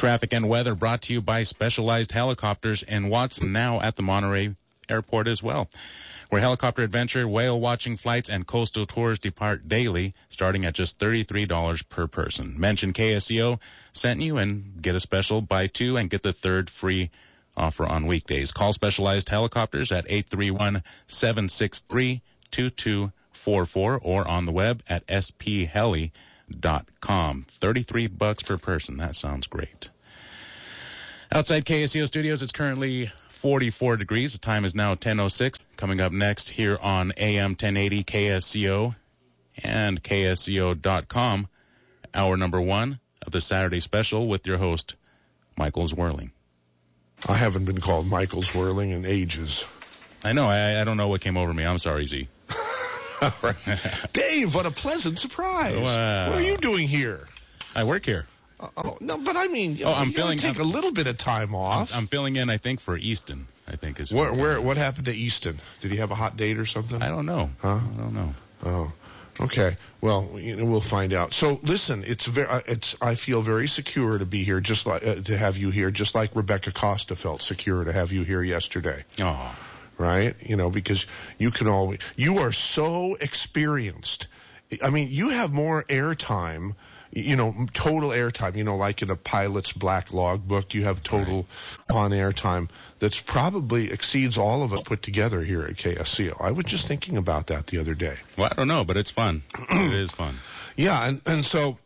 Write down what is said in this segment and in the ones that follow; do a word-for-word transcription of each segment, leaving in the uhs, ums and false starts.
Traffic and weather brought to you by Specialized Helicopters in Watson, now at the Monterey Airport as well, where helicopter adventure, whale watching flights, and coastal tours depart daily, starting at just thirty-three dollars per person. Mention K S C O sent you and get a special buy two and get the third free offer on weekdays. Call Specialized Helicopters at eight three one, seven six three, two two four four or on the web at s p heli dot com. thirty-three bucks per person. That sounds great. Outside K S C O studios, it's currently forty-four degrees. The time is now ten oh six. Coming up next here on A M ten eighty K S C O and K S C O dot com, hour number one of the Saturday special with your host, Michael Zwirling. I haven't been called Michael Zwirling in ages. I know. I, I don't know what came over me. I'm sorry, Z. Right. Dave, what a pleasant surprise. Wow. What are you doing here? I work here. Uh, oh, no, but I mean, you oh, know, I'm you feeling, take I'm, a little bit of time off. I'm, I'm filling in, I think, for Easton, I think. is Where, where, What happened to Easton? Did he have a hot date or something? I don't know. Huh? I don't know. Oh, okay. Well, you know, we'll find out. So, listen, it's very, uh, it's. I feel very secure to be here, just like uh, to have you here, just like Rebecca Costa felt secure to have you here yesterday. Oh. Right? You know, because you can always, you are so experienced. I mean, you have more airtime, you know, total airtime, you know, like in a pilot's black log book, you have total right. on-air time that's probably exceeds all of us put together here at K S C O. I was just thinking about that the other day. Well, I don't know, but it's fun. It is fun. Yeah, and, and so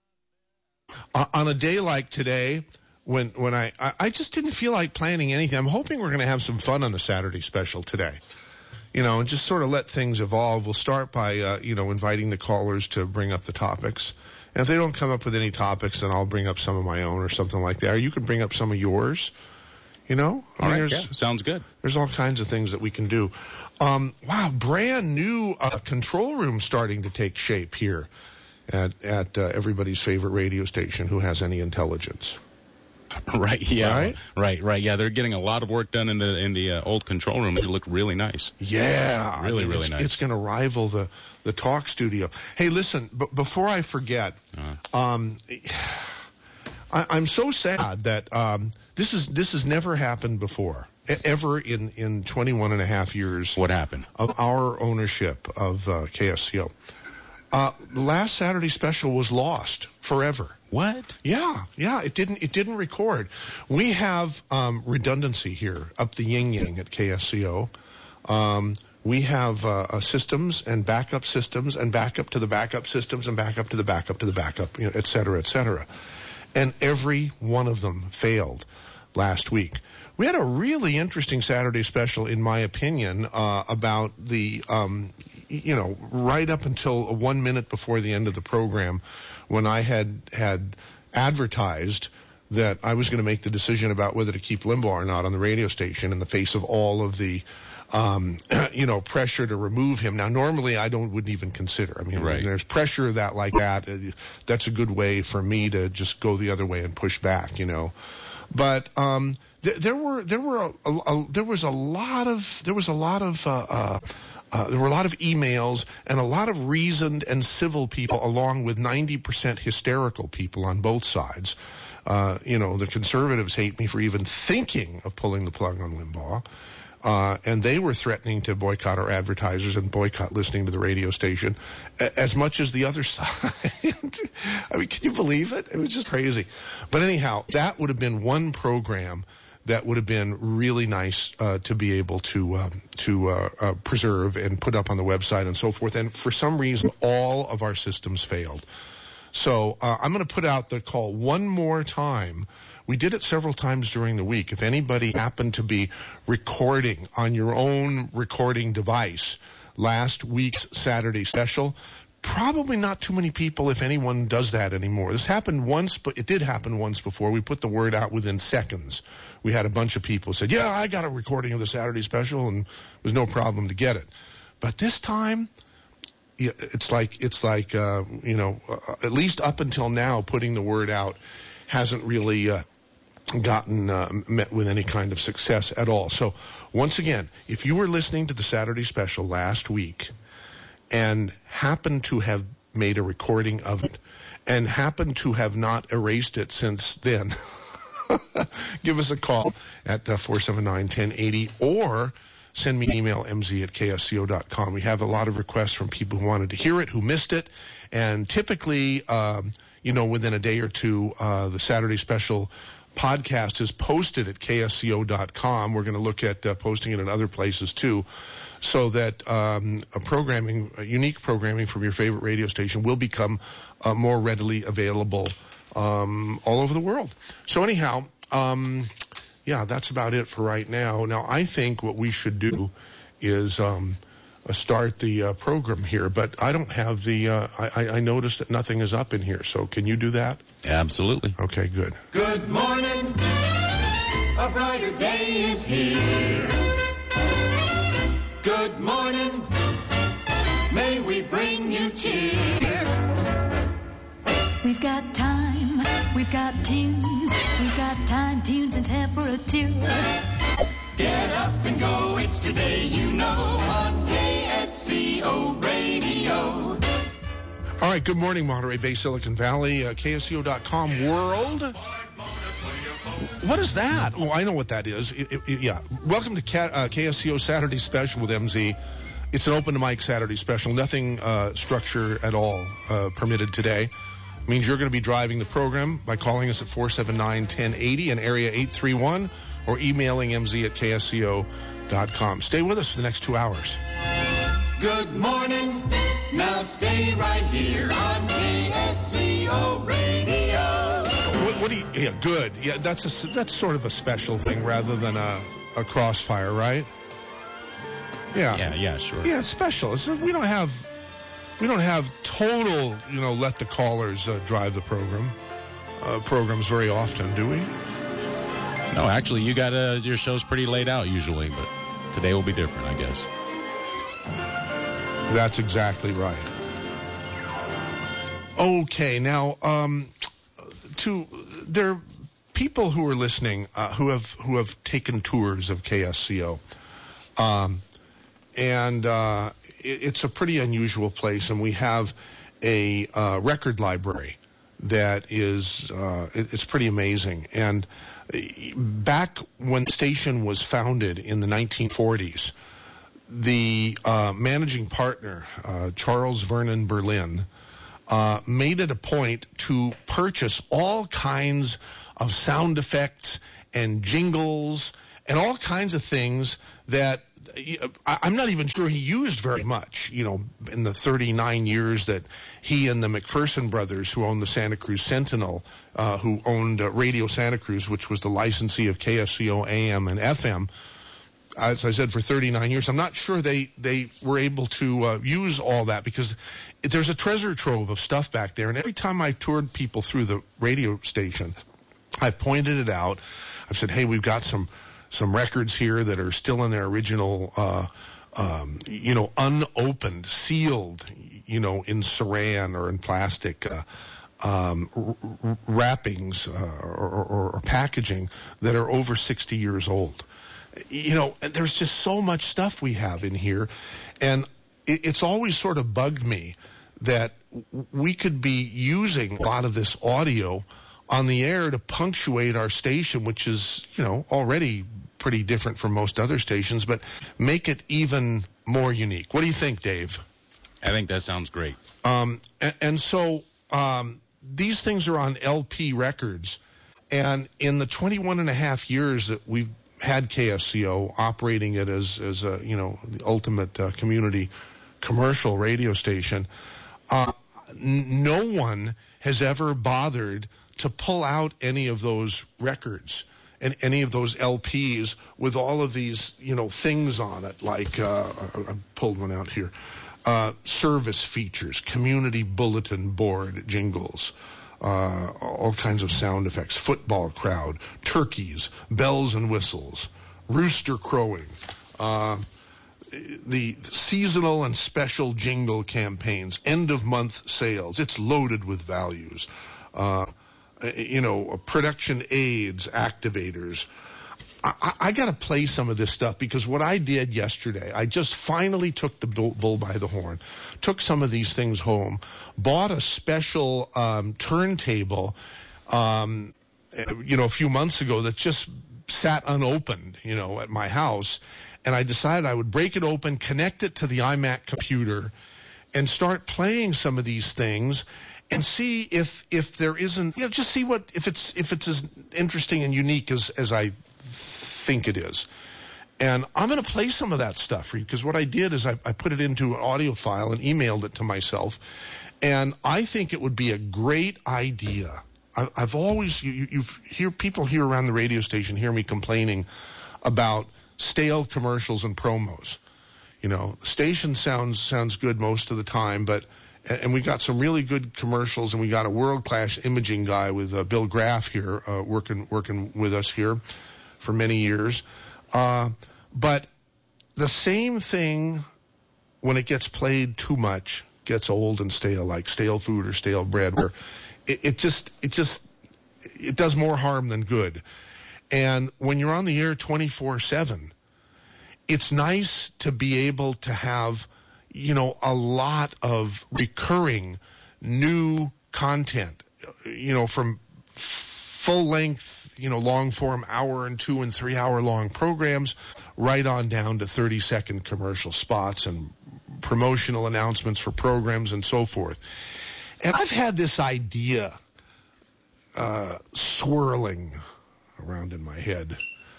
uh, on a day like today, When when I, I I just didn't feel like planning anything. I'm hoping we're going to have some fun on the Saturday special today, you know, and just sort of let things evolve. We'll start by uh, you know inviting the callers to bring up the topics, and if they don't come up with any topics, then I'll bring up some of my own or something like that. Or you can bring up some of yours, you know. I all mean, right, yeah, sounds good. There's all kinds of things that we can do. Um, wow, brand new uh, control room starting to take shape here at at uh, everybody's favorite radio station who has any intelligence. Right, yeah, right? right, right, yeah. They're getting a lot of work done in the in the uh, old control room. It looked really nice. Yeah, really, I mean, really it's, nice. It's going to rival the the talk studio. Hey, listen, b- before I forget, uh-huh. um, I, I'm so sad that um, this is this has never happened before, ever in in twenty-one and a half years. What happened? Of our ownership of uh, K S C O. Uh, the last Saturday special was lost forever. What? Yeah, yeah. It didn't. It didn't record. We have um, redundancy here up the yin yang at K S C O. Um, we have uh, uh, systems and backup systems and backup to the backup systems and backup to the backup to the backup, you know, et cetera, et cetera. And every one of them failed last week. We had a really interesting Saturday special, in my opinion, uh, about the, um, you know, right up until one minute before the end of the program, when I had had advertised that I was going to make the decision about whether to keep Limbaugh or not on the radio station in the face of all of the, um, you know, pressure to remove him. Now, normally I don't wouldn't even consider. I mean, right. when there's pressure that like that, that's a good way for me to just go the other way and push back, you know. But um, th- there were there were a, a, a, there was a lot of there was a lot of uh, uh, uh, there were a lot of emails and a lot of reasoned and civil people, along with ninety percent hysterical people on both sides. Uh, you know, the conservatives hate me for even thinking of pulling the plug on Limbaugh. Uh, and they were threatening to boycott our advertisers and boycott listening to the radio station a- as much as the other side. I mean, can you believe it? It was just crazy. But anyhow, that would have been one program that would have been really nice uh, to be able to um, to uh, uh, preserve and put up on the website and so forth. And for some reason, all of our systems failed. So uh, I'm going to put out the call one more time. We did it several times during the week. If anybody happened to be recording on your own recording device last week's Saturday special, probably not too many people, if anyone, does that anymore. This happened once, but it did happen once before. We put the word out within seconds. We had a bunch of people who said, yeah, I got a recording of the Saturday special, and it was no problem to get it. But this time, it's like, it's like uh, you know, uh, at least up until now, putting the word out hasn't really uh, gotten uh, met with any kind of success at all. So once again, if you were listening to the Saturday special last week and happened to have made a recording of it and happened to have not erased it since then, give us a call at uh, four seven nine, one zero eight zero or send me an email, m z at k s c o dot com. We have a lot of requests from people who wanted to hear it, who missed it, and typically, um, you know, within a day or two, uh, the Saturday Special podcast is posted at k s c o dot com. We're going to look at uh, posting it in other places too, so that um, a programming, a unique programming from your favorite radio station will become uh, more readily available um, all over the world. So anyhow, um, yeah, that's about it for right now. Now, I think what we should do is um, uh, start the uh, program here, but I don't have the, uh, I, I noticed that nothing is up in here, so can you do that? Absolutely. Okay, good. Good morning, a brighter day is here. Good morning, may we bring you cheer. We've got time, we've got tunes, we've got time, tunes, and temperature. Get up and go, it's today, you know, on K S C O Radio. All right, good morning, Monterey Bay, Silicon Valley, uh, K S C O dot com world. What is that? Oh, I know what that is. It, it, it, yeah. Welcome to K- uh, K S C O Saturday Special with M Z. It's an open mic Saturday special. Nothing uh, structure at all uh, permitted today. It means you're going to be driving the program by calling us at four seven nine, one zero eight zero in area eight three one or emailing m z at k s c o dot com. Stay with us for the next two hours. Good morning, now stay right here on K S C O Radio. What, what do you, yeah, good. Yeah, that's a, that's sort of a special thing rather than a, a crossfire, right? Yeah. Yeah, yeah, sure. Yeah, special. It's, we don't have, we don't have total, you know, let the callers uh, drive the program, uh, programs very often, do we? No, actually, you got uh, your show's pretty laid out usually, but today will be different, I guess. That's exactly right. Okay, now, um, to there are people who are listening uh, who have who have taken tours of K S C O, um, and uh, it, it's a pretty unusual place, and we have a uh, record library that is uh, it, it's pretty amazing. And back when the station was founded in the nineteen forties, the uh, managing partner, uh, Charles Vernon Berlin, uh, made it a point to purchase all kinds of sound effects and jingles and all kinds of things that I, I'm not even sure he used very much, you know, in the thirty-nine years that he and the McPherson brothers, who owned the Santa Cruz Sentinel, uh, who owned uh, Radio Santa Cruz, which was the licensee of K S C O A M and F M, as I said, for thirty-nine years. I'm not sure they, they were able to uh, use all that because there's a treasure trove of stuff back there. And every time I've toured people through the radio station, I've pointed it out. I've said, hey, we've got some some records here that are still in their original, uh, um, you know, unopened, sealed, you know, in saran or in plastic uh, um, r- r- wrappings uh, or, or, or packaging that are over sixty years old. You know, there's just so much stuff we have in here, and it, it's always sort of bugged me that we could be using a lot of this audio on the air to punctuate our station, which is, you know, already pretty different from most other stations, but make it even more unique. What do you think, Dave? I think that sounds great. Um, and, and so um, these things are on L P records, and in the twenty-one and a half years that we've had K S C O operating it as, as a, you know, the ultimate uh, community commercial radio station, uh, n- no one has ever bothered to pull out any of those records and any of those L Ps with all of these, you know, things on it, like, uh, I pulled one out here, uh, service features, community bulletin board jingles, Uh, all kinds of sound effects, football crowd, turkeys, bells and whistles, rooster crowing, uh, the seasonal and special jingle campaigns, end of month sales. It's loaded with values. Uh, you know, production aids, activators. I, I got to play some of this stuff because what I did yesterday, I just finally took the bull by the horn, took some of these things home, bought a special um, turntable, um, you know, a few months ago that just sat unopened, you know, at my house. And I decided I would break it open, connect it to the iMac computer, and start playing some of these things and see if if there isn't, you know, just see what, if it's if it's as interesting and unique as, as I think it is. And I'm going to play some of that stuff for you, because what I did is I, I put it into an audio file and emailed it to myself. And I think it would be a great idea. I, I've always, you, you've hear people here around the radio station hear me complaining about stale commercials and promos. You know, the station sounds sounds good most of the time, but and we got some really good commercials, and we got a world-class imaging guy with uh, Bill Graff here uh, working working with us here for many years. Uh, but the same thing, when it gets played too much, gets old and stale, like stale food or stale bread, where it, it just it just it does more harm than good. And when you're on the air twenty-four seven, it's nice to be able to have, you know, a lot of recurring new content, you know, from full length, you know, long form hour and two and three hour long programs right on down to thirty second commercial spots and promotional announcements for programs and so forth. And I've had this idea uh, swirling around in my head.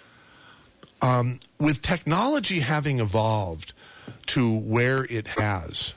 Um, with technology having evolved to where it has,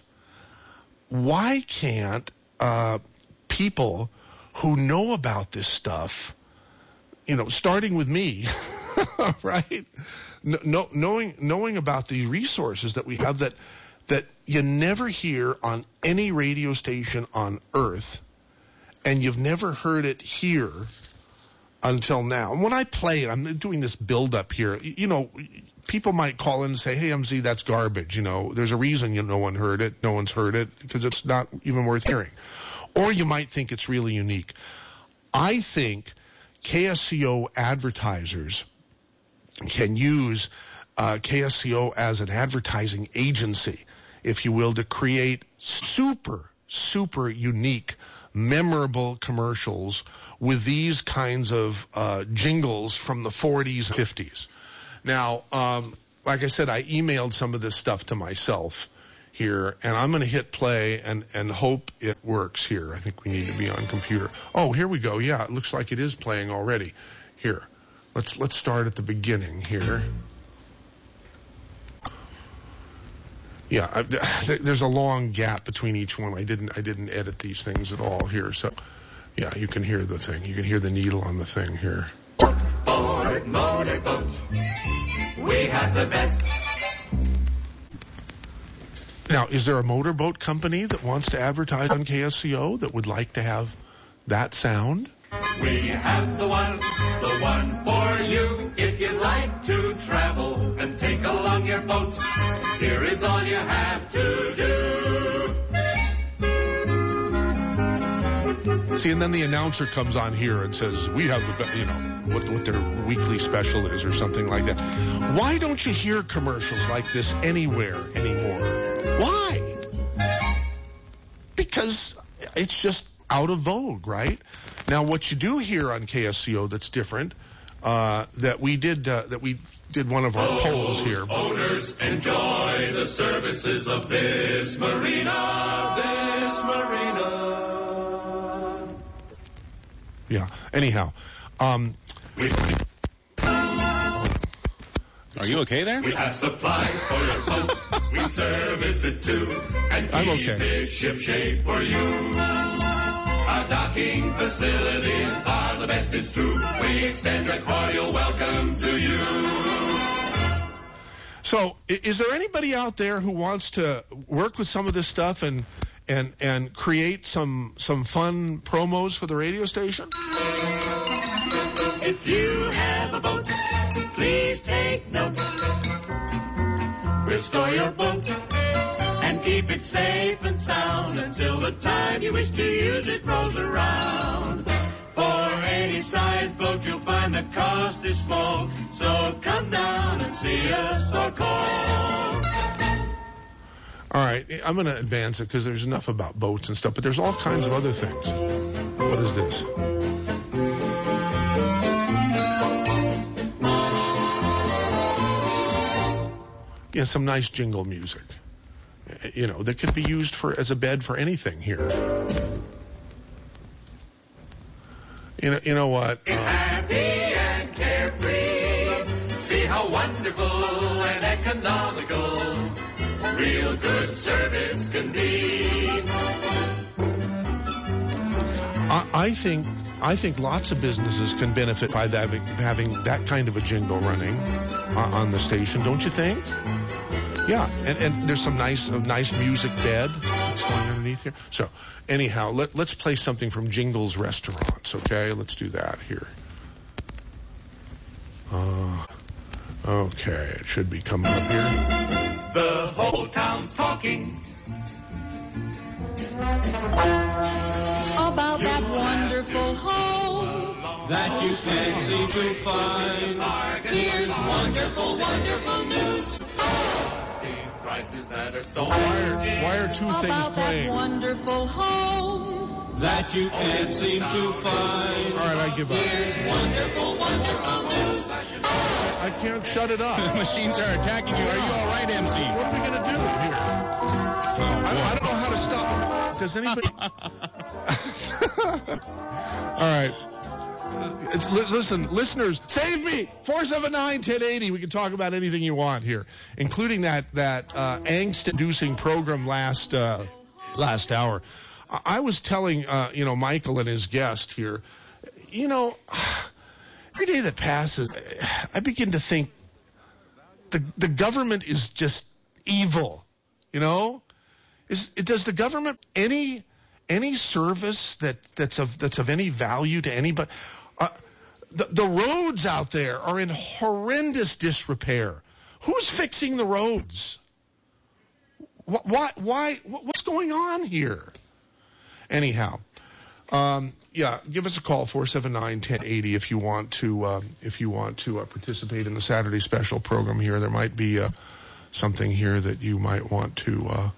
why can't uh, people who know about this stuff, you know, starting with me, right, no, knowing knowing about the resources that we have that that you never hear on any radio station on Earth, and you've never heard it here until now. And when I play it, I'm doing this build-up here. You know, people might call in and say, hey, M Z, that's garbage. You know, there's a reason you no one heard it, no one's heard it, because it's not even worth hearing. Or you might think it's really unique. I think K S C O advertisers can use uh, K S C O as an advertising agency, if you will, to create super, super unique, memorable commercials with these kinds of uh, jingles from the forties and fifties. Now, um, like I said, I emailed some of this stuff to myself here, and I'm going to hit play and, and hope it works here. I think we need to be on computer. Oh, here we go. Yeah, it looks like it is playing already. Here, let's let's start at the beginning here. Yeah, I, there's a long gap between each one. I didn't I didn't edit these things at all here, so yeah, you can hear the thing. You can hear the needle on the thing here. Ford Motorboats, we have the best. Now, is there a motorboat company that wants to advertise on K S C O that would like to have that sound? We have the one, the one for you. If you'd like to travel and take along your boat, here is all you have to do. See, and then the announcer comes on here and says, we have the, be-, you know, what, what their weekly special is or something like that. Why don't you hear commercials like this anywhere anymore? Why? Because it's just out of vogue, right? Now, what you do here on K S C O that's different, uh, that we did uh, that we did one of our Those polls here. Owners enjoy the services of this marina, this marina. Yeah. Anyhow, um, We, Are you okay there? we have supplies for your boat. We service it too, and I'm keep okay. this ship shape for you. Our docking facilities are the best, it's true. We extend a cordial welcome to you. So, i- is there anybody out there who wants to work with some of this stuff and and and create some some fun promos for the radio station? If you have a boat, please take note. We'll store your boat and keep it safe and sound until the time you wish to use it rolls around. For any size boat, you'll find the cost is small. So come down and see us or call. All right, I'm going to advance it because there's enough about boats and stuff, but there's all kinds of other things. What is this? you know, some nice jingle music. You know, that could be used for as a bed for anything here. You know, you know what? Uh, happy and carefree. See how wonderful and economical real good service can be. I, I think I think lots of businesses can benefit by that, having that kind of a jingle running uh, on the station, don't you think? Yeah, and, and there's some nice uh, nice music bed that's going underneath here. So anyhow, let, let's play something from Jingles Restaurants, okay? Let's do that here. Uh, okay, it should be coming up here. The whole town's talking about that wonderful home that you can't seem to find. Here's wonderful, wonderful news. Prices that are so why, are, why are two about things playing? That wonderful home that you can't seem to find. All right, I give up. Here's wonderful, wonderful news. I, I can't shut it up. The machines are attacking you. Are you all right, M C? What are we going to do here? Oh, I, I don't know how to stop. Does anybody? All right. It's, listen, listeners, save me! four seven nine, one oh eight oh. We can talk about anything you want here, including that that uh, angst-inducing program last uh, last hour. I, I was telling, uh, you know, Michael and his guest here, you know, every day that passes, I begin to think the the government is just evil. You know, is it does the government any any service that that's of that's of any value to anybody? Uh, the, the roads out there are in horrendous disrepair. Who's fixing the roads? Why? Why? why what's going on here? Anyhow, um, yeah, give us a call four seven nine, one oh eight oh if you want to um, if you want to uh, participate in the Saturday special program here. There might be uh, something here that you might want to uh,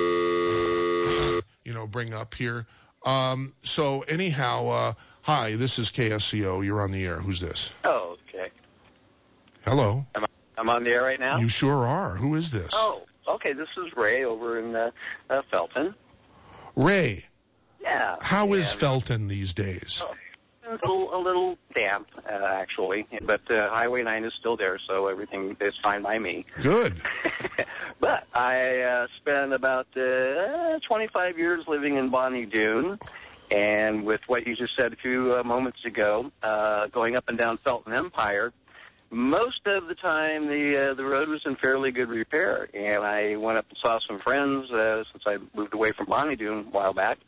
you know bring up here. Um, so anyhow. Uh, Hi, this is K S C O. You're on the air. Who's this? Oh, okay. Hello. Am I, I'm on the air right now? You sure are. Who is this? Oh, okay. This is Ray over in uh, uh, Felton. Ray. Yeah. How is yeah. Felton these days? Oh, a little, a little damp, uh, actually. But uh, Highway nine is still there, so everything is fine by me. Good. But I uh, spent about uh, twenty-five years living in Bonnie Doon. And with what you just said a few uh, moments ago, uh, going up and down Felton Empire, most of the time the uh, the road was in fairly good repair. And I went up and saw some friends uh, since I moved away from Bonnie Doon a while back,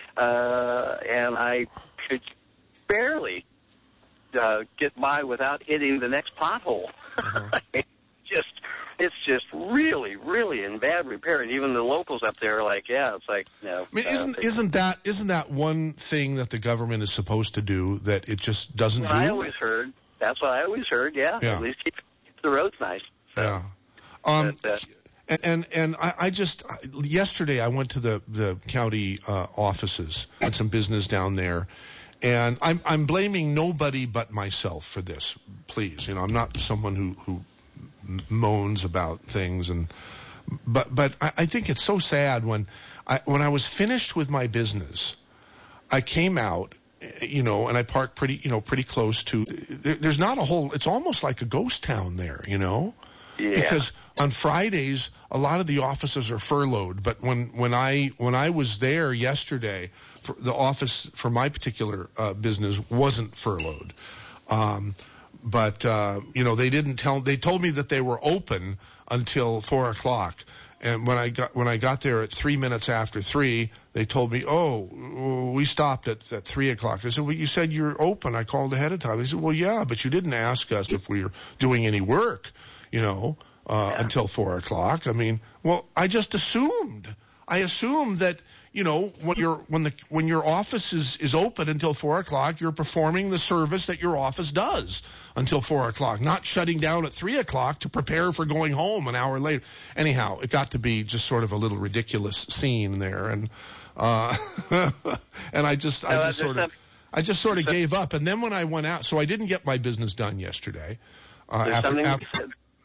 uh, and I could barely uh, get by without hitting the next pothole. Uh-huh. just. It's just really, really in bad repair, and even the locals up there are like, yeah, it's like, no. I mean, isn't uh, isn't that isn't that one thing that the government is supposed to do that it just doesn't do? I always heard. That's what I always heard. Yeah, yeah. At least keep, keep the roads nice. So, yeah. Um. But, uh, and and, and I, I just yesterday I went to the the county uh, offices, had some business down there. And I'm I'm blaming nobody but myself for this. Please, you know, I'm not someone who who. moans about things, and but but I, I think it's so sad when I when I was finished with my business, I came out, you know, and I parked pretty you know pretty close to. There, there's not a whole. It's almost like a ghost town there, you know, yeah. Because on Fridays a lot of the offices are furloughed, but when when I when I was there yesterday, for the office for my particular uh, business wasn't furloughed. Um, But, uh, you know, they didn't tell, they told me that they were open until four o'clock. And when I got, when I got there at three minutes after three, they told me, oh, we stopped at, at three o'clock. I said, well, you said you're open. I called ahead of time. They said, well, yeah, but you didn't ask us if we were doing any work, you know, uh, yeah. until four o'clock. I mean, well, I just assumed, I assumed that, you know, when your when the when your office is, is open until four o'clock, you're performing the service that your office does until four o'clock, not shutting down at three o'clock to prepare for going home an hour later. Anyhow, it got to be just sort of a little ridiculous scene there, and uh, and I just I just sort of I just sort of gave up. And then when I went out, so I didn't get my business done yesterday. Uh, There's after, something after, said,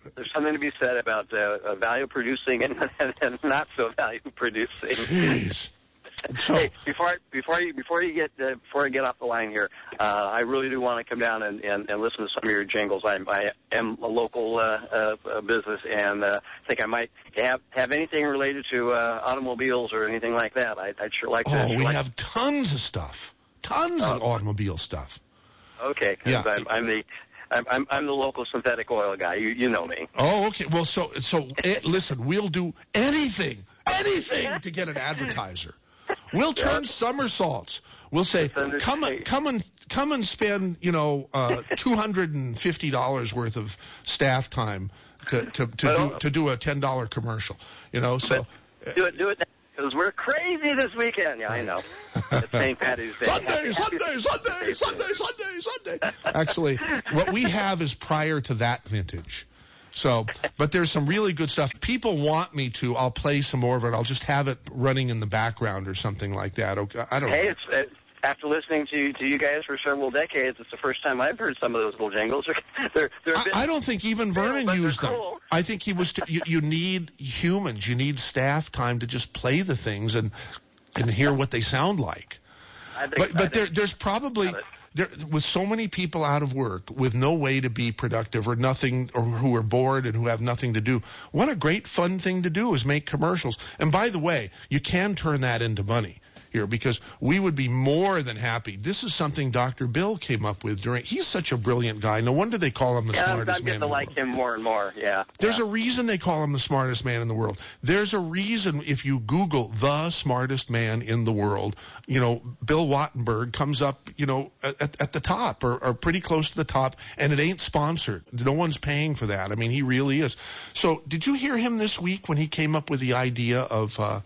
there's something to be said about uh, value producing and, and, and not so value producing. Jeez. So, hey, before I, before you before you get uh, before I get off the line here, uh, I really do want to come down and, and, and listen to some of your jingles. I, I am a local uh, uh, business, and uh, think I might have have anything related to uh, automobiles or anything like that. I, I'd sure like to. oh, sure we like have tons of stuff, tons Oh. of automobile stuff. Okay, 'cause Yeah. I'm, I'm the I'm, I'm I'm the local synthetic oil guy. You you know me. Oh, okay. Well, so so eh, listen, we'll do anything, anything to get an advertiser. We'll turn somersaults. We'll say, Understand. come and come and come and spend, you know, uh, two hundred and fifty dollars worth of staff time to to to Well, do to do a ten dollar commercial. You know, so Do it do it because we're crazy this weekend. Yeah, I know. It's Saint Patty's Day. Sunday, Sunday, Sunday, Sunday, Sunday, Sunday. Actually, what we have is prior to that vintage. So, but there's some really good stuff. People want me to. I'll play some more of it. I'll just have it running in the background or something like that. Okay, I don't Hey, know. it's, it, after listening to to you guys for several decades, it's the first time I've heard some of those little jingles. they're, they're a I, bit, I don't think even Vernon but they're used them. cool. I think he was. T- you, you need humans. You need staff time to just play the things and and hear what they sound like. I think, But I but there think- there's probably Got it. there with so many people out of work with no way to be productive or nothing, or who are bored and who have nothing to do. What a great fun thing to do is make commercials. And by the way, you can turn that into money here, because we would be more than happy. This is something Doctor Bill came up with during. He's such a brilliant guy. No wonder they call him the yeah, I'm, I'm smartest man getting in to the like world. him more and more. Yeah. There's yeah. a reason they call him the smartest man in the world. There's a reason if you Google the smartest man in the world, you know, Bill Wattenberg comes up, you know, at, at the top or, or pretty close to the top, and it ain't sponsored. No one's paying for that. I mean, he really is. So did you hear him this week when he came up with the idea of, uh,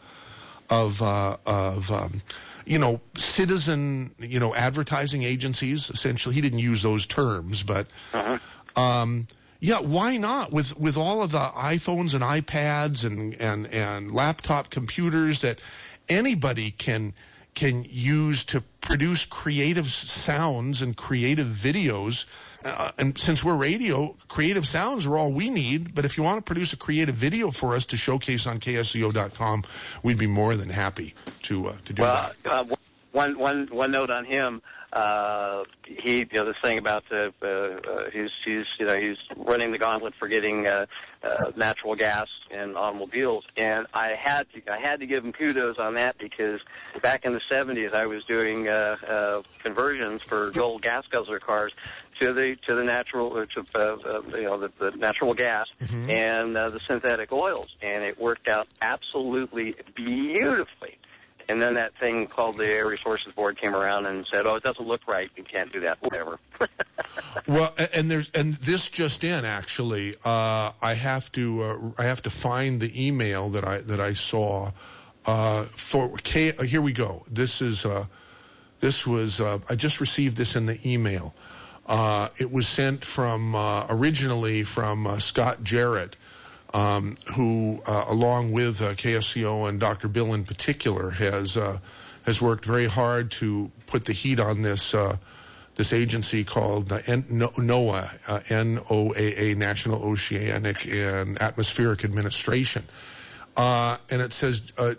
of, uh, of, um, you know, citizen, you know, advertising agencies, essentially? He didn't use those terms, but, Uh-huh. um, yeah, why not? With with all of the iPhones and iPads and, and, and laptop computers that anybody can can use to produce creative sounds and creative videos. Uh, and since we're radio, creative sounds are all we need. But if you want to produce a creative video for us to showcase on K S E O dot com, we'd be more than happy to uh, to do Well, that. uh, one one one note on him. Uh, he, you know, this thing about the, uh, uh, he's, he's, you know, he's running the gauntlet for getting, uh, uh, natural gas in automobiles. And I had to, I had to give him kudos on that, because back in the seventies, I was doing, uh, uh, conversions for gold gas guzzler cars to the, to the natural, or to, uh, uh, you know, the, the natural gas Mm-hmm. and, uh, the synthetic oils. And it worked out absolutely beautifully. And then that thing called the Air Resources Board came around and said, "Oh, it doesn't look right. You can't do that. Whatever." Well, a- and there's and this just in actually, uh, I have to uh, I have to find the email that I that I saw uh, for K. Uh, here we go. This is uh, this was uh, I just received this in the email. Uh, it was sent from uh, originally from uh, Scott Jarrett. Um, who, uh, along with uh, K S C O and Doctor Bill in particular, has uh, has worked very hard to put the heat on this uh, this agency called uh, N- NOAA, uh, N O A A, National Oceanic and Atmospheric Administration, uh, and it says uh,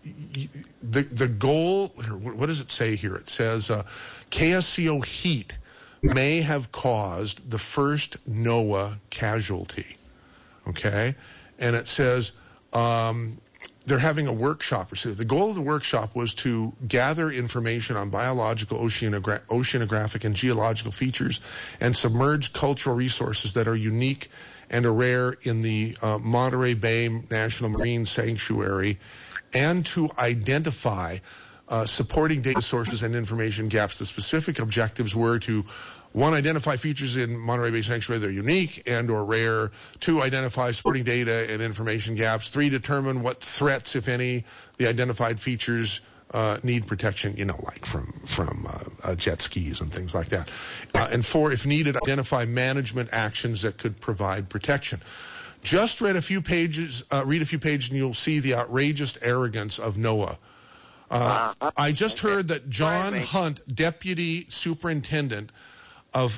the the goal. What does it say here? It says uh, K S C O heat may have caused the first NOAA casualty. Okay, and it says um, they're having a workshop. The goal of the workshop was to gather information on biological, oceanogra- oceanographic, and geological features and submerged cultural resources that are unique and are rare in the uh, Monterey Bay National Marine Sanctuary, and to identify uh, supporting data sources and information gaps. The specific objectives were to: one, identify features in Monterey Bay Sanctuary that are unique and or rare. Two, identify supporting data and information gaps. Three, determine what threats, if any, the identified features uh, need protection, you know, like from from uh, uh, jet skis and things like that. Uh, and four, if needed, identify management actions that could provide protection. Just read a few pages, uh, read a few pages, and you'll see the outrageous arrogance of NOAA. Uh, Uh, I just okay. heard that John Sorry, mate. Hunt, Deputy Superintendent of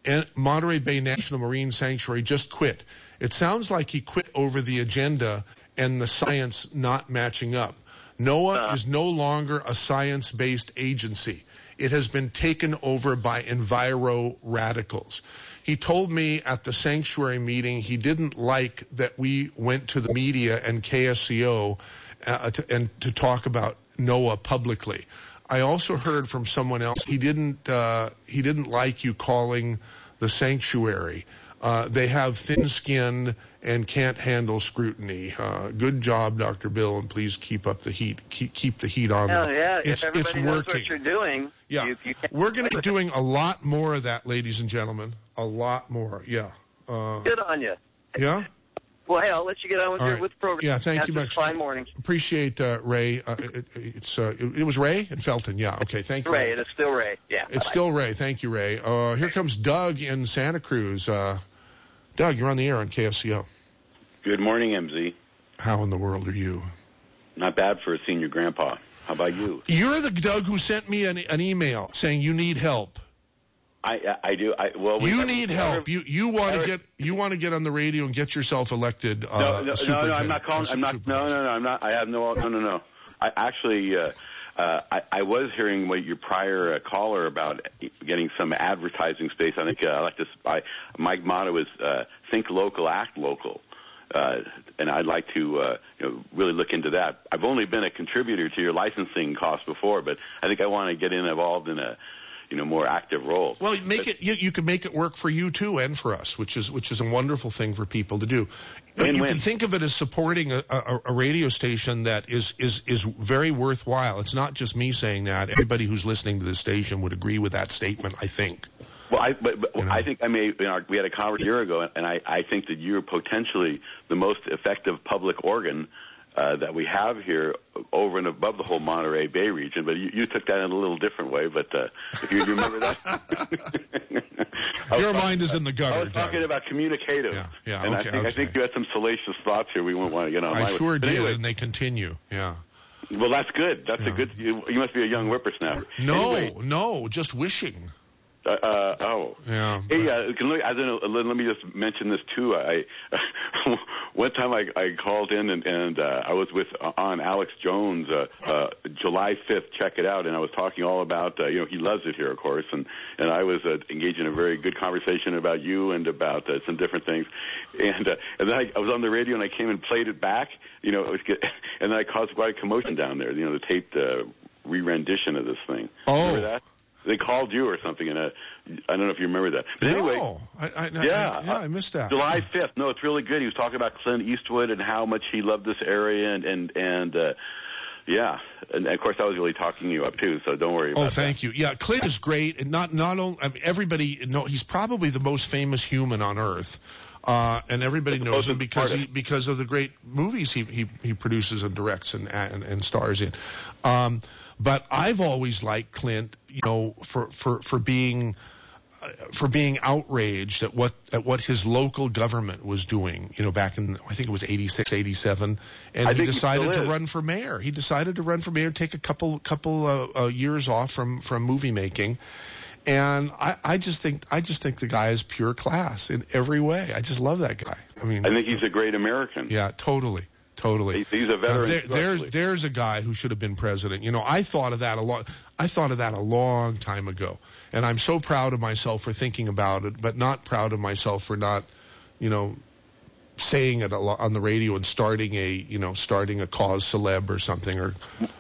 En- Monterey Bay National Marine Sanctuary just quit. It sounds like he quit over the agenda and the science not matching up. NOAA uh-huh. is no longer a science-based agency. It has been taken over by enviro radicals. He told me at the sanctuary meeting he didn't like that we went to the media and K S C O uh, to, and to talk about NOAA publicly. I also heard from someone else he didn't uh, he didn't like you calling the sanctuary. Uh, they have thin skin and can't handle scrutiny. Uh, good job, Doctor Bill, and please keep up the heat. Keep, keep the heat on. Hell yeah, it's, if everybody it's knows working. what you're doing, yeah, you, you we're going to be doing a lot more of that, ladies and gentlemen. A lot more. Yeah. Uh, Good on you. Yeah. Well, hey, I'll let you get on with All your right. with the program. Yeah, thank Have you a much. Fine morning. Appreciate uh, Ray. Uh, it, it's uh, it, it was Ray and Felton. Yeah. Okay. Thank you. Ray. It's still Ray. Yeah. It's bye. still Ray. Thank you, Ray. Uh, here comes Doug in Santa Cruz. Uh, Doug, you're on the air on K S C O. Good morning, M Z. How in the world are you? Not bad for a senior grandpa. How about you? You're the Doug who sent me an, an email saying you need help. I I do. I well. We you never, need never, help. You you want to get you want to get on the radio and get yourself elected. Uh, no, no, no, no. I'm not calling. I'm not. No, no, no. I'm not. I have no. No, no, no. I actually. Uh, uh, I, I was hearing what your prior uh, caller about getting some advertising space. I think uh, I like to. I, my motto is uh, think local, act local. Uh, and I'd like to uh, you know, really look into that. I've only been a contributor to your licensing costs before, but I think I want to get in, involved in a you know more active role. Well, make but, it. You, you can make it work for you too, and for us, which is which is a wonderful thing for people to do. Win-win. You can think of it as supporting a, a, a radio station that is is is very worthwhile. It's not just me saying that. Everybody who's listening to this station would agree with that statement, I think. Well, I, but, but You know? I think I may. You know, we had a conversation a year ago, and I, I think that you're potentially the most effective public organ uh, that we have here, over and above the whole Monterey Bay region. But you, you took that in a little different way. But uh, if you remember that, Your mind is in the gutter. I was talking Doug. about communicative. Yeah, yeah, and okay, I think okay. I think you had some salacious thoughts here. We wouldn't want to get on. I my sure way. But did, anyway, and they continue. Yeah. well, that's good. That's Yeah. a good. You, you must be a young whippersnapper. No, Anyway, no, just wishing. Uh, uh, oh. Yeah. Hey, uh, can, I don't know, let, let me just mention this too. I one time I, I called in and, and uh, I was with uh, on Alex Jones uh, uh, July fifth. Check it out. And I was talking all about uh, you know he loves it here, of course, and and I was uh, engaged in a very good conversation about you and about uh, some different things. And uh, and then I, I was on the radio and I came and played it back. You know, it was good. And then I caused quite a commotion down there. You know, the taped uh, re-rendition of this thing. Oh. Remember that? They called you or something, and uh, I don't know if you remember that. But anyway, no, I, I, yeah, I, yeah, I missed that. July fifth. No, it's really good. He was talking about Clint Eastwood and how much he loved this area, and and and uh, yeah, and of course I was really talking you up too. So don't worry about Oh, that. thank you. Yeah, Clint is great, and not not only I mean, everybody. No, he's probably the most famous human on Earth. Uh, and everybody The knows most him because he, important. because of the great movies he, he, he produces and directs and, and, and stars in. Um, but I've always liked Clint, you know, for, for, for being, uh, for being outraged at what, at what his local government was doing, you know, back in, I think it was eighty-six, eighty-seven. And I he think he decided still to is. run for mayor. He decided to run for mayor, take a couple, couple, uh, uh, years off from, from movie making. And I, I just think I just think the guy is pure class in every way. I just love that guy. I mean, I think he's a great American. yeah, totally, totally. He- he's a Now, veteran. there, there's especially. there's a guy who should have been president. You know, I thought of that a lot. I thought of that a long time ago, and I'm so proud of myself for thinking about it, but not proud of myself for not, you know, saying it a lot on the radio and starting a you know starting a cause celeb or something, or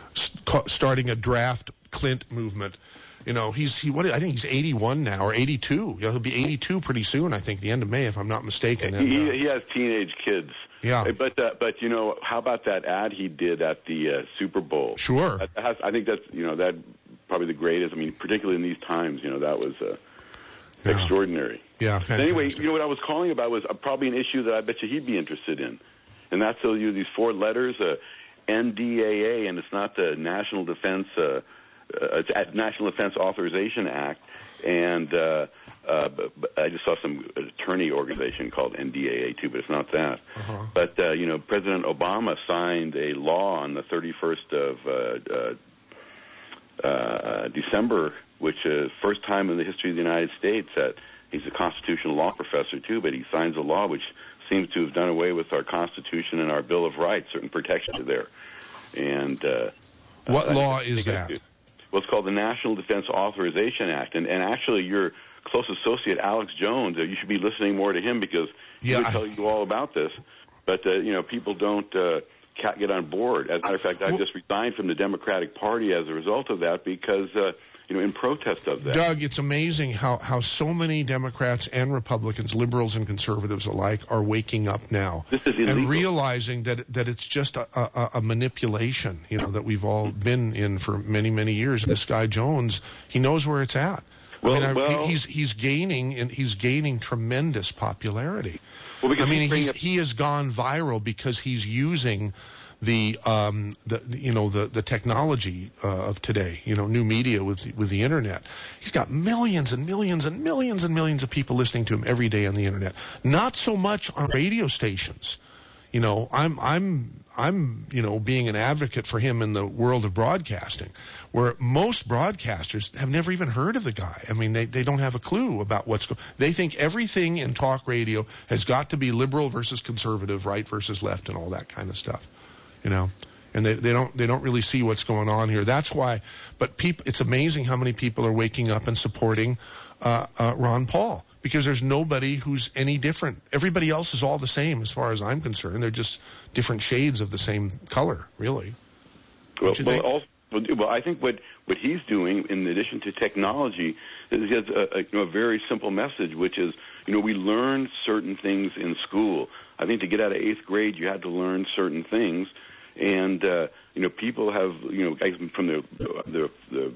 st- starting a draft Clint movement. You know, he's he what I think he's eighty-one now or eighty-two. You know, he'll be eighty-two pretty soon. I think the end of May, if I'm not mistaken. And, He, uh, he has teenage kids. Yeah. But uh, but you know, how about that ad he did at the uh, Super Bowl? Sure. That has, I think that's you know that probably the greatest. I mean, particularly in these times, you know, that was uh, Yeah. extraordinary. Yeah. But anyway, fantastic. you know what I was calling about was uh, probably an issue that I bet you he'd be interested in, and that's uh, you know, these four letters, uh, N D A A, and it's not the National Defense. Uh, Uh, it's at National Defense Authorization Act, and uh, uh, but, but I just saw some attorney organization called N D A A too, but it's not that. Uh-huh. But uh, you know, President Obama signed a law on the thirty-first of uh, uh, uh, December, which is first time in the history of the United States that he's a constitutional law professor too, but he signs a law which seems to have done away with our Constitution and our Bill of Rights. Certain protections are there. And uh, what uh, law I is that? I well, it's called the National Defense Authorization Act. And, and actually, your close associate, Alex Jones, uh, you should be listening more to him because yeah, he will tell you all about this. But, uh, you know, people don't uh, get on board. As a matter of fact, I well, just resigned from the Democratic Party as a result of that because, uh, you know, in protest of that. Doug, it's amazing how, how so many Democrats and Republicans, liberals and conservatives alike, are waking up now This is illegal. and realizing that that it's just a, a, a manipulation, you know, that we've all been in for many, many years. This guy Jones, he knows where it's at. Well, I mean, I, well, he's he's gaining and he's gaining tremendous popularity. Well, because I mean, he's he's, up- he has gone viral because he's using the um the you know the the technology uh, of today, you know, new media with the, with the internet. He's got millions and millions and millions and millions of people listening to him every day on the internet. Not so much on radio stations. You know, I'm I'm I'm you know being an advocate for him in the world of broadcasting, where most broadcasters have never even heard of the guy. I mean, they they don't have a clue about what's going. They think everything in talk radio has got to be liberal versus conservative, right versus left, and all that kind of stuff. You know, and they, they don't they don't really see what's going on here. That's why. But people, it's amazing how many people are waking up and supporting uh, uh, Ron Paul, because there's nobody who's any different. Everybody else is all the same as far as I'm concerned. They're just different shades of the same color, really. Well, What you well, think? also, well, I think what, what he's doing, in addition to technology, is he has a, a, you know, a very simple message, which is, you know, we learn certain things in school. I think to get out of eighth grade, you had to learn certain things. And, uh, you know, people have, you know, guys from the, the, the,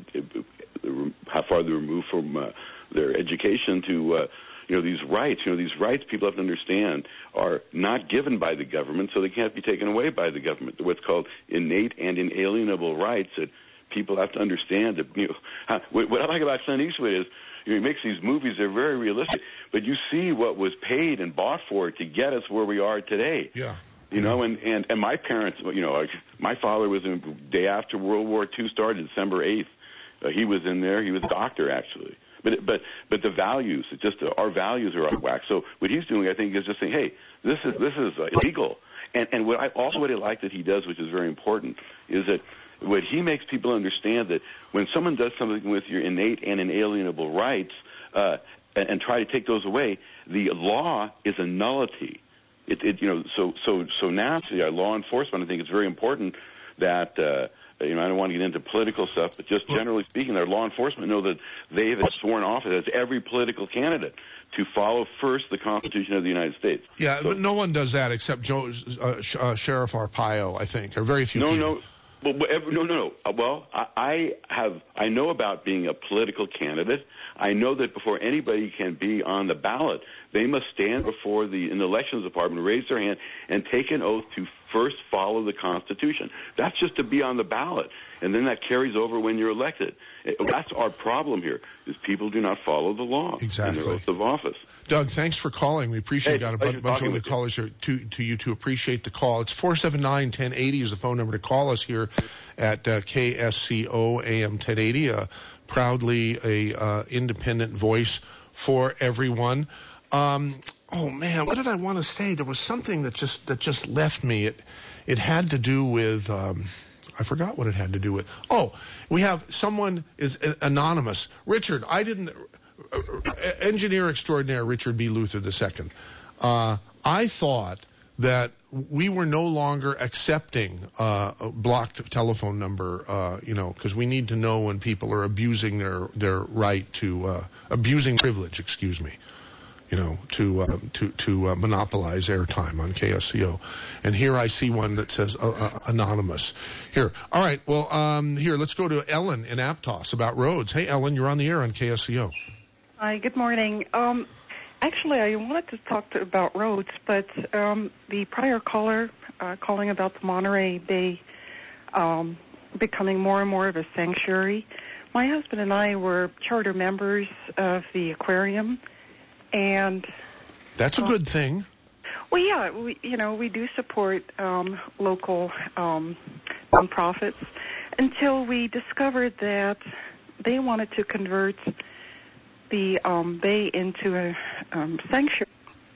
the how far they're removed from uh, their education to, uh, you know, these rights. You know, these rights people have to understand are not given by the government, so they can't be taken away by the government. They're what's called innate and inalienable rights that people have to understand. That, you know, how, what I like about Clint Eastwood is, you know, he makes these movies, they're very realistic, but you see what was paid and bought for it to get us where we are today. Yeah. You know, and, and, and my parents, you know, my father was in the day after World War Two started, December eighth. Uh, he was in there. He was a doctor, actually. But but but the values, it just uh, our values are out of whack. So what he's doing, I think, is just saying, hey, this is this is uh, illegal. And and what I also what I like that he does, which is very important, is that what he makes people understand that when someone does something with your innate and inalienable rights uh, and, and try to take those away, the law is a nullity. It, it, you know, so, so, so now, yeah, law enforcement, I think it's very important that, uh, you know, I don't want to get into political stuff, but just generally speaking, our law enforcement know that they have sworn office as every political candidate to follow first the Constitution of the United States. Yeah, so, but no one does that except Joe, uh, Sh- uh, Sheriff Arpaio, I think, or very few no, people. No, well, whatever, no, no, no. Uh, well, I, I have, I know about being a political candidate. I know that before anybody can be on the ballot, they must stand before the in the elections department, raise their hand, and take an oath to first follow the Constitution. That's just to be on the ballot, and then that carries over when you're elected. That's our problem here: is people do not follow the law Exactly. in their oath of office. Doug, thanks for calling. We appreciate Hey, it. Got a pleasure bu- bunch of talking other with you. callers here to, to you to appreciate the call. It's four seven nine, one oh eight oh is the phone number to call us here at uh, K S C O A M ten eighty, uh, proudly a uh, independent voice for everyone. Um, oh man, what did I want to say? There was something that just that just left me. It it had to do with um, I forgot what it had to do with. Oh, we have someone is anonymous. Richard, I didn't. Uh, engineer extraordinaire Richard B. Luther the Second. Uh, I thought that we were no longer accepting uh, a blocked telephone number, uh, you know, because we need to know when people are abusing their their right to uh, abusing privilege. Excuse me. You know, to uh, to to uh, monopolize airtime on K S C O. And here I see one that says uh, uh, anonymous. Here, all right. Well, um, here let's go to Ellen in Aptos about roads. Hey, Ellen, you're on the air on K S C O. Hi, good morning. Um, actually, I wanted to talk to, about roads, but um, the prior caller uh, calling about the Monterey Bay um, becoming more and more of a sanctuary. My husband and I were charter members of the aquarium. And that's a good thing. Well, yeah, we, you know, we do support um, local um, nonprofits until we discovered that they wanted to convert the um, bay into a um, sanctuary,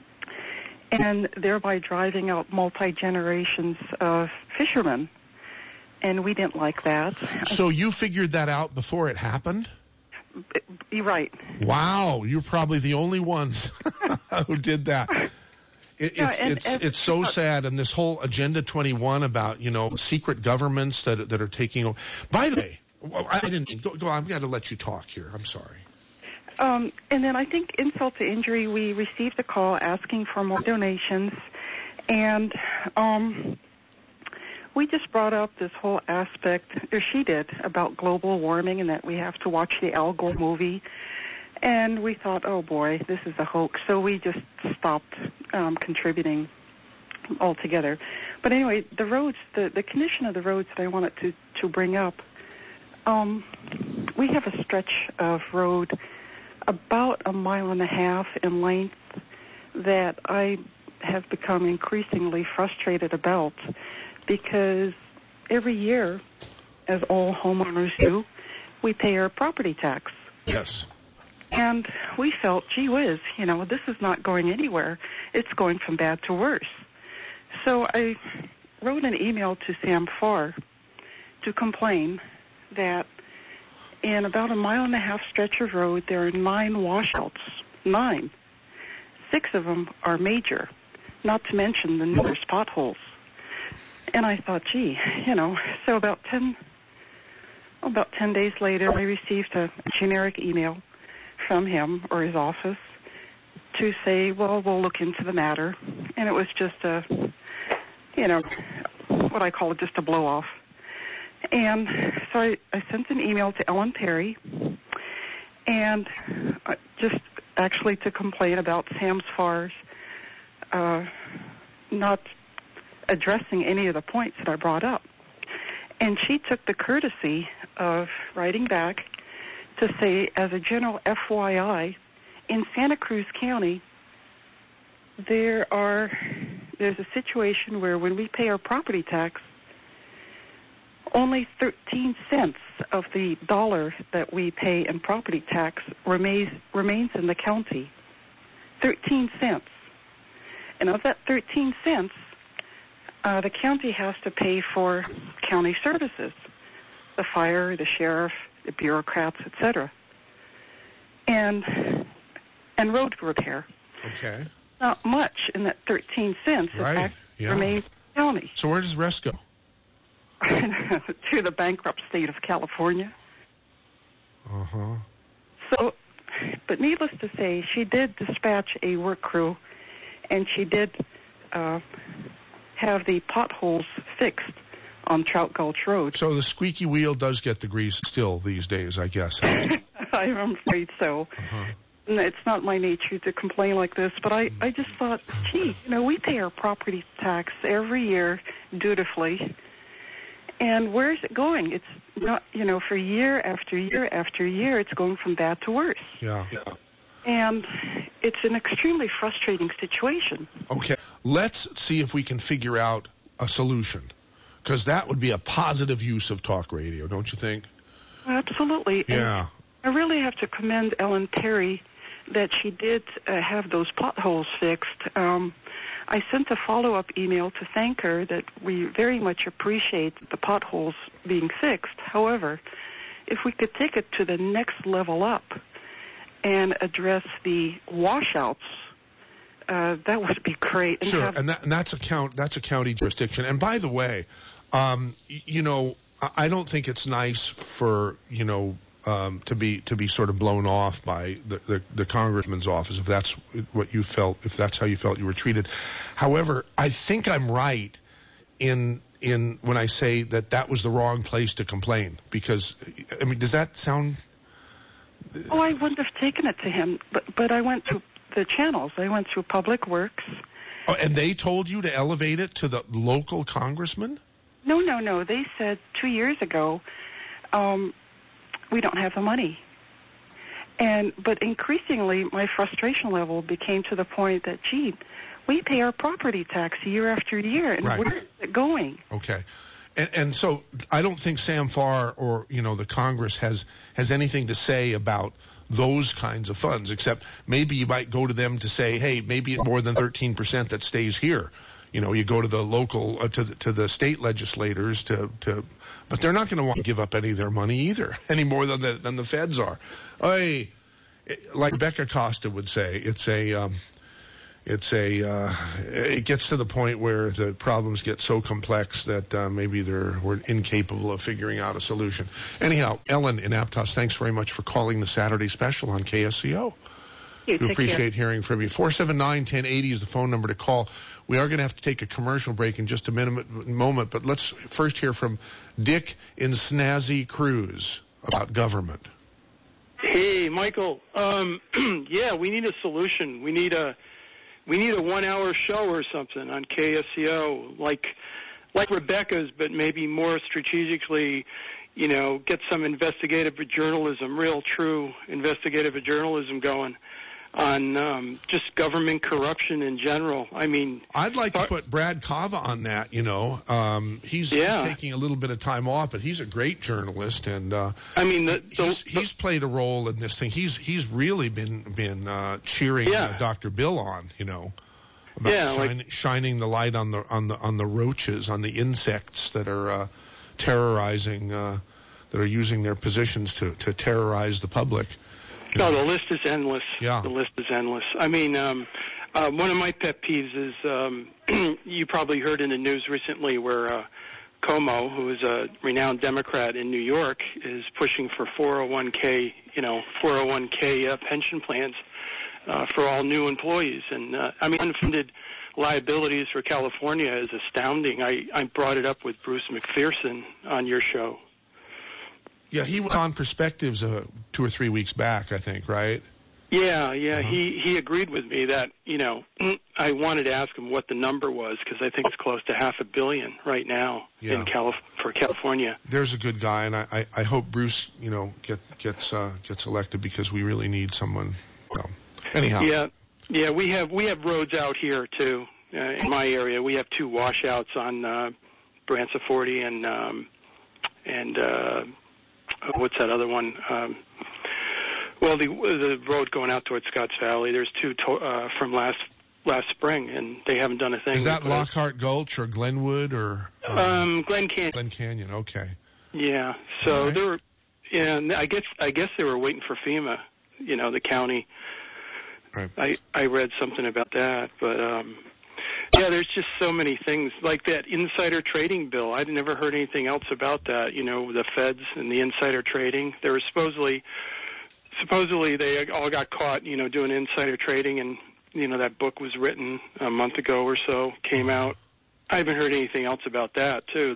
and thereby driving out multi-generations of fishermen. And we didn't like that. So you figured that out before it happened? You're right. Wow, you're probably the only ones who did that. It, Yeah, it's and- it's and- it's so sad, and this whole Agenda twenty-one about, you know, secret governments that that are taking over. By the way, well, I didn't go. go I've got to let you talk here. I'm sorry. Um, and then I think insult to injury, we received a call asking for more donations, and um, we just brought up this whole aspect, or she did, about global warming and that we have to watch the Al Gore movie. And we thought, oh boy, this is a hoax. So we just stopped um, contributing altogether. But anyway, the roads, the, the condition of the roads that I wanted to, to bring up, um, we have a stretch of road about a mile and a half in length that I have become increasingly frustrated about, because every year, as all homeowners do, we pay our property tax. Yes. And we felt, gee whiz, you know, this is not going anywhere. It's going from bad to worse. So I wrote an email to Sam Farr to complain that in about a mile and a half stretch of road, there are nine washouts. Nine. Six of them are major, not to mention the numerous potholes. And I thought, gee, you know, so about ten, about ten days later, I received a generic email from him or his office to say, well, we'll look into the matter. And it was just a, you know, what I call it, just a blow-off. And so I, I sent an email to Ellen Perry, and uh, just actually to complain about Sam Farr's uh, not addressing any of the points that I brought up. And she took the courtesy of writing back to say, as a general F Y I, in Santa Cruz County, there are there's a situation where when we pay our property tax, only thirteen cents of the dollar that we pay in property tax remains remains in the county. thirteen cents. And of that thirteen cents, uh, the county has to pay for county services, the fire, the sheriff, the bureaucrats, et cetera, and and road repair. Okay. Not much in that thirteen cents. In Right. fact, Yeah. remains in the county. So where does the rest go? To the bankrupt state of California. Uh-huh. So, but needless to say, she did dispatch a work crew, and she did uh, have the potholes fixed on Trout Gulch Road. So the squeaky wheel does get the grease still these days, I guess. I'm afraid so. Uh-huh. And it's not my nature to complain like this, but I, I just thought, gee, you know, we pay our property tax every year dutifully. And where is it going? It's not, you know, for year after year after year, it's going from bad to worse. Yeah. And it's an extremely frustrating situation. Okay. Let's see if we can figure out a solution, because that would be a positive use of talk radio, don't you think? Absolutely. Yeah. And I really have to commend Ellen Perry that she did uh, have those potholes fixed. Um, I sent a follow-up email to thank her that we very much appreciate the potholes being fixed. However, if we could take it to the next level up and address the washouts, uh, that would be great. And Sure, have- and, that, and that's a count. That's a county jurisdiction. And by the way, um, y- you know, I I don't think it's nice for you know um, to be to be sort of blown off by the, the, the congressman's office if that's what you felt, if that's how you felt you were treated. However, I think I'm right in in when I say that that was the wrong place to complain, because I mean, does that sound? Oh, I wouldn't have taken it to him, but but I went to the channels. I went through Public Works. Oh, and they told you to elevate it to the local congressman? No, no, no. They said two years ago, um, we don't have the money. And but increasingly, my frustration level became to the point that, gee, we pay our property tax year after year, and Right. where is it going? Okay. And, and so I don't think Sam Farr or, you know, the Congress has, has anything to say about those kinds of funds, except maybe you might go to them to say, hey, maybe it's more than thirteen percent that stays here. You know, you go to the local, uh, to, the, to the state legislators to, to, but they're not going to want to give up any of their money either, any more than the, than the feds are. Hey, like Becca Costa would say, it's a, um, It's a, uh, it gets to the point where the problems get so complex that uh, maybe they're we're incapable of figuring out a solution. Anyhow, Ellen in Aptos, thanks very much for calling the Saturday Special on K S C O. You, we take appreciate care. hearing from you. four seven nine, one zero eight zero is the phone number to call. We are going to have to take a commercial break in just a minute, moment, but let's first hear from Dick in Snazzy Cruz about government. Hey, Michael. Um, yeah, we need a solution. We need a we need a one-hour show or something on K S C O, like like Rebecca's, but maybe more strategically. You know, get some investigative journalism, real, true investigative journalism going on um, just government corruption in general. I mean, I'd like to put Brad Kava on that. You know, um, he's, yeah. he's taking a little bit of time off, but he's a great journalist, and uh, I mean, the, the, he's, the, he's played a role in this thing. He's he's really been been uh, cheering yeah. uh, Doctor Bill on. You know, about yeah, shine, like, shining the light on the on the on the roaches, on the insects that are uh, terrorizing, uh, that are using their positions to to terrorize the public. No, the list is endless. Yeah. The list is endless. I mean, um, uh, one of my pet peeves is um, you probably heard in the news recently where uh, Cuomo, who is a renowned Democrat in New York, is pushing for four oh one k, you know, four oh one k uh, pension plans uh, for all new employees. And, uh, I mean, unfunded liabilities for California is astounding. I, I brought it up with Bruce McPherson on your show. Yeah, he was on Perspectives uh, two or three weeks back, I think, right? Yeah, yeah. Uh-huh. He he agreed with me that, you know, I wanted to ask him what the number was because I think it's close to half a billion right now yeah. in Calif- for California. There's a good guy, and I, I, I hope Bruce, you know, get, gets uh, gets elected because we really need someone. Well, anyhow. Yeah, yeah. We have we have roads out here too uh, in my area. We have two washouts on uh, Branciforte and um, and. Uh, What's that other one? Um, well, the the road going out towards Scotts Valley. There's two to, uh, from last last spring, and they haven't done a thing. Is that Lockhart Gulch or Glenwood or um, um, Glen Canyon? Glen Canyon. Okay. Yeah. So right. they were, and I guess I guess they were waiting for FEMA. You know, the county. Right. I I read something about that, but. Um, Yeah, there's just so many things like that insider trading bill. I'd never heard anything else about that. You know, the feds and the insider trading. They were supposedly, supposedly they all got caught, you know, doing insider trading, and you know that book was written a month ago or so, came out. I haven't heard anything else about that too.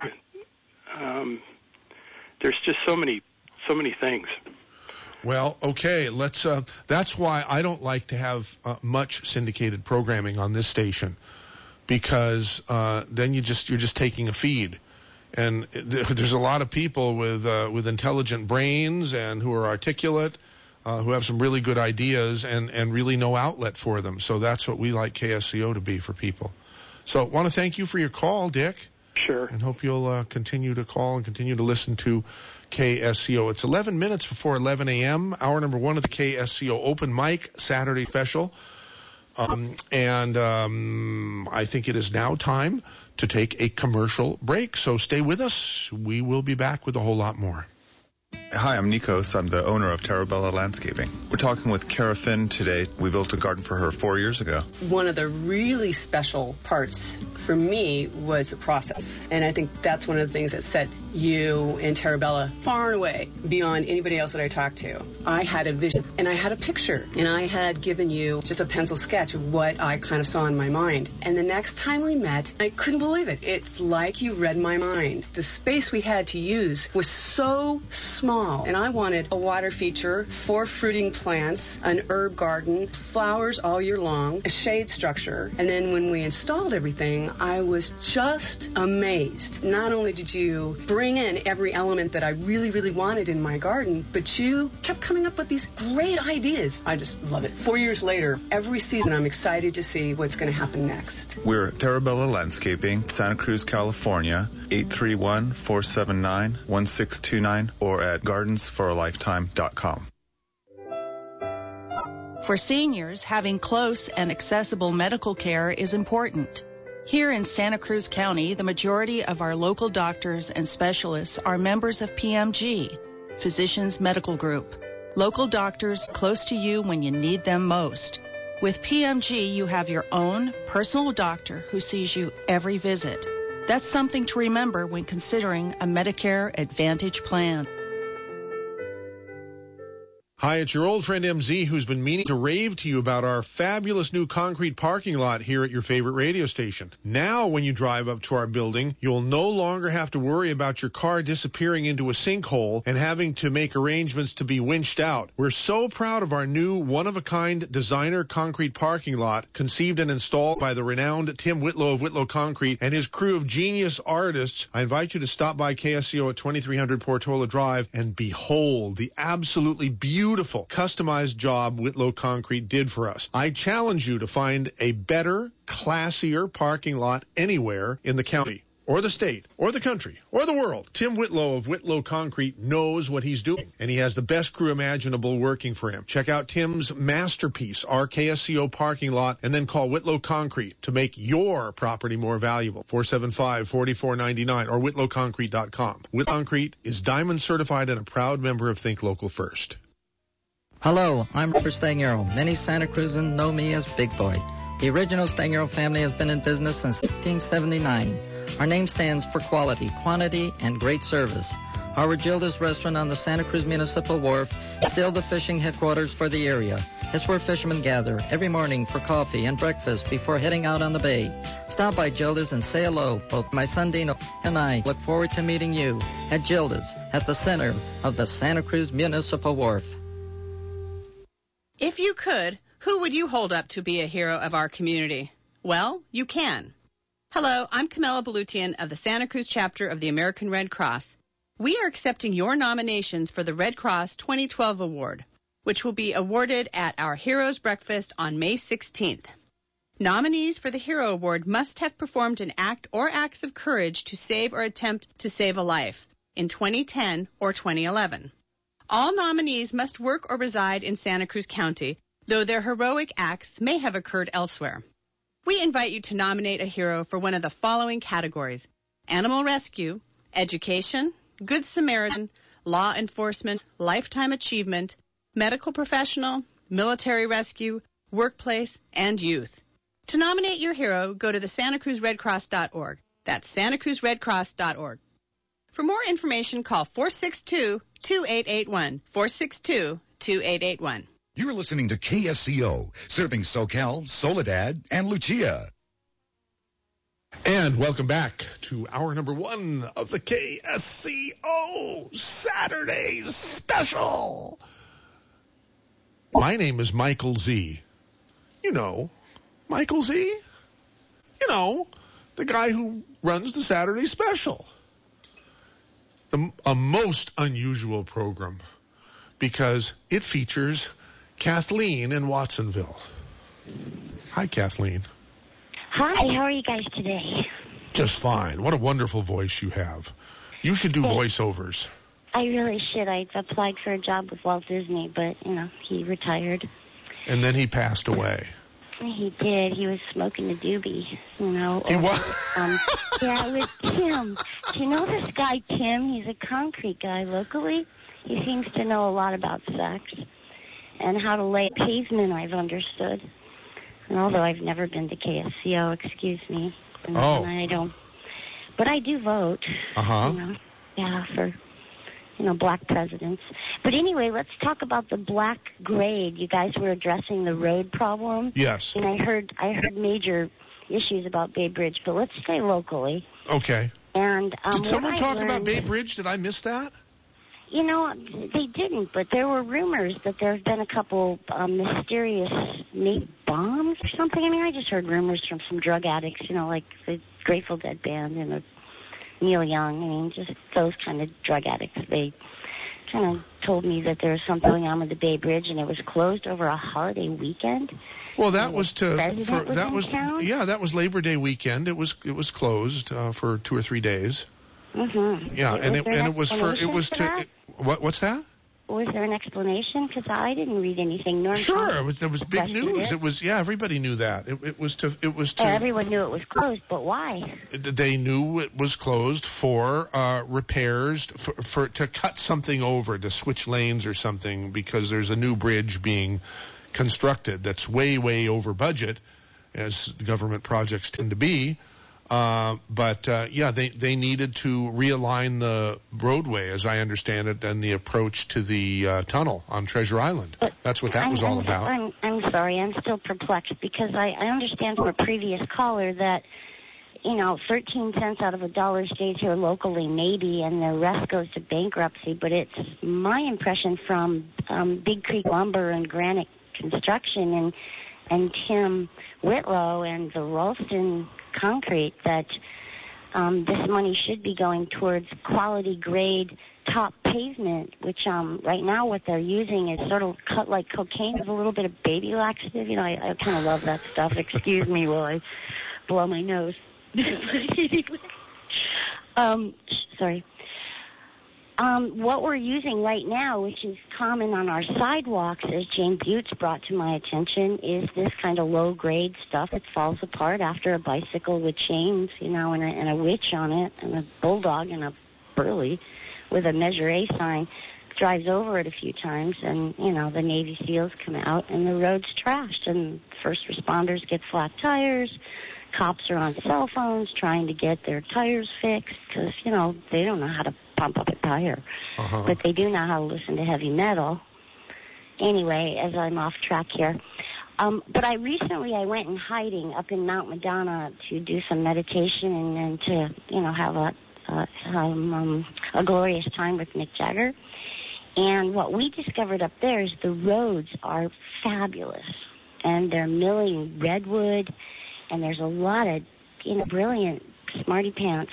Um, there's just so many, so many things. Well, okay, let's. Uh, that's why I don't like to have uh, much syndicated programming on this station. Because uh, then you just you're just taking a feed, and th- there's a lot of people with uh, with intelligent brains and who are articulate, uh, who have some really good ideas and, and really no outlet for them. So that's what we like K S C O to be for people. So I want to thank you for your call, Dick. Sure. And hope you'll uh, continue to call and continue to listen to K S C O. It's eleven minutes before eleven a.m. Hour number one of the K S C O Open Mic Saturday Special. Um, and um, I think it is now time to take a commercial break. So stay with us. We will be back with a whole lot more. Hi, I'm Nikos. I'm the owner of Terabella Landscaping. We're talking with Kara Finn today. We built a garden for her four years ago. One of the really special parts for me was the process. And I think that's one of the things that set you and Terabella far and away beyond anybody else that I talked to. I had a vision and I had a picture and I had given you just a pencil sketch of what I kind of saw in my mind. And the next time we met, I couldn't believe it. It's like you read my mind. The space we had to use was so small small, and I wanted a water feature, four fruiting plants, an herb garden, flowers all year long, a shade structure. And then when we installed everything, I was just amazed. Not only did you bring in every element that I really, really wanted in my garden, but you kept coming up with these great ideas. I just love it. Four years later, every season I'm excited to see what's going to happen next. We're Terabella Landscaping, Santa Cruz, California, eight three one, four seven nine, one six two nine, or at gardens for a lifetime dot com. For seniors, having close and accessible medical care is important. Here in Santa Cruz County, the majority of our local doctors and specialists are members of P M G, Physicians Medical Group. Local doctors close to you when you need them most. With P M G, you have your own personal doctor who sees you every visit. That's something to remember when considering a Medicare Advantage plan. Hi, it's your old friend M Z, who's been meaning to rave to you about our fabulous new concrete parking lot here at your favorite radio station. Now, when you drive up to our building, you'll no longer have to worry about your car disappearing into a sinkhole and having to make arrangements to be winched out. We're so proud of our new one-of-a-kind designer concrete parking lot, conceived and installed by the renowned Tim Whitlow of Whitlow Concrete and his crew of genius artists. I invite you to stop by K S C O at twenty-three hundred Portola Drive and behold the absolutely beautiful Beautiful, customized job Whitlow Concrete did for us. I challenge you to find a better, classier parking lot anywhere in the county, or the state, or the country, or the world. Tim Whitlow of Whitlow Concrete knows what he's doing, and he has the best crew imaginable working for him. Check out Tim's masterpiece, our K S C O parking lot, and then call Whitlow Concrete to make your property more valuable. four seven five, four four nine nine or whitlow concrete dot com. Whitlow Concrete is Diamond certified and a proud member of Think Local First. Hello, I'm Robert Stagnero. Many Santa Cruzans know me as Big Boy. The original Stagnero family has been in business since eighteen seventy-nine. Our name stands for quality, quantity, and great service. Our Gilda's restaurant on the Santa Cruz Municipal Wharf is still the fishing headquarters for the area. It's where fishermen gather every morning for coffee and breakfast before heading out on the bay. Stop by Gilda's and say hello. Both my son Dino and I look forward to meeting you at Gilda's at the center of the Santa Cruz Municipal Wharf. If you could, who would you hold up to be a hero of our community? Well, you can. Hello, I'm Camilla Balutian of the Santa Cruz chapter of the American Red Cross. We are accepting your nominations for the Red Cross twenty twelve Award, which will be awarded at our Heroes Breakfast on May sixteenth. Nominees for the Hero Award must have performed an act or acts of courage to save or attempt to save a life in twenty ten or twenty eleven. All nominees must work or reside in Santa Cruz County, though their heroic acts may have occurred elsewhere. We invite you to nominate a hero for one of the following categories: animal rescue, education, good Samaritan, law enforcement, lifetime achievement, medical professional, military rescue, workplace, and youth. To nominate your hero, go to the santa cruz red cross dot org. That's santa cruz red cross dot org. For more information, call four six two, two eight eight one, four six two, two eight eight one. You're listening to K S C O, serving SoCal, Soledad, and Lucia. And welcome back to hour number one of the K S C O Saturday Special. My name is Michael Z. You know, Michael Z. You know, the guy who runs the Saturday Special. The, a most unusual program because it features Kathleen in Watsonville. Hi, Kathleen. Hi, how are you guys today? Just fine. What a wonderful voice you have. You should do voiceovers. I really should. I applied for a job with Walt Disney, but, you know, he retired. And then he passed away. He did. He was smoking a doobie, you know. He was? Um, yeah, with Tim. Do you know this guy, Tim? He's a concrete guy locally. He seems to know a lot about sex and how to lay pavement, I've understood. And although I've never been to K S C O, excuse me. And, oh. and I don't. But I do vote. Uh-huh. You know, yeah, for... you know, black presidents. But anyway, let's talk about the black grade. You guys were addressing the road problem. Yes. And I heard I heard major issues about Bay Bridge, but let's stay locally. Okay. And um, Did someone what talk I learned, about Bay Bridge? Did I miss that? You know, they didn't, but there were rumors that there have been a couple um, mysterious maybe bombs or something. I mean, I just heard rumors from some drug addicts, you know, like the Grateful Dead band and uh, Neil Young. I mean, just those kind of drug addicts. They kind of told me that there was something going on with the Bay Bridge, and it was closed over a holiday weekend. Well, that was to for, was that in was town? yeah, that was Labor Day weekend. It was it was closed uh, for two or three days. Mm-hmm. Yeah, Was and it there an and it was for it explanation was for to that? it, what what's that? Was there an explanation? Because I didn't read anything. Norm Sure, Thompson it was it was big questioned news. It. It was yeah, everybody knew that. It, it was to it was to Yeah, everyone knew it was closed, but why? they knew it was closed for uh, repairs for, for to cut something over, to switch lanes or something, because there's a new bridge being constructed that's way way over budget, as government projects tend to be. Uh, but uh, yeah, they they needed to realign the roadway, as I understand it, and the approach to the uh, tunnel on Treasure Island. But That's what that I'm, was all I'm, about. I'm I'm sorry, I'm still perplexed because I, I understand from a previous caller that, you know, thirteen cents out of a dollar stays here locally, maybe, and the rest goes to bankruptcy. But it's my impression from um, Big Creek Lumber and Granite Construction and and Tim Whitlow and the Ralston Concrete that um, this money should be going towards quality grade top pavement, which um, right now what they're using is sort of cut like cocaine with a little bit of baby laxative. You know, I, I kind of love that stuff. Excuse me while I blow my nose. um, sorry. Um, what we're using right now, which is common on our sidewalks, as Jane Butts brought to my attention, is this kind of low-grade stuff. It falls apart after a bicycle with chains, you know, and a, and a witch on it, and a bulldog and a burley with a Measure A sign drives over it a few times, and, you know, the Navy SEALs come out, and the road's trashed, and first responders get flat tires. Cops are on cell phones trying to get their tires fixed because, you know, they don't know how to pump up a tire. Uh-huh. But they do know how to listen to heavy metal. Anyway, as I'm off track here. Um, but I recently, I went in hiding up in Mount Madonna to do some meditation and, and to, you know, have a, uh, um, um, a glorious time with Mick Jagger. And what we discovered up there is the roads are fabulous. And they're milling redwood. And there's a lot of, you know, brilliant smarty pants,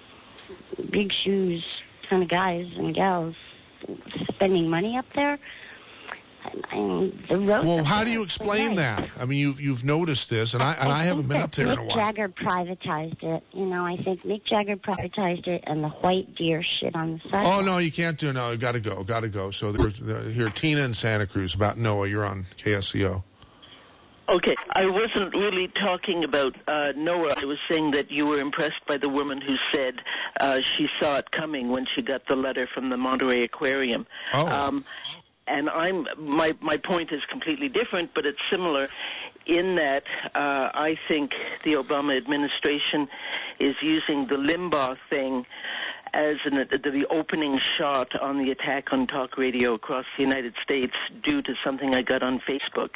big shoes kind of guys and gals spending money up there. I mean, the road. Well, how do you explain that? I mean, you've you've noticed this, and I and I, I haven't been up there Mick in a while. Jagger privatized it. You know, I think Mick Jagger privatized it, and the white deer shit on the side. Oh no, you can't do no. Got to go, got to go. So there's uh, here Tina in Santa Cruz about Noah. You're on K S C O. Okay, I wasn't really talking about uh, Noah. I was saying that you were impressed by the woman who said uh, she saw it coming when she got the letter from the Monterey Aquarium. Oh. Um, and I'm my my point is completely different, but it's similar in that uh, I think the Obama administration is using the Limbaugh thing as an, the opening shot on the attack on talk radio across the United States due to something I got on Facebook.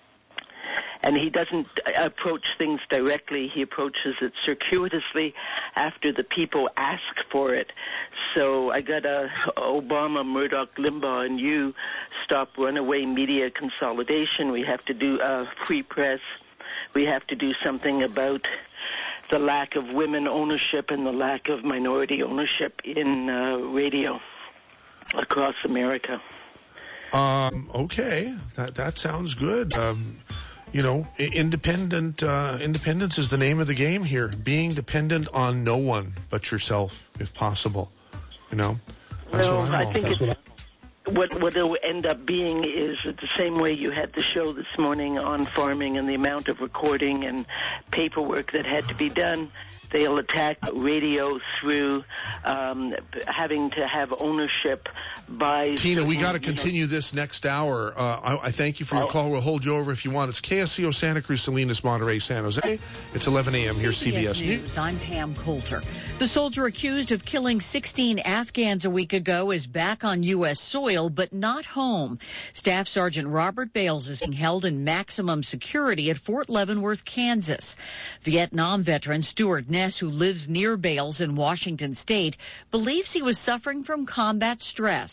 And he doesn't approach things directly. He approaches it circuitously after the people ask for it. So I got a Obama, Murdoch, Limbaugh, and you stop runaway media consolidation. We have to do a free press. We have to do something about the lack of women ownership and the lack of minority ownership in uh, radio across America. Um, okay, that that sounds good. Um, you know, independent uh, independence is the name of the game here. Being dependent on no one but yourself, if possible. You know, that's no, what I'm I all think for. it's, what what it will end up being is the same way you had the show this morning on farming and the amount of recording and paperwork that had to be done. They'll attack radio through um, having to have ownership by... Tina, we got to continue this next hour. Uh, I, I thank you for your call. We'll hold you over if you want. It's K S C O Santa Cruz, Salinas, Monterey, San Jose. It's eleven a.m. Here's C B S News. News. I'm Pam Coulter. The soldier accused of killing sixteen Afghans a week ago is back on U S soil, but not home. Staff Sergeant Robert Bales is being held in maximum security at Fort Leavenworth, Kansas. Vietnam veteran Stuart Ness, who lives near Bales in Washington State, believes he was suffering from combat stress.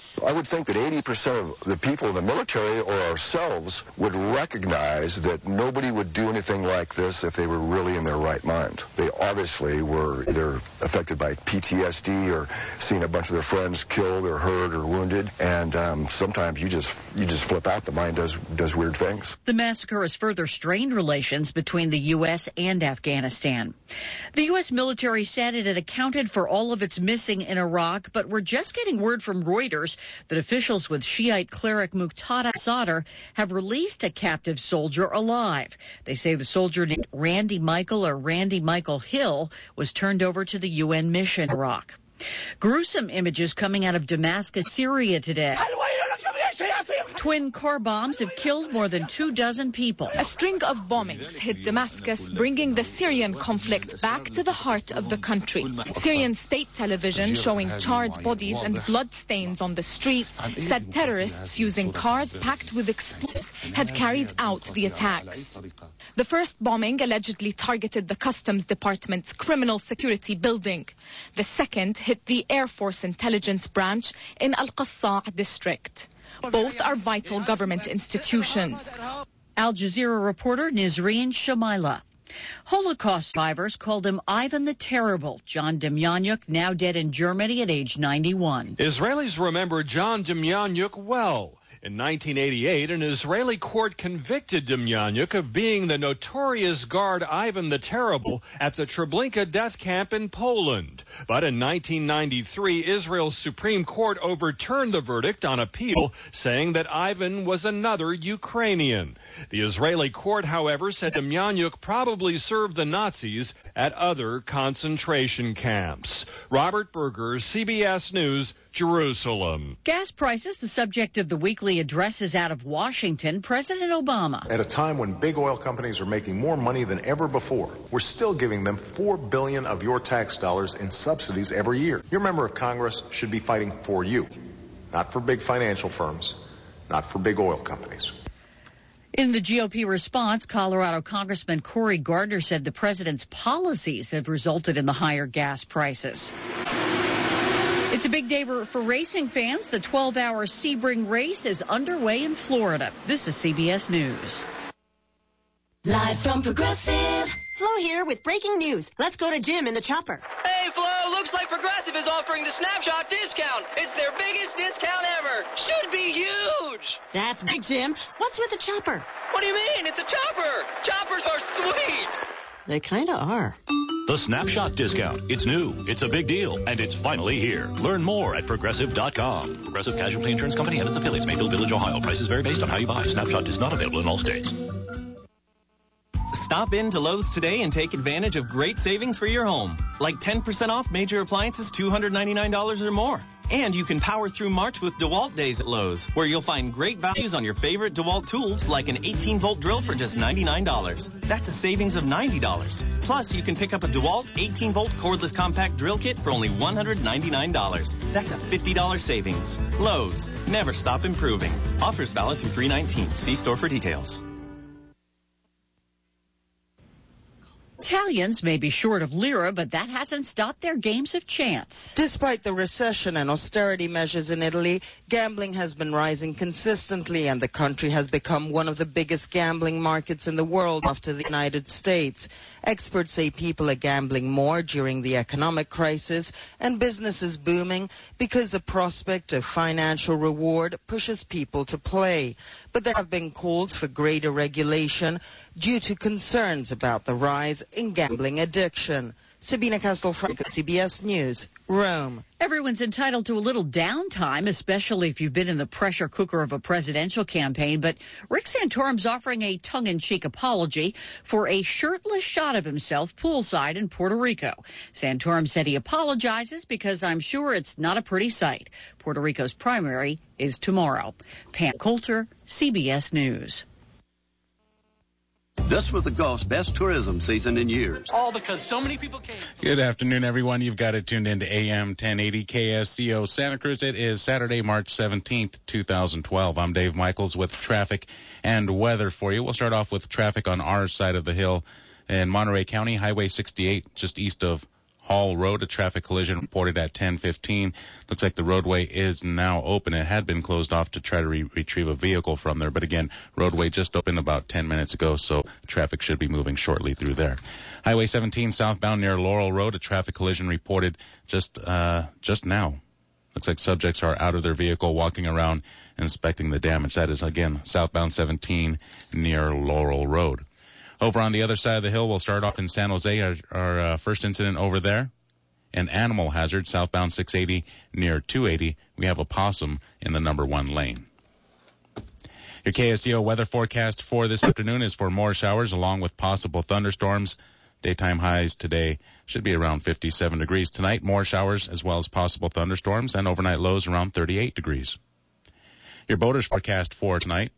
this. I would think that eighty percent of the people in the military or ourselves would recognize that nobody would do anything like this if they were really in their right mind. They obviously were either affected by P T S D or seeing a bunch of their friends killed or hurt or wounded, and um, sometimes you just you just flip out. The mind does does weird things. The massacre has further strained relations between the U S and Afghanistan. The U S military said it had accounted for all of its missing in Iraq, but we're just getting word from Reuters that officials with Shiite cleric Muqtada Sadr have released a captive soldier alive. They say the soldier named Randy Michael or Randy Michael Hill was turned over to the U N mission in Iraq. Gruesome images coming out of Damascus, Syria today. Twin car bombs have killed more than two dozen people. A string of bombings hit Damascus, bringing the Syrian conflict back to the heart of the country. Syrian state television, showing charred bodies and blood stains on the streets, said terrorists using cars packed with explosives had carried out the attacks. The first bombing allegedly targeted the Customs Department's criminal security building. The second hit the Air Force Intelligence Branch in Al-Qassa district. Both are vital government institutions. Al Jazeera reporter Nizreen Shamaila. Holocaust survivors called him Ivan the Terrible. John Demjanjuk, now dead in Germany at age ninety-one. Israelis remember John Demjanjuk well. In nineteen eighty-eight, an Israeli court convicted Demjanjuk of being the notorious guard Ivan the Terrible at the Treblinka death camp in Poland. But in nineteen ninety-three, Israel's Supreme Court overturned the verdict on appeal, saying that Ivan was another Ukrainian. The Israeli court, however, said Demjanjuk probably served the Nazis at other concentration camps. Robert Berger, C B S News, Jerusalem. Gas prices, the subject of the weekly addresses out of Washington. President Obama. At a time when big oil companies are making more money than ever before, we're still giving them four billion dollars of your tax dollars in subsidies every year. Your member of Congress should be fighting for you, not for big financial firms, not for big oil companies. In the G O P response, Colorado Congressman Cory Gardner said the president's policies have resulted in the higher gas prices. It's a big day for, for racing fans. The twelve-hour Sebring race is underway in Florida. This is C B S News. Live from Progressive. Flo here with breaking news. Let's go to Jim in the chopper. Hey, Flo, looks like Progressive is offering the Snapshot discount. It's their biggest discount ever. Should be huge. That's big, Jim. What's with the chopper? What do you mean? It's a chopper. Choppers are sweet. They kind of are. The Snapshot discount. It's new, it's a big deal, and it's finally here. Learn more at Progressive dot com. Progressive Casualty Insurance Company and its affiliates, Mayfield Village, Ohio. Prices vary based on how you buy. Snapshot is not available in all states. Stop in to Lowe's today and take advantage of great savings for your home. Like ten percent off major appliances, two hundred ninety-nine dollars or more. And you can power through March with DeWalt Days at Lowe's, where you'll find great values on your favorite DeWalt tools like an eighteen volt drill for just ninety-nine dollars. That's a savings of ninety dollars. Plus, you can pick up a DeWalt eighteen volt cordless compact drill kit for only one hundred ninety-nine dollars. That's a fifty dollars savings. Lowe's, never stop improving. Offers valid through three nineteen. See store for details. Italians may be short of lira, but that hasn't stopped their games of chance. Despite the recession and austerity measures in Italy, gambling has been rising consistently, and the country has become one of the biggest gambling markets in the world after the United States. Experts say people are gambling more during the economic crisis and business is booming because the prospect of financial reward pushes people to play. But there have been calls for greater regulation due to concerns about the rise in gambling addiction. Sabina Castelfranco, C B S News, Rome. Everyone's entitled to a little downtime, especially if you've been in the pressure cooker of a presidential campaign. But Rick Santorum's offering a tongue-in-cheek apology for a shirtless shot of himself poolside in Puerto Rico. Santorum said he apologizes because I'm sure it's not a pretty sight. Puerto Rico's primary is tomorrow. Pam Coulter, C B S News. This was the Gulf's best tourism season in years. All because so many people came. Good afternoon, everyone. You've got it tuned into A M ten eighty K S C O Santa Cruz. It is Saturday, March seventeenth, twenty twelve. I'm Dave Michaels with traffic and weather for you. We'll start off with traffic on our side of the hill in Monterey County, Highway sixty-eight, just east of Hall Road. A traffic collision reported at ten fifteen. Looks like the roadway is now open. It had been closed off to try to re- retrieve a vehicle from there. But again, roadway just opened about ten minutes ago, so traffic should be moving shortly through there. Highway seventeen southbound near Laurel Road. A traffic collision reported just uh, just now. Looks like subjects are out of their vehicle walking around inspecting the damage. That is, again, southbound seventeen near Laurel Road. Over on the other side of the hill, we'll start off in San Jose. Our, our uh, first incident over there, an animal hazard, southbound six eighty near two eighty. We have a possum in the number one lane. Your K S E O weather forecast for this afternoon is for more showers along with possible thunderstorms. Daytime highs today should be around fifty-seven degrees. Tonight, more showers as well as possible thunderstorms, and overnight lows around thirty-eight degrees. Your boaters forecast for tonight.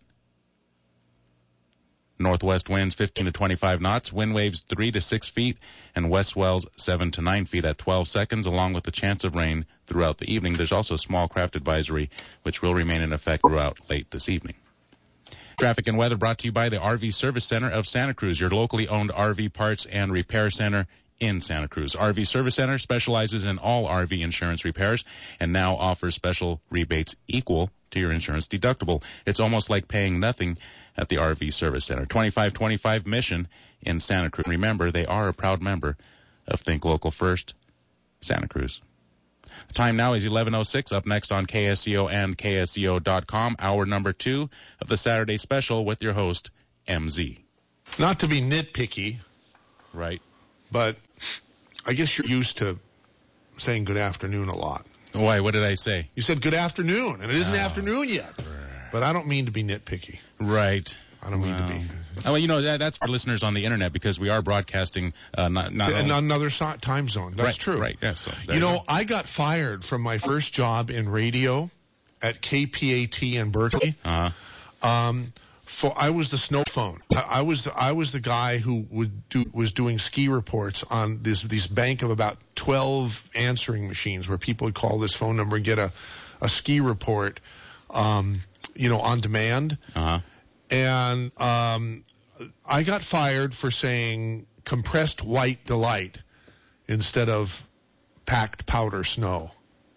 Northwest winds fifteen to twenty-five knots, wind waves three to six feet, and west swells seven to nine feet at twelve seconds, along with the chance of rain throughout the evening. There's also a small craft advisory, which will remain in effect throughout late this evening. Traffic and weather brought to you by the R V Service Center of Santa Cruz, your locally owned R V parts and repair center in Santa Cruz. R V Service Center specializes in all R V insurance repairs and now offers special rebates equal to your insurance deductible. It's almost like paying nothing at the R V Service Center. twenty-five twenty-five Mission in Santa Cruz. Remember, they are a proud member of Think Local First, Santa Cruz. The time now is eleven oh six. Up next on K S E O and K S E O dot com, hour number two of the Saturday special with your host, M Z. Not to be nitpicky. Right. But I guess you're used to saying good afternoon a lot. Why? What did I say? You said good afternoon, and it isn't oh. afternoon yet. But I don't mean to be nitpicky. Right. I don't mean well. to be. Oh, well, you know, that, that's for listeners on the internet because we are broadcasting uh, not, not in only... another so- time zone. That's right, true. Right, yes. So you know, go. I got fired from my first job in radio at K P A T in Berkeley. Uh-huh. Um, for I was the snow phone. I, I was the, I was the guy who would do was doing ski reports on this this bank of about twelve answering machines where people would call this phone number and get a, a ski report, um, you know, on demand. Uh-huh. And um, I got fired for saying compressed white delight instead of packed powder snow.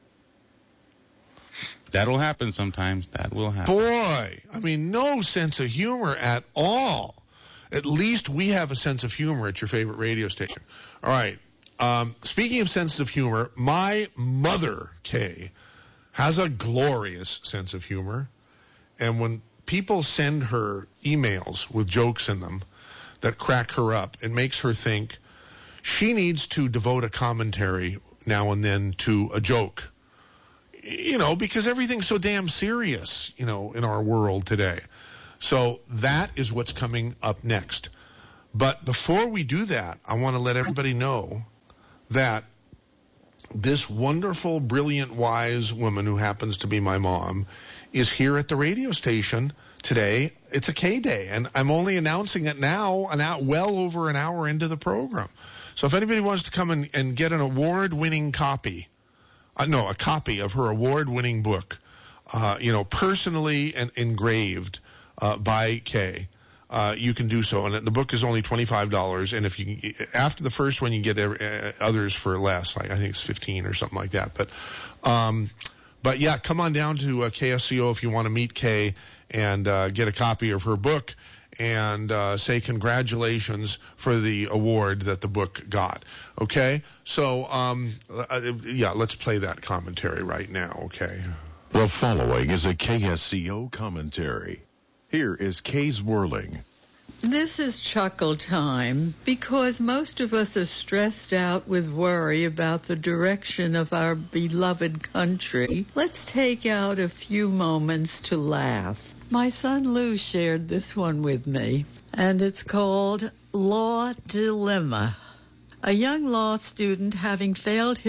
That'll happen sometimes. That will happen. Boy, I mean, no sense of humor at all. At least we have a sense of humor at your favorite radio station. All right. Um, speaking of sense of humor, my mother, Kay, has a glorious sense of humor. And when people send her emails with jokes in them that crack her up, it makes her think she needs to devote a commentary now and then to a joke. You know, because everything's so damn serious, you know, in our world today. So that is what's coming up next. But before we do that, I want to let everybody know that this wonderful, brilliant, wise woman who happens to be my mom is here at the radio station today. It's a K-Day, and I'm only announcing it now, an hour, well over an hour into the program. So if anybody wants to come and, and get an award-winning copy, uh, no, a copy of her award-winning book, uh, you know, personally and engraved uh, by Kay, uh, you can do so. And the book is only twenty-five dollars, and if you after the first one, you get uh, others for less. Like I think it's fifteen or something like that. But um, But, yeah, come on down to uh, K S C O if you want to meet Kay and uh, get a copy of her book and uh, say congratulations for the award that the book got. Okay? So, um, uh, yeah, let's play that commentary right now, okay? The following is a K S C O commentary. Here is Kay's Whirling. This is chuckle time because most of us are stressed out with worry about the direction of our beloved country. Let's take out a few moments to laugh. My son Lou shared this one with me, and it's called Law Dilemma. A young law student, having failed his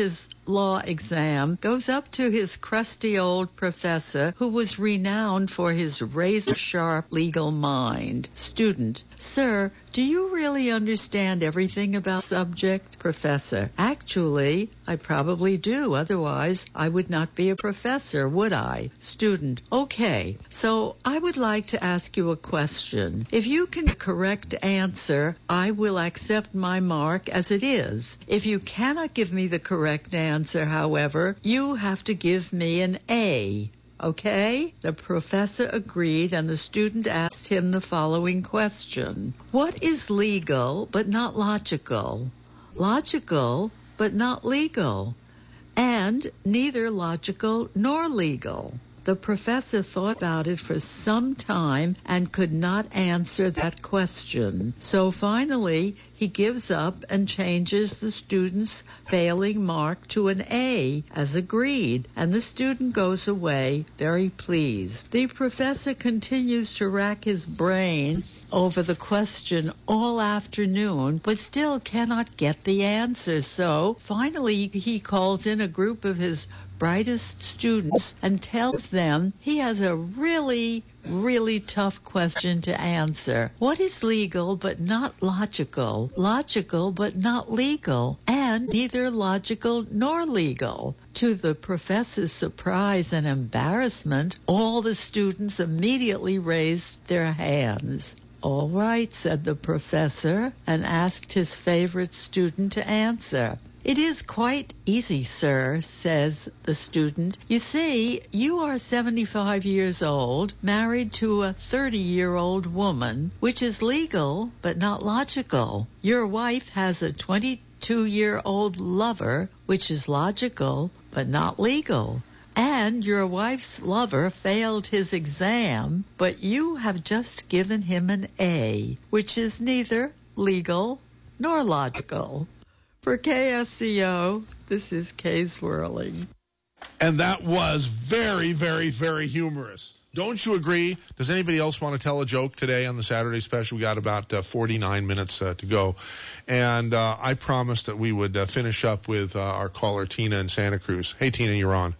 law exam, goes up to his crusty old professor who was renowned for his razor-sharp legal mind. Student: Sir, do you really understand everything about subject? Professor: Actually, I probably do. Otherwise, I would not be a professor, would I? Student: Okay, so I would like to ask you a question. If you can correct answer, I will accept my mark as it is. If you cannot give me the correct answer, however, you have to give me an A. Okay? The professor agreed, and the student asked him the following question. What is legal but not logical? Logical but not legal. And neither logical nor legal. The professor thought about it for some time and could not answer that question. So finally, he gives up and changes the student's failing mark to an A, as agreed, and the student goes away very pleased. The professor continues to rack his brain over the question all afternoon, but still cannot get the answer. So finally, he calls in a group of his brightest students and tells them he has a really, really tough question to answer. What is legal but not logical? Logical but not legal, and neither logical nor legal. To the professor's surprise and embarrassment, all the students immediately raised their hands. All right, said the professor, and asked his favorite student to answer. It is quite easy, sir, says the student. You see, you are seventy-five years old, married to a thirty-year-old woman, which is legal but not logical. Your wife has a twenty-two-year-old lover, which is logical but not legal. And your wife's lover failed his exam, but you have just given him an A, which is neither legal nor logical. For K S C O, this is Kay Swirling. And that was very, very, very humorous. Don't you agree? Does anybody else want to tell a joke today on the Saturday special? We got about uh, forty-nine minutes uh, to go. And uh, I promised that we would uh, finish up with uh, our caller, Tina in Santa Cruz. Hey, Tina, you're on.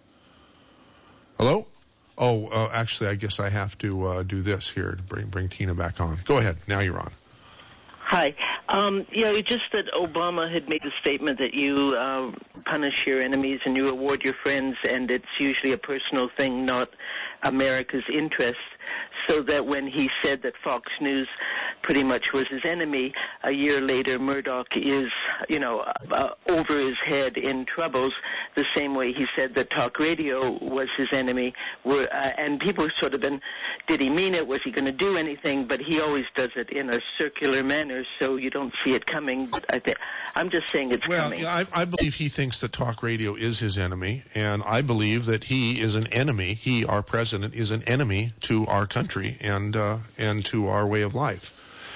Hello? Oh, uh, actually, I guess I have to uh, do this here to bring, bring Tina back on. Go ahead. Now you're on. Hi. Um, yeah, just that Obama had made a statement that you uh, punish your enemies and you reward your friends, and it's usually a personal thing, not America's interest. So that when he said that Fox News pretty much was his enemy, a year later Murdoch is, you know, uh, over his head in troubles, the same way he said that talk radio was his enemy. Were, uh, and people sort of been, did he mean it? Was he going to do anything? But he always does it in a circular manner, so you don't see it coming. But I th- I'm just saying it's well, coming. Well, yeah, I, I believe he thinks that talk radio is his enemy, and I believe that he is an enemy. He, our president, is an enemy to our country and uh, and to our way of life.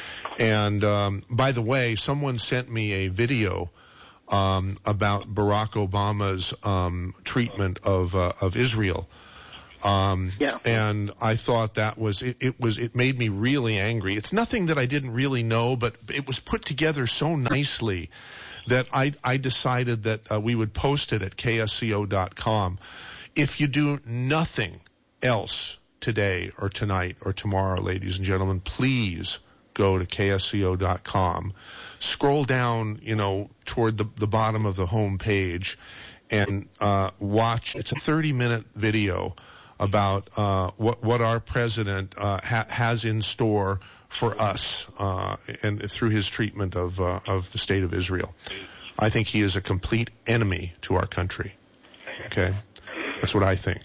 And um, by the way, someone sent me a video um, about Barack Obama's um, treatment of uh, of Israel. Um, yeah. And I thought that was it, it was it made me really angry. It's nothing that I didn't really know, but it was put together so nicely that I I decided that uh, we would post it at K S C O dot com. If you do nothing else today or tonight or tomorrow, ladies and gentlemen, please go to K S C O dot com. Scroll down, you know, toward the, the bottom of the home page and uh, watch. It's a thirty-minute video about uh, what what our president uh, ha- has in store for us uh, and through his treatment of uh, of the state of Israel. I think he is a complete enemy to our country. Okay, that's what I think.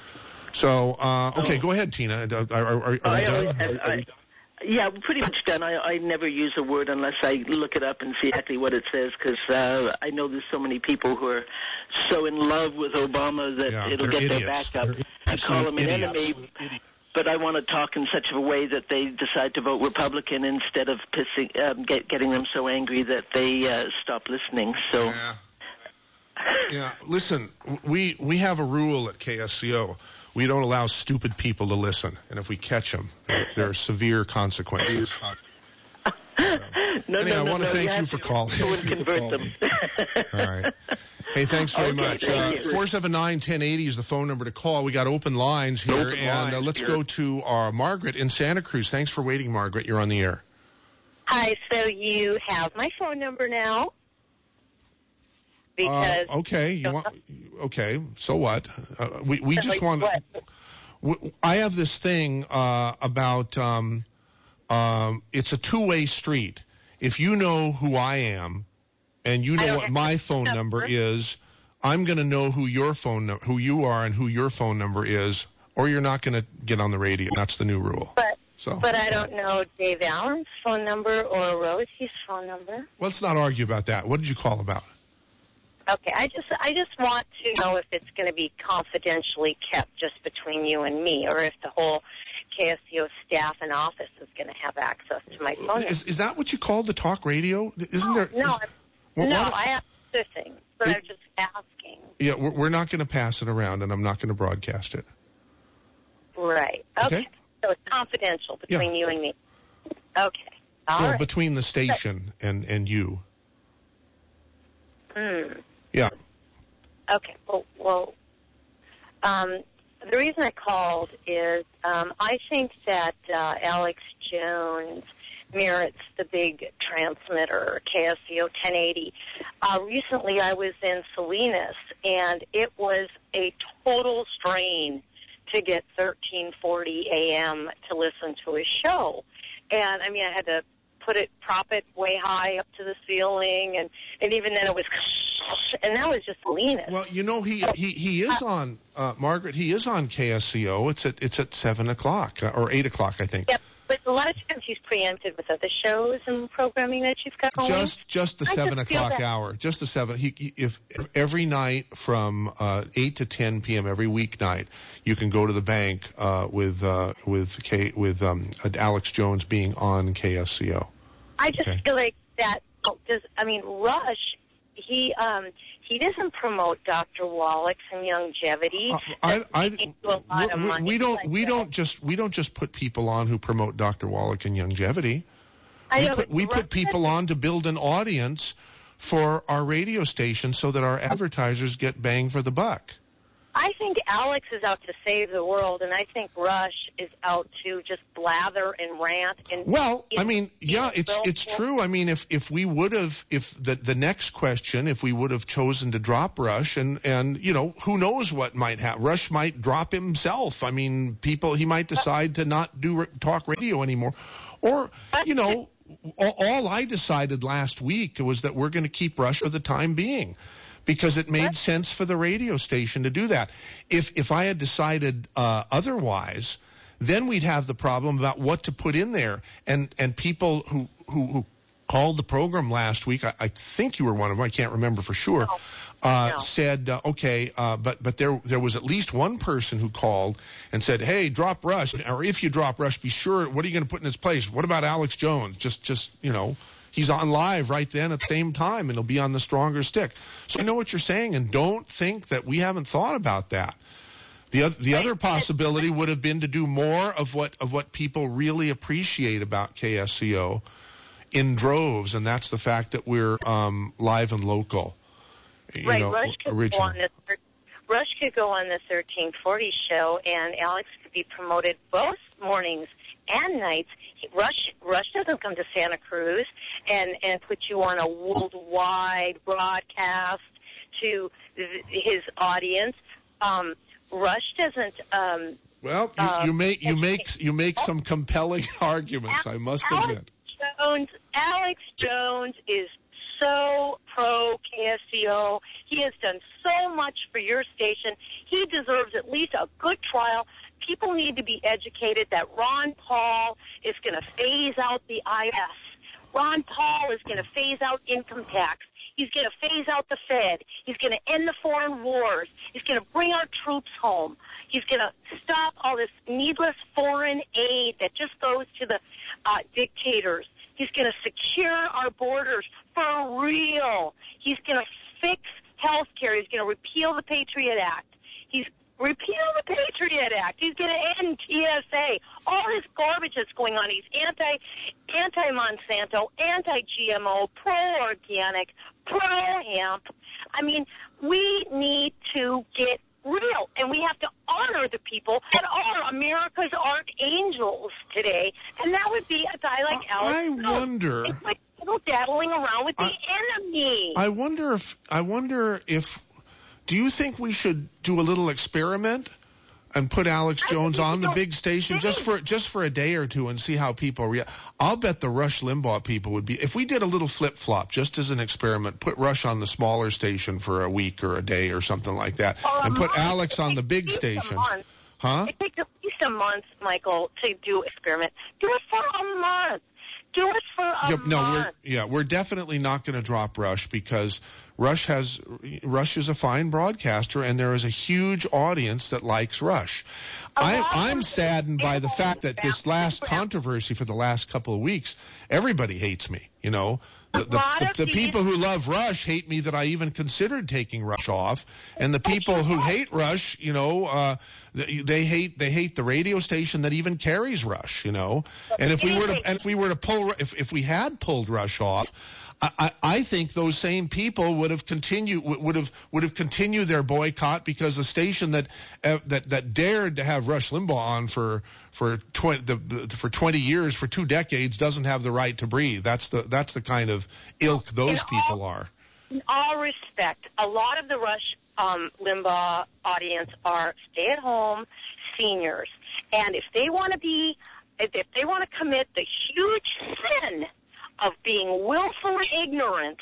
So, uh, okay, go ahead, Tina. Are, are, are, are I, we done? I, I, I, yeah, pretty much done. I, I never use a word unless I look it up and see exactly what it says, because uh, I know there's so many people who are so in love with Obama that Yeah, it'll they're get idiots. their back up They're and call him an idiots. enemy. But I want to talk in such a way that they decide to vote Republican instead of pissing, um, get, getting them so angry that they uh, stop listening. So. Yeah. Yeah, listen, we we have a rule at K S C O. We don't allow stupid people to listen, and if we catch them, there, there are severe consequences. No, Anyway, no, I no, want no, to thank you, you for to, calling. To convert them. All right. Hey, thanks very Okay, much. thank Uh, you. four seven nine, one oh eight oh is the phone number to call. We got open lines here, Open and uh, lines let's here. go to uh, Margaret in Santa Cruz. Thanks for waiting, Margaret. You're on the air. Hi, so you have my phone number now? Because Uh, okay, you want? Okay, so what? Uh, we we So just want. what? w- I have this thing uh, about. Um, um, it's a two-way street. If you know who I am, and you know what my phone number is, I'm going to know who your phone num- who you are, and who your phone number is, or you're not going to get on the radio. That's the new rule. But So. but I don't know Dave Allen's phone number or Rosie's phone number. Let's not argue about that. What did you call about? Okay, I just I just want to know if it's going to be confidentially kept just between you and me, or if the whole K S C O staff and office is going to have access to my phone number. Is, is that what you call the talk radio? Isn't there? No, is- I'm- Well, no, why- I have other things, but I'm just asking. Yeah, we're, we're not going to pass it around, and I'm not going to broadcast it. Right. Okay. Okay. So it's confidential between you and me. Okay. All well, right. between the station and, and you. Hmm. Yeah. Okay. Well, well um, the reason I called is um, I think that uh, Alex Jones merits the big transmitter, K S C O ten eighty. Uh, recently, I was in Salinas, and it was a total strain to get thirteen forty A M to listen to a show. And, I mean, I had to put it, prop it way high up to the ceiling, and, and even then it was, and that was just Salinas. Well, you know, he he, he is on, uh, Margaret, he is on K S C O. It's at it's at seven o'clock, uh, or eight o'clock, I think. Yeah, but a lot of times he's preempted with other shows and programming that you've got going. Just just the I seven just feel o'clock that- hour. Just the seven. He, he- if, if every night from uh, eight to ten p.m. every weeknight, you can go to the bank uh, with uh, with K with um, Alex Jones being on K S C O. I just Okay. feel like that. oh, Does I mean Rush? He um he doesn't promote Doctor Wallach's and longevity. I, I, They do a lot of we, money we don't like we that. don't just we don't just put people on who promote Doctor Wallach and longevity. I We know, put but we Rush put people on to build an audience for our radio station so that our advertisers get bang for the buck. I think Alex is out to save the world, and I think Rush is out to just blather and rant. And Well, I mean, yeah, it's it's true. I mean, if if we would have, if the the next question, if we would have chosen to drop Rush, and and you know, who knows what might happen? Rush might drop himself. I mean, people, he might decide to not do r- talk radio anymore, or you know, all, all I decided last week was that we're going to keep Rush for the time being, because it made sense for the radio station to do that. If if I had decided uh, otherwise, then we'd have the problem about what to put in there. And and people who who, who called the program last week, I, I think you were one of them, I can't remember for sure, uh, No. said, uh, okay, uh, but but there there was at least one person who called and said, hey, drop Rush, or if you drop Rush, be sure, what are you going to put in his place? What about Alex Jones? Just just you know. He's on live right then at the same time, and he'll be on the stronger stick. So I know what you're saying, and don't think that we haven't thought about that. The other, the other possibility would have been to do more of what of what people really appreciate about K S C O in droves, and that's the fact that we're um, live and local. You right, know, Rush could original. go on the thir- Rush could go on the thirteen forty show, and Alex could be promoted both mornings and nights. He- Rush Rush doesn't come to Santa Cruz and and put you on a worldwide broadcast to th- his audience. Um, Rush doesn't. Um, Well, you, uh, you make you make you make some compelling arguments, I must Alex admit. Jones, Alex Jones is so pro K S C O. He has done so much for your station. He deserves at least a good trial. People need to be educated that Ron Paul is going to phase out the I S. Ron Paul is going to phase out income tax. He's going to phase out the Fed. He's going to end the foreign wars. He's going to bring our troops home. He's going to stop all this needless foreign aid that just goes to the uh, dictators. He's going to secure our borders for real. He's going to fix health care. He's going to repeal the Patriot Act. He's repeal the Patriot Act. He's going to end T S A. All this garbage that's going on. He's anti, anti-Monsanto, anti-G M O, pro-organic, pro-hemp. I mean, we need to get real, and we have to honor the people that are America's archangels today, and that would be a guy like uh, Alex. I wonder. It's like daddling around with the I, enemy. I wonder if. I wonder if. Do you think we should do a little experiment and put Alex Jones on the big station just for just for a day or two and see how people react? I'll bet the Rush Limbaugh people would be, if we did a little flip flop just as an experiment, put Rush on the smaller station for a week or a day or something like that, or and put month. Alex on the big station. Huh? It takes at least a month, Michael, to do experiment. Do it for a month. Do it for a yeah, month. No, we're yeah, we're definitely not going to drop Rush because Rush has Rush is a fine broadcaster, and there is a huge audience that likes Rush. I, I'm saddened by the fact that this last controversy for the last couple of weeks, everybody hates me. You know, the, the, the, the people who love Rush hate me that I even considered taking Rush off, and the people who hate Rush, you know, uh, they, they hate they hate the radio station that even carries Rush. You know, and if we were to and if we were to pull if if we had pulled Rush off, I, I think those same people would have continued would have would have continued their boycott because the station that uh, that that dared to have Rush Limbaugh on for for twenty the, for twenty years for two decades doesn't have the right to breathe. That's the that's the kind of ilk those in people all, are. In all respect, a lot of the Rush um, Limbaugh audience are stay-at-home seniors, and if they want to be if they want to commit the huge sin of being willfully ignorant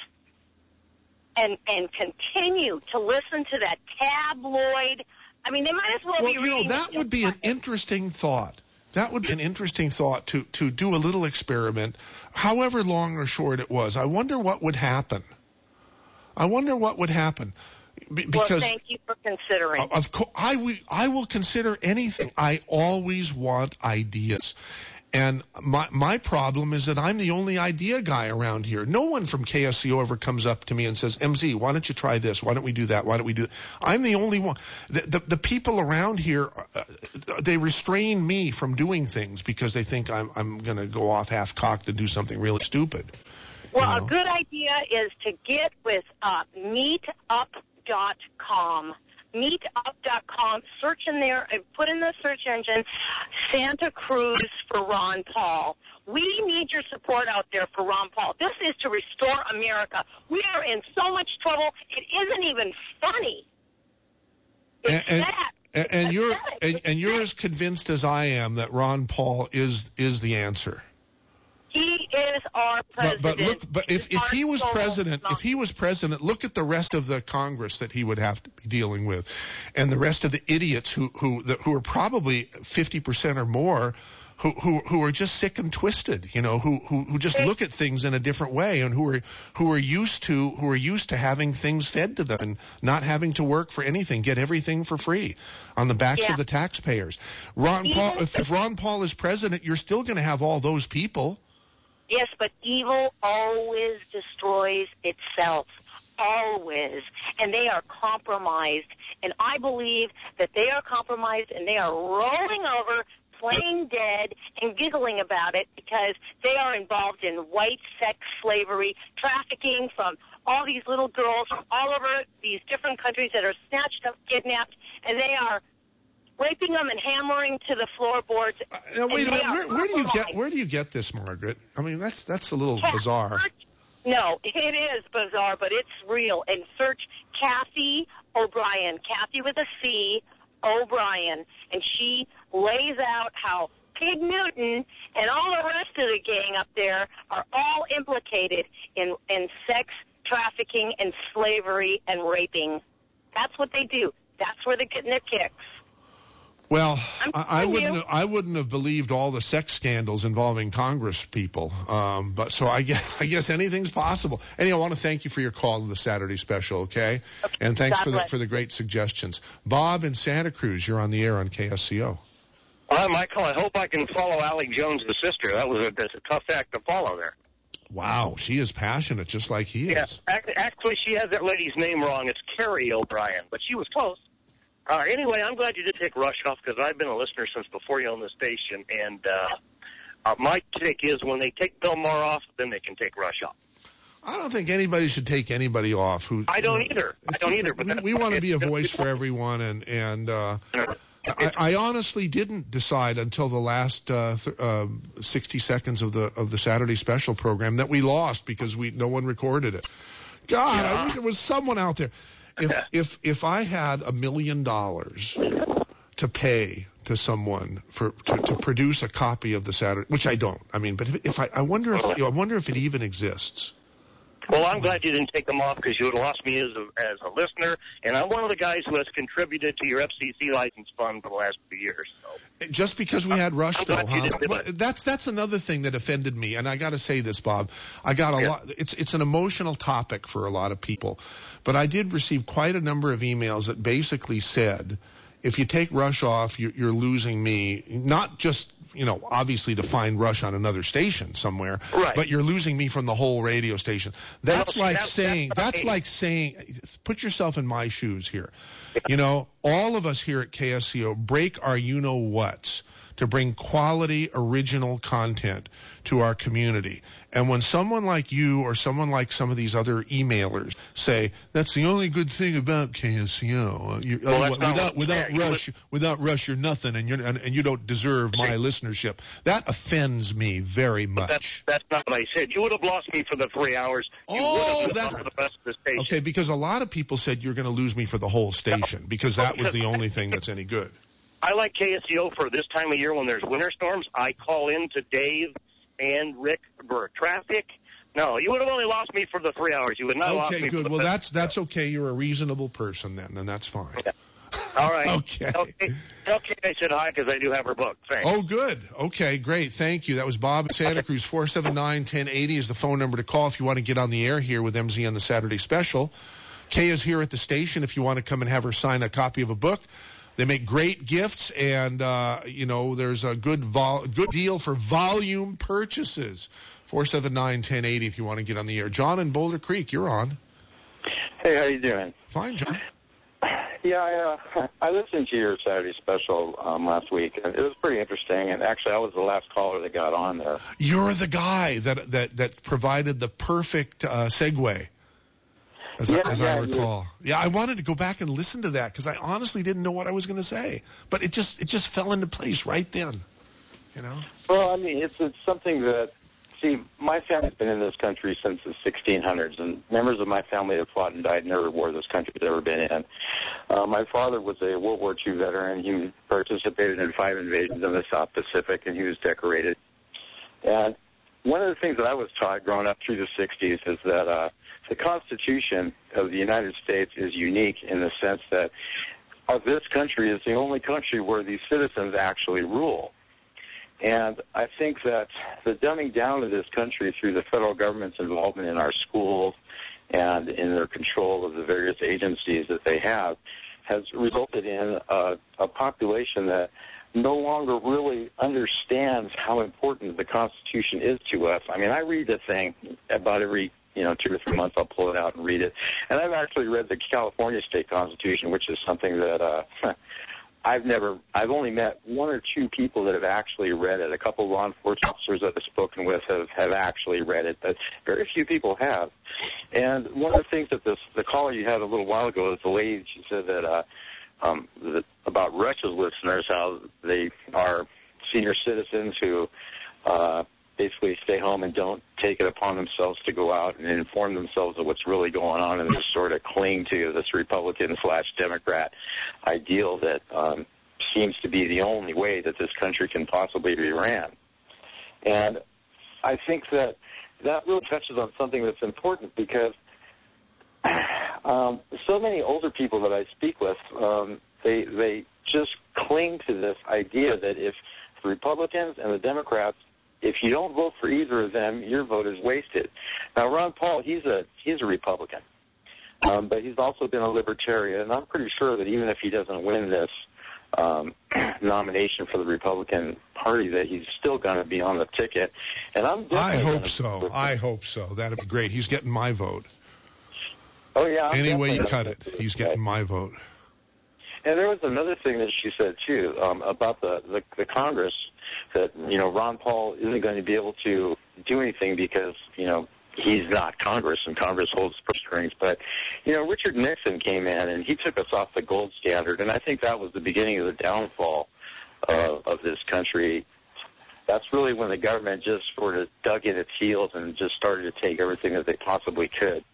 and and continue to listen to that tabloid, I mean, they might as well, well be you reading. know, that would be an interesting thought. That would be an interesting thought to, to do a little experiment, however long or short it was. I wonder what would happen. I wonder what would happen. Be, because well, thank you for considering. Of course, I, we, I will consider anything. I always want ideas. And my my problem is that I'm the only idea guy around here. No one from K S C O ever comes up to me and says, M Z, why don't you try this? Why don't we do that? Why don't we do that? I'm the only one. The, the, the people around here, uh, they restrain me from doing things because they think I'm I'm going to go off half-cocked and do something really stupid. Well, you know? A good idea is to get with uh, meetup dot com. meetup dot com, search in there, put in the search engine, Santa Cruz for Ron Paul. We need your support out there for Ron Paul. This is to restore America. We are in so much trouble, it isn't even funny. It's and, sad. And, and, and you're and, and you're as convinced as I am that Ron Paul is is the answer. He is our president. But, but look, but if, if he was president, if he was president, look at the rest of the Congress that he would have to be dealing with, and the rest of the idiots who who who are probably fifty percent or more, who who who are just sick and twisted, you know, who who who just look at things in a different way, and who are who are used to who are used to having things fed to them and not having to work for anything, get everything for free on the backs yeah. of the taxpayers. Ron Even Paul, if, if Ron Paul is president, you're still going to have all those people. Yes, but evil always destroys itself. Always. And they are compromised. And I believe that they are compromised and they are rolling over, playing dead, and giggling about it because they are involved in white sex slavery, trafficking from all these little girls from all over these different countries that are snatched up, kidnapped, and they are raping them and hammering to the floorboards. Uh, now, wait a minute. Where, where do you get where do you get this, Margaret? I mean, that's that's a little Cat, bizarre. Search, no, it is bizarre, but it's real. And search Kathy O'Brien, Kathy with a C, O'Brien, and she lays out how Pig Newton and all the rest of the gang up there are all implicated in in sex trafficking and slavery and raping. That's what they do. That's where they're getting their kicks. Well, I, I wouldn't. you. Have, I wouldn't have believed all the sex scandals involving Congress people. Um, but so I guess, I guess anything's possible. Anyway, I want to thank you for your call to the Saturday special. Okay, okay. And thanks God for the, for the great suggestions. Bob in Santa Cruz, you're on the air on K S C O. Hi, Michael. I hope I can follow Allie Jones, the sister. That was a, that's a tough act to follow there. Wow, she is passionate, just like he yeah, is. Actually, she has that lady's name wrong. It's Carrie O'Brien, but she was close. Uh, anyway, I'm glad you did take Rush off because I've been a listener since before you owned the station. And uh, uh, my take is when they take Bill Maher off, then they can take Rush off. I don't think anybody should take anybody off. Who I don't either. I don't either. But we, we want to be a voice for everyone, and and uh, I, I honestly didn't decide until the last uh, th- uh, sixty seconds of the of the Saturday Special program that we lost because we no one recorded it. God, I wish there was someone out there. If if if I had a million dollars to pay to someone for to, to produce a copy of the Saturday, which I don't. I mean, but if, if I I wonder if I wonder if it even exists. Well, I'm glad you didn't take them off because you would have lost me as a, as a listener, and I'm one of the guys who has contributed to your F C C license fund for the last few years. So. Just because we had Rush, though, huh? Well, that's that's another thing that offended me, and I got to say this, Bob. I got a yeah. lot. It's it's an emotional topic for a lot of people, but I did receive quite a number of emails that basically said, if you take Rush off, you're, you're losing me. Not just, you know, obviously to find Rush on another station somewhere, right. but you're losing me from the whole radio station. That's well, like that's, saying, that's, that's like saying, put yourself in my shoes here. You know, all of us here at K S C O break our you-know-whats to bring quality, original content to our community. And when someone like you or someone like some of these other emailers say, that's the only good thing about K S C O, you, well, uh, without without yeah, Rush, you without Rush, you're nothing, and, you're, and, and you don't deserve my listenership. That offends me very much. That's, that's not what I said. You would have lost me for the three hours. You oh, would have lost for the rest of the station. Okay, because a lot of people said you're going to lose me for the whole station because that was the only thing that's any good. I like K S C O for this time of year when there's winter storms. I call in to Dave and Rick for traffic. No, you would have only lost me for the three hours. You would not have lost me Okay, for good. the Well, fifth. that's that's okay. You're a reasonable person then, and that's fine. Yeah. All right. okay. okay. Okay, I said hi because I do have her book. Thanks. Oh, good. Okay, great. Thank you. That was Bob at Santa Cruz. four seven nine, one oh eight oh is the phone number to call if you want to get on the air here with M Z on the Saturday Special. Kay is here at the station if you want to come and have her sign a copy of a book. They make great gifts, and, uh, you know, there's a good vol- good deal for volume purchases. four seven nine, one oh eight oh if you want to get on the air. John in Boulder Creek, you're on. Hey, how you doing? Fine, John. Yeah, I, uh, I listened to your Saturday Special um, last week, and it was pretty interesting. And actually, I was the last caller that got on there. You're the guy that that, that provided the perfect uh, segue. As, yeah, I, as yeah, I recall, yeah. yeah, I wanted to go back and listen to that because I honestly didn't know what I was going to say, but it just it just fell into place right then, you know. Well, I mean, it's it's something that, see, my family's been in this country since the sixteen hundreds, and members of my family have fought and died in every war this country's ever been in. Uh, my father was a World War Two veteran. He participated in five invasions of the South Pacific, and he was decorated. And one of the things that I was taught growing up through the sixties is that uh, the Constitution of the United States is unique in the sense that uh, this country is the only country where these citizens actually rule. And I think that the dumbing down of this country through the federal government's involvement in our schools and in their control of the various agencies that they have has resulted in a, a population that no longer really understands how important the Constitution is to us. I mean, I read the thing about every, you know, two or three months. I'll pull it out and read it. And I've actually read the California State Constitution, which is something that uh, I've never, I've only met one or two people that have actually read it. A couple of law enforcement officers that I've spoken with have, have actually read it, but very few people have. And one of the things that this, the caller you had a little while ago is the lady, she said that, uh, um, that about Rush's listeners, how they are senior citizens who, uh, basically stay home and don't take it upon themselves to go out and inform themselves of what's really going on and just sort of cling to this Republican slash Democrat ideal that um, seems to be the only way that this country can possibly be ran. And I think that that really touches on something that's important because um, so many older people that I speak with, um, they they just cling to this idea that if the Republicans and the Democrats, if you don't vote for either of them, your vote is wasted. Now, Ron Paul, he's a he's a Republican, um, but he's also been a libertarian, and I'm pretty sure that even if he doesn't win this um, nomination for the Republican Party, that he's still going to be on the ticket. And I'm I hope so. I hope so. That'd be great. He's getting my vote. Oh yeah. I'm Any way you gonna cut it, he's getting my vote. And there was another thing that she said, too, um, about the, the, the Congress, that, you know, Ron Paul isn't going to be able to do anything because, you know, he's not Congress, and Congress holds purse strings. But, you know, Richard Nixon came in, and he took us off the gold standard, and I think that was the beginning of the downfall uh, of this country. That's really when the government just sort of dug in its heels and just started to take everything that they possibly could.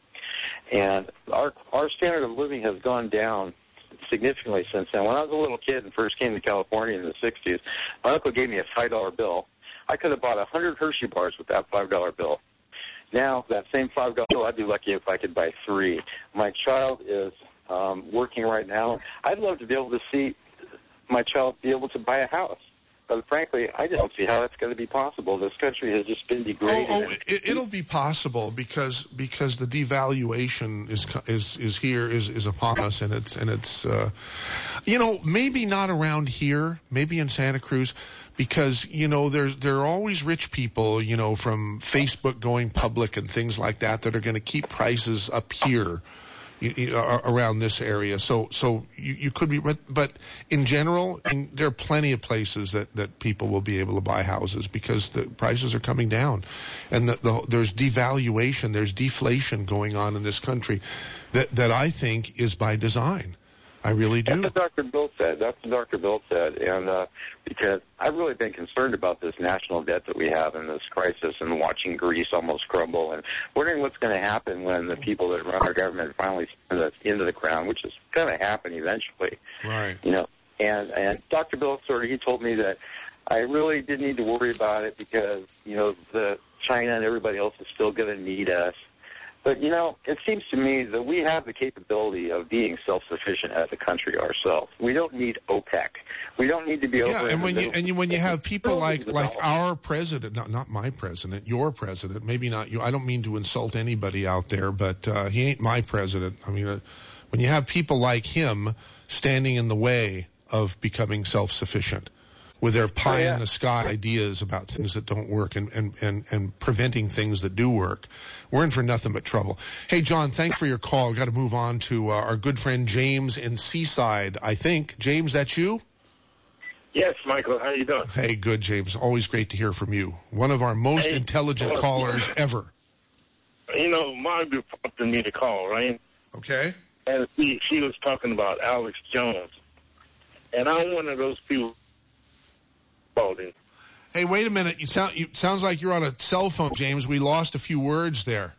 And our our standard of living has gone down significantly since then. When I was a little kid and first came to California in the sixties, my uncle gave me a five dollar bill. I could have bought one hundred Hershey bars with that five dollar bill. Now, that same five dollar bill, I'd be lucky if I could buy three. My child is um, working right now. I'd love to be able to see my child be able to buy a house. But frankly, I don't see how that's going to be possible. This country has just been degraded. Oh, oh it, it'll be possible because because the devaluation is is is here is is upon us, and it's and it's uh, you know, maybe not around here, maybe in Santa Cruz, because you know there's there are always rich people, you know, from Facebook going public and things like that that are going to keep prices up here. You, you, around this area, so so you, you could be, but, but in general, in, there are plenty of places that, that people will be able to buy houses because the prices are coming down, and the, the, there's devaluation, there's deflation going on in this country, that that I think is by design. I really do. That's what Doctor Bill said. That's what Doctor Bill said, and uh, because I've really been concerned about this national debt that we have in this crisis, and watching Greece almost crumble, and wondering what's going to happen when the people that run our government finally send us into the ground, which is going to happen eventually. Right. You know, and and Doctor Bill sort of he told me that I really didn't need to worry about it because you know the China and everybody else is still going to need us. But, you know, it seems to me that we have the capability of being self-sufficient as a country ourselves. We don't need OPEC. We don't need to be over. Yeah, and when you and you, when you have people like like dollars. our president, not not my president, your president, maybe not you. I don't mean to insult anybody out there, but uh, he ain't my president. I mean, uh, when you have people like him standing in the way of becoming self-sufficient, with their pie oh, yeah. in the sky ideas about things that don't work and, and, and, and preventing things that do work, we're in for nothing but trouble. Hey, John, thanks for your call. We've got to move on to uh, our good friend James in Seaside, I think. James, that's you? Yes, Michael. How you doing? Hey, good, James. Always great to hear from you. One of our most hey, intelligent well, callers ever. You know, Mom prompted me to call, right? Okay. And she, she was talking about Alex Jones. And I'm one of those people. Hey, wait a minute. You sound. You sounds like you're on a cell phone, James. We lost a few words there.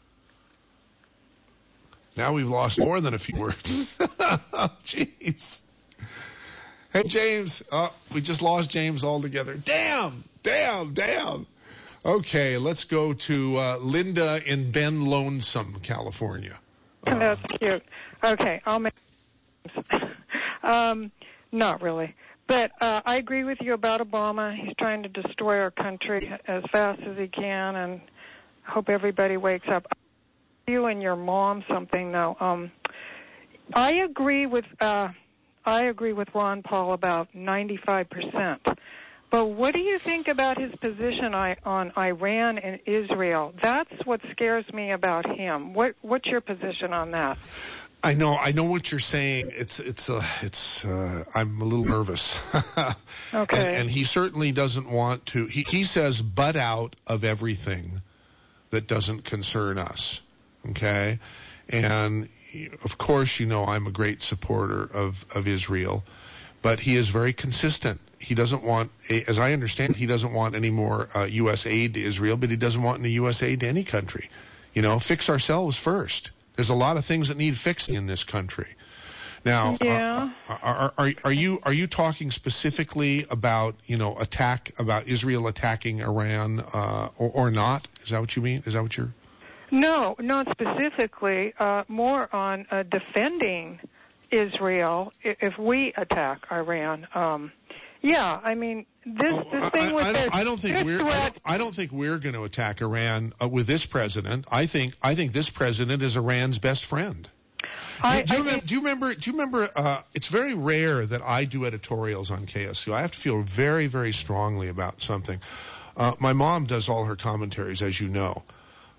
Now we've lost more than a few words. Jeez. Hey, James. Oh, we just lost James altogether. Damn. Damn. Damn. Okay, let's go to uh, Linda in Ben Lonesome, California. Uh, That's cute. Okay, I'll make. um, not really. But uh, I agree with you about Obama. He's trying to destroy our country as fast as he can, and I hope everybody wakes up. You and your mom something though. Um, I agree with uh, I agree with Ron Paul about ninety-five percent. But what do you think about his position on Iran and Israel? That's what scares me about him. What what's your position on that? I know, I know what you're saying. It's, it's, uh, it's. Uh, I'm a little nervous. Okay. And, and he certainly doesn't want to. He, he says, "Butt out of everything that doesn't concern us." Okay, and of course, you know, I'm a great supporter of of Israel, but he is very consistent. He doesn't want, as I understand, he doesn't want any more uh, U S aid to Israel, but he doesn't want any U S aid to any country. You know, fix ourselves first. There's a lot of things that need fixing in this country. Now, yeah. uh, are, are are you are you talking specifically about, you know, attack about Israel attacking Iran uh, or, or not? Is that what you mean? Is that what you're? No, not specifically. Uh, more on uh, defending Israel if we attack Iran. Um, yeah, I mean this oh, this thing I, with I, this, don't, I don't think this we're. I threat, don't, I don't think we're going to attack Iran uh, with this president. I think I think this president is Iran's best friend. I, do, you I remember, think, do you remember? Do you remember? Uh, it's very rare that I do editorials on K S U. I have to feel very, very strongly about something. Uh, my mom does all her commentaries, as you know.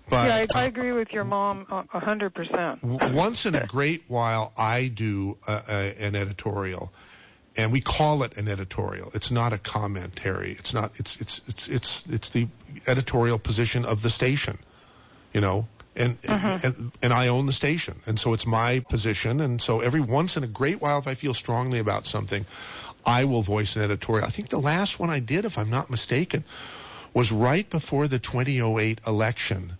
But, yeah, I, I uh, agree with your mom a hundred percent. Once in a great while, I do a, a, an editorial, and we call it an editorial. It's not a commentary. It's not. It's it's it's it's it's the editorial position of the station, you know. And, mm-hmm. and and I own the station, and so it's my position. And so every once in a great while, if I feel strongly about something, I will voice an editorial. I think the last one I did, if I'm not mistaken, was right before the twenty oh eight election,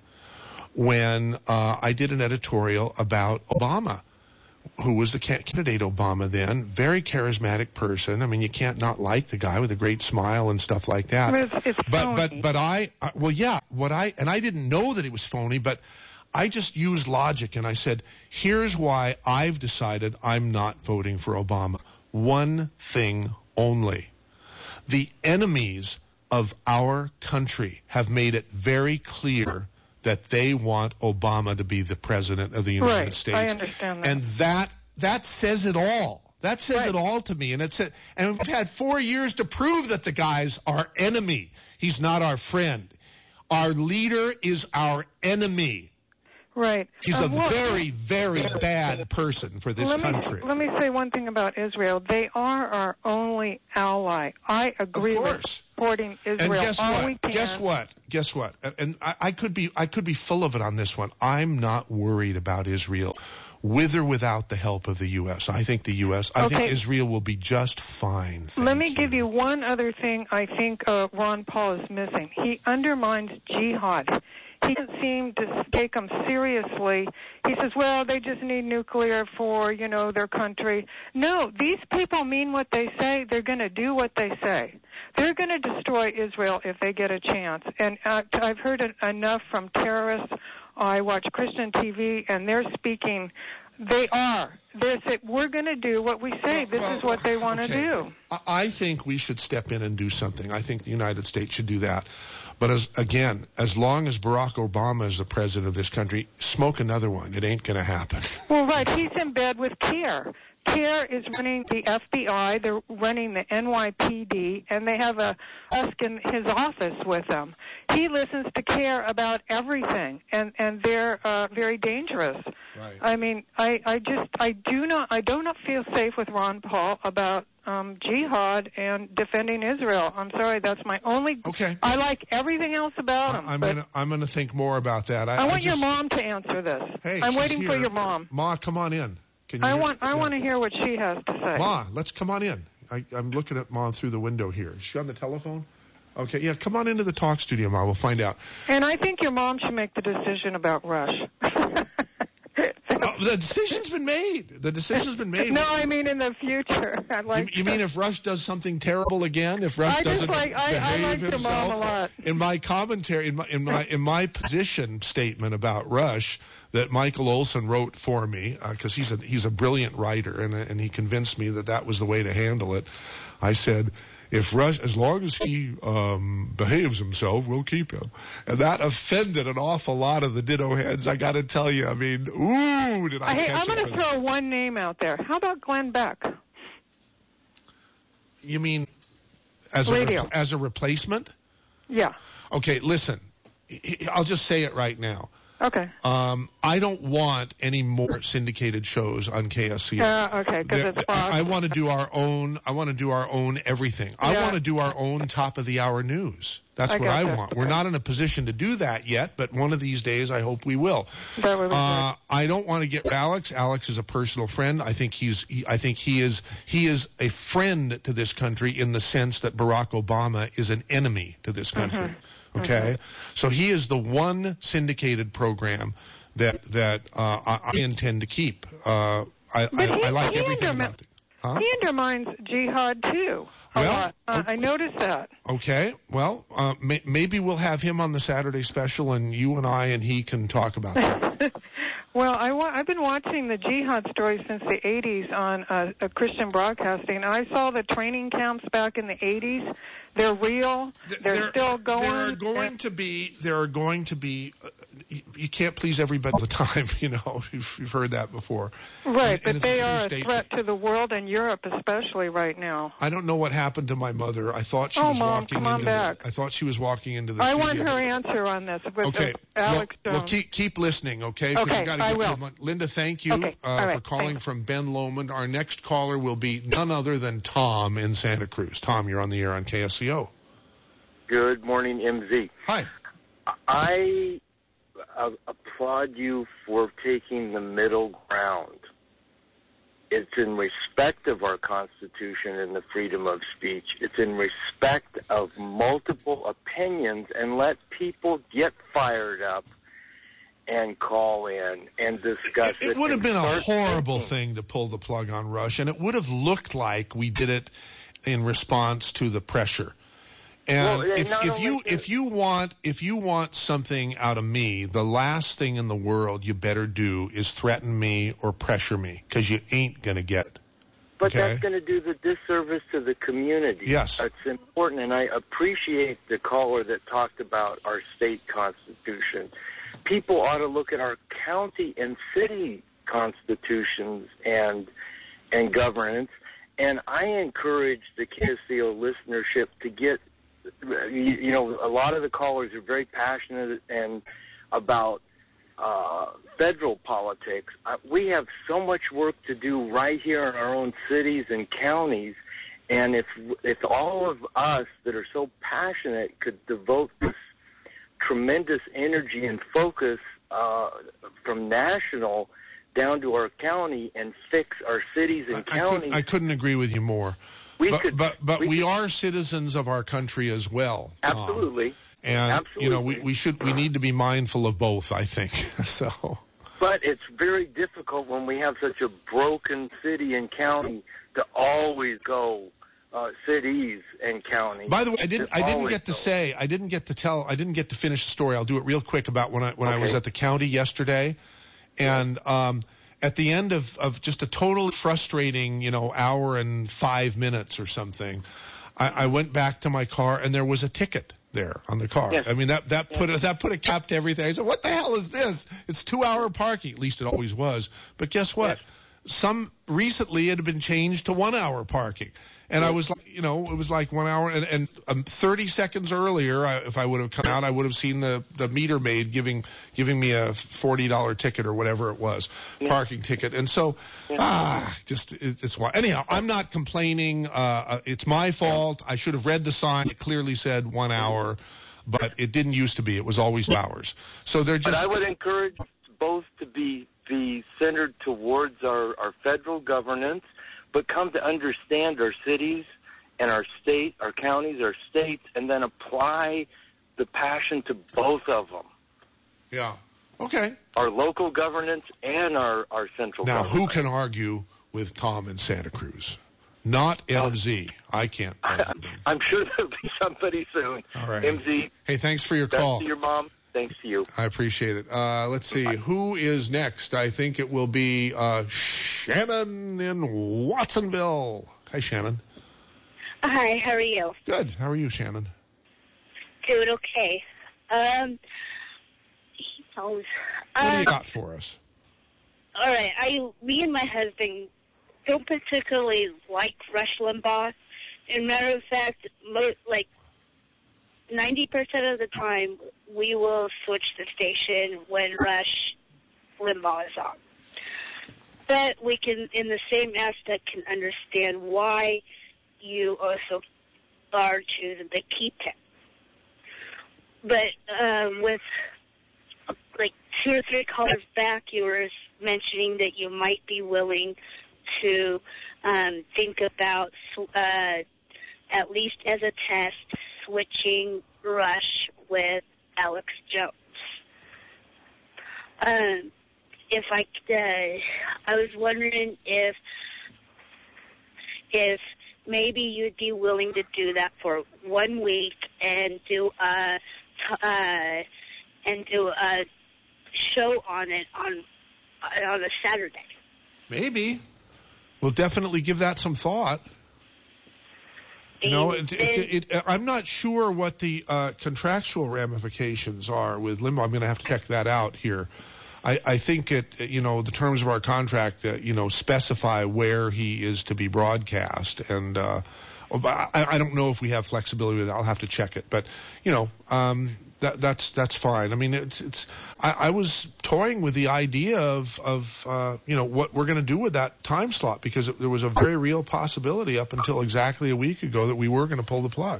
when uh, I did an editorial about Obama, who was the candidate Obama then, very charismatic person. I mean, you can't not like the guy with a great smile and stuff like that. I mean, it's, it's but phony. but but I uh, well yeah, what I and I didn't know that it was phony, but I just used logic and I said, here's why I've decided I'm not voting for Obama. One thing only. The enemies of our country have made it very clear that they want Obama to be the president of the United right. States. I understand that. And that that says it all. That says right. it all to me. And it's a, and we've had four years to prove that the guy's our enemy. He's not our friend. Our leader is our enemy. Right. He's uh, a well, very, very bad person for this let country. Me, let me say one thing about Israel. They are our only ally. I agree with supporting Israel. And guess all what? we can. Guess what? Guess what? And I, I could be, I could be full of it on this one. I'm not worried about Israel, with or without the help of the U S. I think the U S. I okay. think Israel will be just fine. Thank Let me you. give you one other thing. I think uh, Ron Paul is missing. He undermines jihad. He doesn't seem to take them seriously. He says, well, they just need nuclear for, you know, their country. No, these people mean what they say. They're going to do what they say. They're going to destroy Israel if they get a chance. And uh, I've heard it enough from terrorists. I watch Christian T V, and they're speaking. They are. They say, we're going to do what we say. Well, this well, is what they want to okay. do. I think we should step in and do something. I think the United States should do that. But as again, as long as Barack Obama is the president of this country, smoke another one. It ain't going to happen. Well, right. He's in bed with CARE. CARE is running the F B I. They're running the N Y P D, and they have a husk in his office with them. He listens to CARE about everything, and and they're uh, very dangerous. Right. I mean, I I just I do not I do not feel safe with Ron Paul about um, jihad and defending Israel. I'm sorry, that's my only. Okay. I like everything else about him. I'm but gonna I'm gonna think more about that. I, I want I just, your mom to answer this. Hey, I'm she's waiting here. for your mom. Ma, come on in. Can you I hear? want I yeah. want to hear what she has to say. Ma, let's come on in. I, I'm looking at Ma through the window here. Is she on the telephone? Okay, yeah, come on into the talk studio, Ma. We'll find out. And I think your mom should make the decision about Rush. Oh, the decision's been made. The decision's been made. No, I mean in the future. I'd like you, you mean if Rush does something terrible again? If Rush I doesn't just like, I, behave I like himself? your mom a lot. In my commentary, in my in my in my position statement about Rush that Michael Olson wrote for me, because uh, he's a he's a brilliant writer, and and he convinced me that that was the way to handle it. I said, if Rush, as long as he um, behaves himself, we'll keep him. And that offended an awful lot of the ditto heads, I got to tell you. I mean, ooh, did I Hey, catch I'm going it to throw one name out there. How about Glenn Beck? You mean as a, Radio. re- as a replacement? Yeah. Okay, listen, I'll just say it right now. Okay. Um, I don't want any more syndicated shows on K S C O. Uh, okay, because it's Fox. I, I want to do our own. I want to do our own everything. I Yeah. want to do our own top of the hour news. That's I what I gotcha. want. We're not in a position to do that yet, but one of these days I hope we will. That would be Uh, I don't want to get Alex. Alex is a personal friend. I think he's. He, I think he is. He is a friend to this country in the sense that Barack Obama is an enemy to this country. Mhm. Okay, so he is the one syndicated program that that uh, I, I intend to keep. Uh, I, But I, he, I like he everything undermi- about it. Huh? He undermines jihad, too, a Well, lot. Uh, I noticed that. Okay, well, uh, may, maybe we'll have him on the Saturday special, and you and I and he can talk about that. Well, I wa- I've been watching the jihad stories since the eighties on uh, uh, Christian broadcasting. I saw the training camps back in the eighties. They're real. They're There- still going. There are going to be there are going to be uh, you, you can't please everybody all the time. You know, you've, you've heard that before. Right, and, and but they a are a statement. threat to the world and Europe, especially right now. I don't know what happened to my mother. I thought she oh, was Mom, walking come on into. back. The, I thought she was walking into the. I studio. want her answer on this. With Okay, Alex well, Jones. well, keep keep listening, okay? Okay, you gotta I get will. To Linda, thank you Okay, uh, all right, for calling thanks. from Ben Lomond. Our next caller will be none other than Tom in Santa Cruz. Tom, you're on the air on K S C O. Good morning, M Z. Hi. I uh, applaud you for taking the middle ground. It's in respect of our Constitution and the freedom of speech. It's in respect of multiple opinions, and let people get fired up and call in and discuss it. It, it would have been a Start horrible thinking. thing to pull the plug on Rush, and it would have looked like we did it in response to the pressure. And Well, if, not if only you this- if you want if you want something out of me, the last thing in the world you better do is threaten me or pressure me, because you ain't gonna get it. But Okay. that's going to do the disservice to the community. Yes. It's important, and I appreciate the caller that talked about our state constitution. People ought to look at our county and city constitutions and and governance, and I encourage the K S C O listenership to get, you, you know, a lot of the callers are very passionate and about uh, federal politics. Uh, we have so much work to do right here in our own cities and counties, and if if all of us that are so passionate could devote this tremendous energy and focus uh, from national down to our county and fix our cities and I, counties. could, I couldn't agree with you more. We but could- but, but we we, could- are citizens of our country as well. Tom. Absolutely. And Absolutely. you know we, we should we need to be mindful of both, I think. So. But it's very difficult when we have such a broken city and county to always go uh, cities and counties. By the way, I didn't. To I didn't always get to go. say. I didn't get to tell. I didn't get to finish the story. I'll do it real quick about when I when I was Okay. at the county yesterday, and um, at the end of of just a totally frustrating, you know, hour and five minutes or something, I, I went back to my car and there was a ticket there on the car. Yes. I mean that that put a, that put a cap to everything. I said, "What the hell is this? It's two hour parking. At least it always was. But guess what? Some recently it had been changed to one hour parking." And I was like, you know, it was like one hour, and, and um, thirty seconds earlier, I, if I would have come out, I would have seen the, the meter maid giving giving me a forty dollar ticket or whatever it was, parking ticket. And so, ah, just it, it's why. Anyhow, I'm not complaining. Uh, uh, it's my fault. I should have read the sign. It clearly said one hour, but it didn't used to be. It was always two hours. So they're just. But I would encourage both to be be centered towards our, our federal governance, but come to understand our cities and our state, our counties, our states, and then apply the passion to both of them. Yeah. Okay. Our local governance and our, our central Now, government. who can argue with Tom in Santa Cruz? Not M Z. I can't argue with him. I'm sure there'll be somebody soon. All right. M Z, Hey, thanks for your best call. to your mom. Thanks to you. I appreciate it. Uh, let's see. Who is next? I think it will be uh, Shannon in Watsonville. Hi, Shannon. Hi, how are you? Good. How are you, Shannon? Doing okay. Um, What do uh, you got for us? all right, I, me and my husband don't particularly like Rush Limbaugh. As a matter of fact, mo- like ninety percent of the time, we will switch the station when Rush Limbaugh is on. But we can, in the same aspect, can understand why you also are choosing to keep him. But um, with like two or three callers back, you were mentioning that you might be willing to um, think about, uh, at least as a test, switching Rush with Alex Jones. Um, if I, uh, I was wondering if, if maybe you'd be willing to do that for one week and do a, uh, and do a show on it on on a Saturday. Maybe. We'll definitely give that some thought. You know, it, it, it, I'm not sure what the uh, contractual ramifications are with Limbaugh. I'm going to have to check that out here. I, I think it, you know, the terms of our contract, uh, you know, specify where he is to be broadcast, and uh, I, I don't know if we have flexibility with that. I'll have to check it, but you know, um, that, that's that's fine. I mean, it's it's. I, I was toying with the idea of of uh, you know what we're going to do with that time slot, because it, there was a very real possibility up until exactly a week ago that we were going to pull the plug.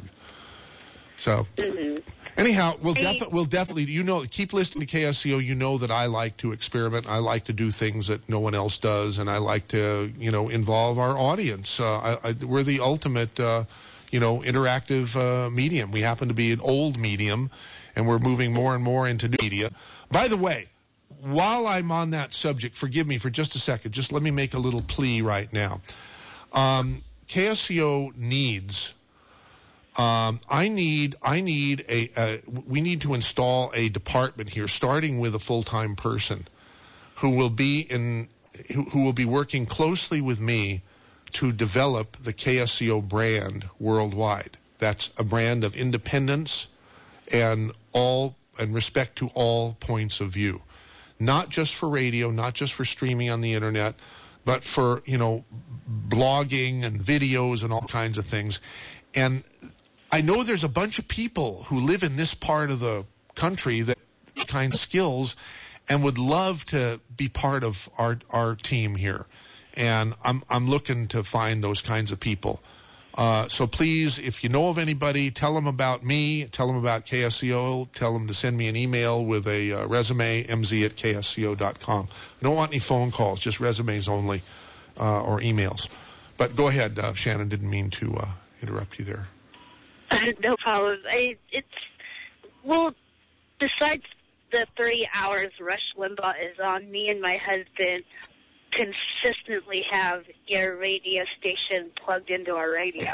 So. Mm-hmm. Anyhow, we'll, defi- we'll definitely, you know, keep listening to K S C O. You know that I like to experiment. I like to do things that no one else does, and I like to, you know, involve our audience. Uh, I, I, we're the ultimate, uh, you know, interactive uh, medium. We happen to be an old medium, and we're moving more and more into new media. By the way, while I'm on that subject, forgive me for just a second. Just let me make a little plea right now. Um, K S C O needs... Um, I need, I need a, uh, we need to install a department here, starting with a full-time person who will be in, who, who will be working closely with me to develop the K S C O brand worldwide. That's a brand of independence and all, and respect to all points of view. Not just for radio, not just for streaming on the internet, but for, you know, blogging and videos and all kinds of things. And I know there's a bunch of people who live in this part of the country that have kind of skills and would love to be part of our our team here. And I'm I'm looking to find those kinds of people. Uh, so please, if you know of anybody, tell them about me, tell them about K S C O, tell them to send me an email with a uh, resume, m z at k s c o dot com. I don't want any phone calls, just resumes only, uh, or emails. But go ahead, uh, Shannon, didn't mean to uh, interrupt you there. No problem. I, it's, well, besides the three hours Rush Limbaugh is on, me and my husband consistently have your radio station plugged into our radio.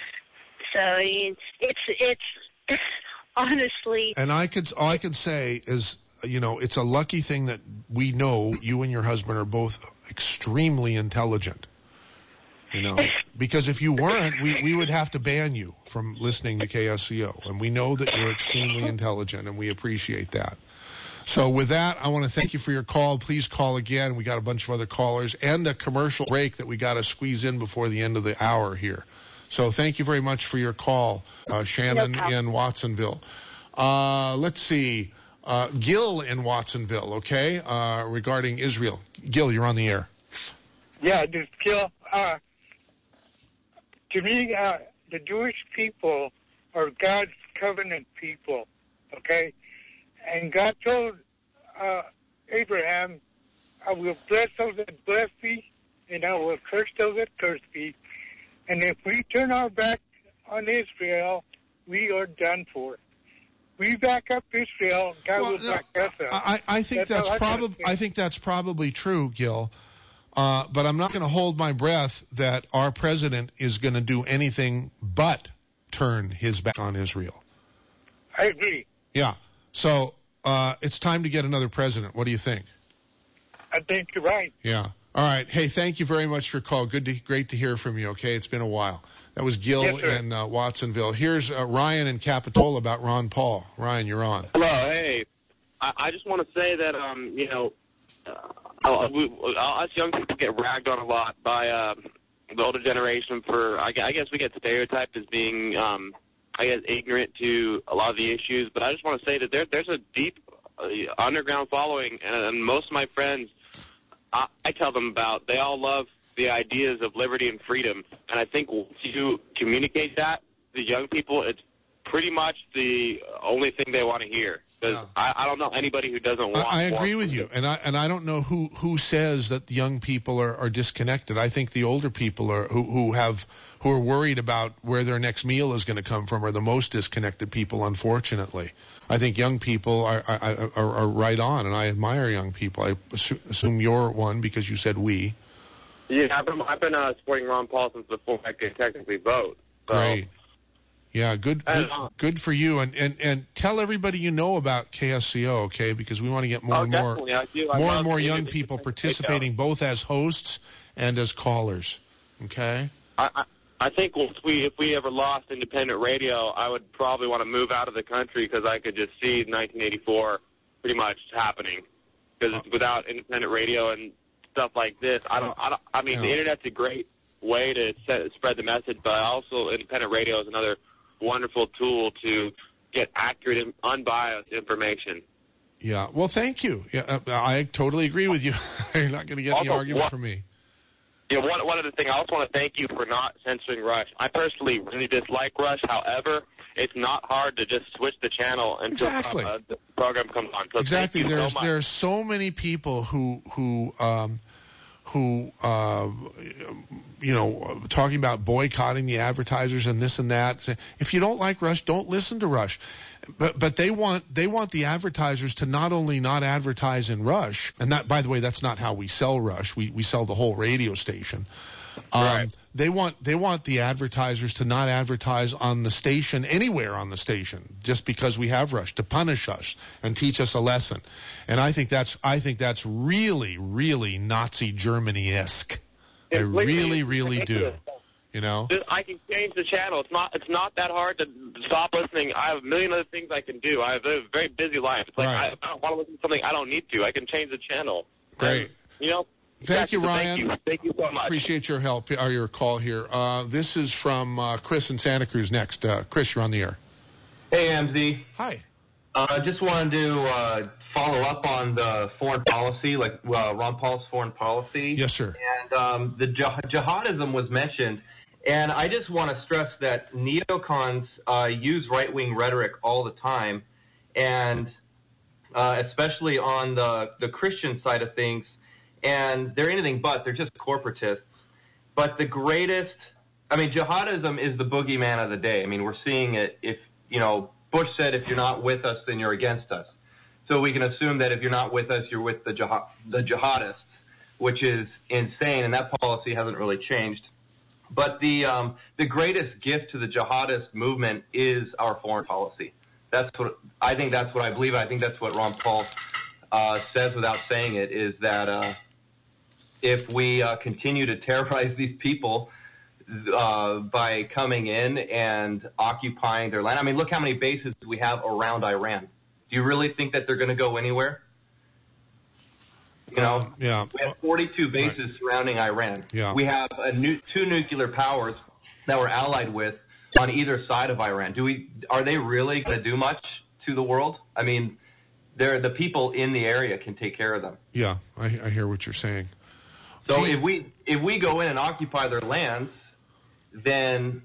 So, I mean, it's, it's honestly. And I could, all I can say is, you know, it's a lucky thing that we know you and your husband are both extremely intelligent. You know, because if you weren't, we, we would have to ban you from listening to K S C O. And we know that you're extremely intelligent, and we appreciate that. So with that, I want to thank you for your call. Please call again. We got a bunch of other callers and a commercial break that we got to squeeze in before the end of the hour here. So thank you very much for your call, uh, Shannon no in Watsonville. Uh, let's see. Uh, Gil in Watsonville, okay, uh, regarding Israel. Gil, you're on the air. Yeah, this Gil. Uh, To me, uh, the Jewish people are God's covenant people, okay? And God told uh, Abraham, I will bless those that bless thee, and I will curse those that curse thee. And if we turn our back on Israel, we are done for. We back up Israel, God well, will back us up. I, I think that's, that's probably I think that's probably true, Gil. Uh, but I'm not going to hold my breath that our president is going to do anything but turn his back on Israel. I agree. Yeah. So uh, it's time to get another president. What do you think? I think you're right. Yeah. All right. Hey, thank you very much for your call. Good to, great to hear from you. Okay, it's been a while. That was Gil yes, in uh, Watsonville. Here's uh, Ryan in Capitola about Ron Paul. Ryan, you're on. Hello. Hey, I, I just want to say that um, you know. Uh, we, us young people get ragged on a lot by uh, the older generation for, I guess we get stereotyped as being, um, I guess, ignorant to a lot of the issues. But I just want to say that there, there's a deep uh, underground following, and, and most of my friends, I, I tell them about, they all love the ideas of liberty and freedom. And I think once you communicate that to young people, it's pretty much the only thing they want to hear. Because yeah. I, I don't know anybody who doesn't want. I, I agree want with you, and I and I don't know who, who says that young people are, are disconnected. I think the older people are who, who have who are worried about where their next meal is going to come from are the most disconnected people. Unfortunately, I think young people are are, are, are right on, and I admire young people. I assume you're one because you said we. Yeah, I've been I've been uh, supporting Ron Paul since before I could technically vote. So. Great. Yeah, good, good, good for you, and, and and tell everybody you know about K S C O, okay? Because we want to get more oh, and more, I do. I more and more young people participating, both as hosts and as callers, okay? I, I I think if we if we ever lost independent radio, I would probably want to move out of the country because I could just see nineteen eighty-four pretty much happening. Because without independent radio and stuff like this, I don't. I, don't, I mean, Yeah. the internet's a great way to set, spread the message, but also independent radio is another wonderful tool to get accurate and unbiased information. Yeah. Well, thank you. Yeah, uh, I totally agree with you. You're not going to get any Also, argument what- from me. Yeah, one, one other thing, I also want to thank you for not censoring Rush. I personally really dislike Rush. However, it's not hard to just switch the channel until Exactly. uh, the program comes on. So Exactly. Thank you There's so much. there are so many people who who um, who uh, you know talking about boycotting the advertisers and this and that. Say, if you don't like Rush, don't listen to Rush. But but they want they want the advertisers to not only not advertise in Rush, and that, by the way, that's not how we sell Rush. We we sell the whole radio station. Um, Right. They want they want the advertisers to not advertise on the station, anywhere on the station, just because we have Rush, to punish us and teach us a lesson. And I think that's I think that's really really Nazi Germany-esque. I It's literally really really do. ridiculous. You know. Just- I can change the channel. It's not. It's not that hard to stop listening. I have a million other things I can do. I have a very busy life. It's like Right. I, I don't want to listen to something I don't need to. I can change the channel. Great. And, you know. Thank you, exactly, so Ryan. Thank you. Thank you so much. Appreciate your help or your call here. Uh, this is from uh, Chris in Santa Cruz next. Uh, Chris, you're on the air. Hey, M Z. Hi. I uh, just wanted to uh, follow up on the foreign policy, like uh, Ron Paul's foreign policy. Yes, sir. And um, the jih- jihadism was mentioned. And I just want to stress that neocons uh, use right-wing rhetoric all the time, and uh, especially on the, the Christian side of things. And they're anything but. They're just corporatists. But the greatest, I mean, jihadism is the boogeyman of the day. I mean, we're seeing it. If, you know, Bush said, if you're not with us, then you're against us. So we can assume that if you're not with us, you're with the jihad, the jihadists, which is insane. And that policy hasn't really changed. But the um, the greatest gift to the jihadist movement is our foreign policy. That's what I think. That's what I believe. I think that's what Ron Paul uh, says without saying it. Is that uh, if we uh, continue to terrorize these people uh, by coming in and occupying their land, I mean, look how many bases we have around Iran. Do you really think that they're going to go anywhere? You know, Um, yeah. we have forty-two bases surrounding Iran. Yeah. We have a nu- two nuclear powers that we're allied with on either side of Iran. Do we? Are they really going to do much to the world? I mean, they're the people in the area can take care of them. Yeah, I, I hear what you're saying. So if we if we go in and occupy their lands, then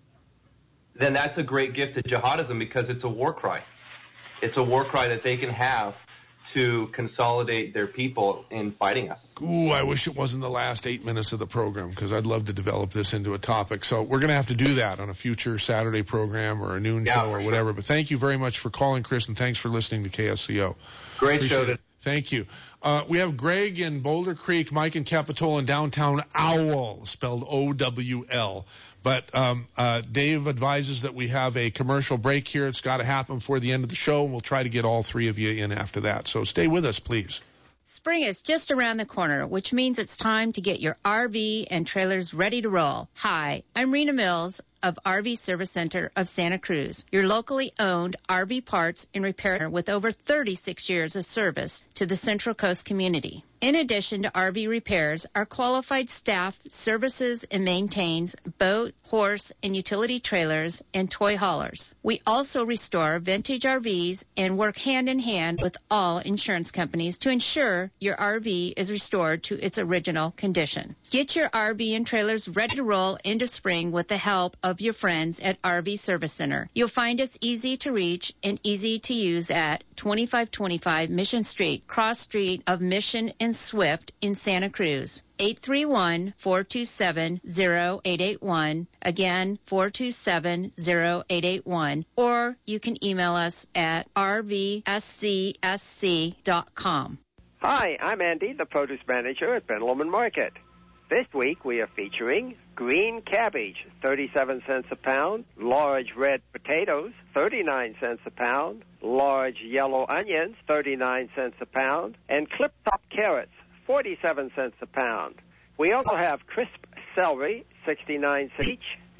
then that's a great gift to jihadism because it's a war cry. It's a war cry that they can have to consolidate their people in fighting us. Ooh, I wish it wasn't the last eight minutes of the program because I'd love to develop this into a topic. So we're going to have to do that on a future Saturday program or a noon Yeah, show or for whatever. sure. But thank you very much for calling, Chris, and thanks for listening to K S C O. Great Appreciate show. it. Thank you. Uh, we have Greg in Boulder Creek, Mike in Capitola, and downtown Owl, spelled O W L. But um, uh, Dave advises that we have a commercial break here. It's got to happen before the end of the show, and we'll try to get all three of you in after that. So stay with us, please. Spring is just around the corner, which means it's time to get your R V and trailers ready to roll. Hi, I'm Rena Mills of R V Service Center of Santa Cruz, your locally owned R V parts and repair with over thirty-six years of service to the Central Coast community. In addition to R V repairs, our qualified staff services and maintains boat, horse, and utility trailers and toy haulers. We also restore vintage R Vs and work hand in hand with all insurance companies to ensure your R V is restored to its original condition. Get your R V and trailers ready to roll into spring with the help of your friends at R V Service Center. You'll find us easy to reach and easy to use at twenty-five twenty-five Mission Street, cross street of Mission and Swift in Santa Cruz. eight three one, four two seven, zero eight eight one. Again, four two seven, zero eight eight one. Or you can email us at r v s c s c dot com. Hi, I'm Andy, the produce manager at Ben Lomond Market. This week we are featuring green cabbage, thirty-seven cents a pound, large red potatoes, thirty-nine cents a pound, large yellow onions, thirty-nine cents a pound, and clip-top carrots, forty-seven cents a pound. We also have crisp celery, sixty-nine cents each,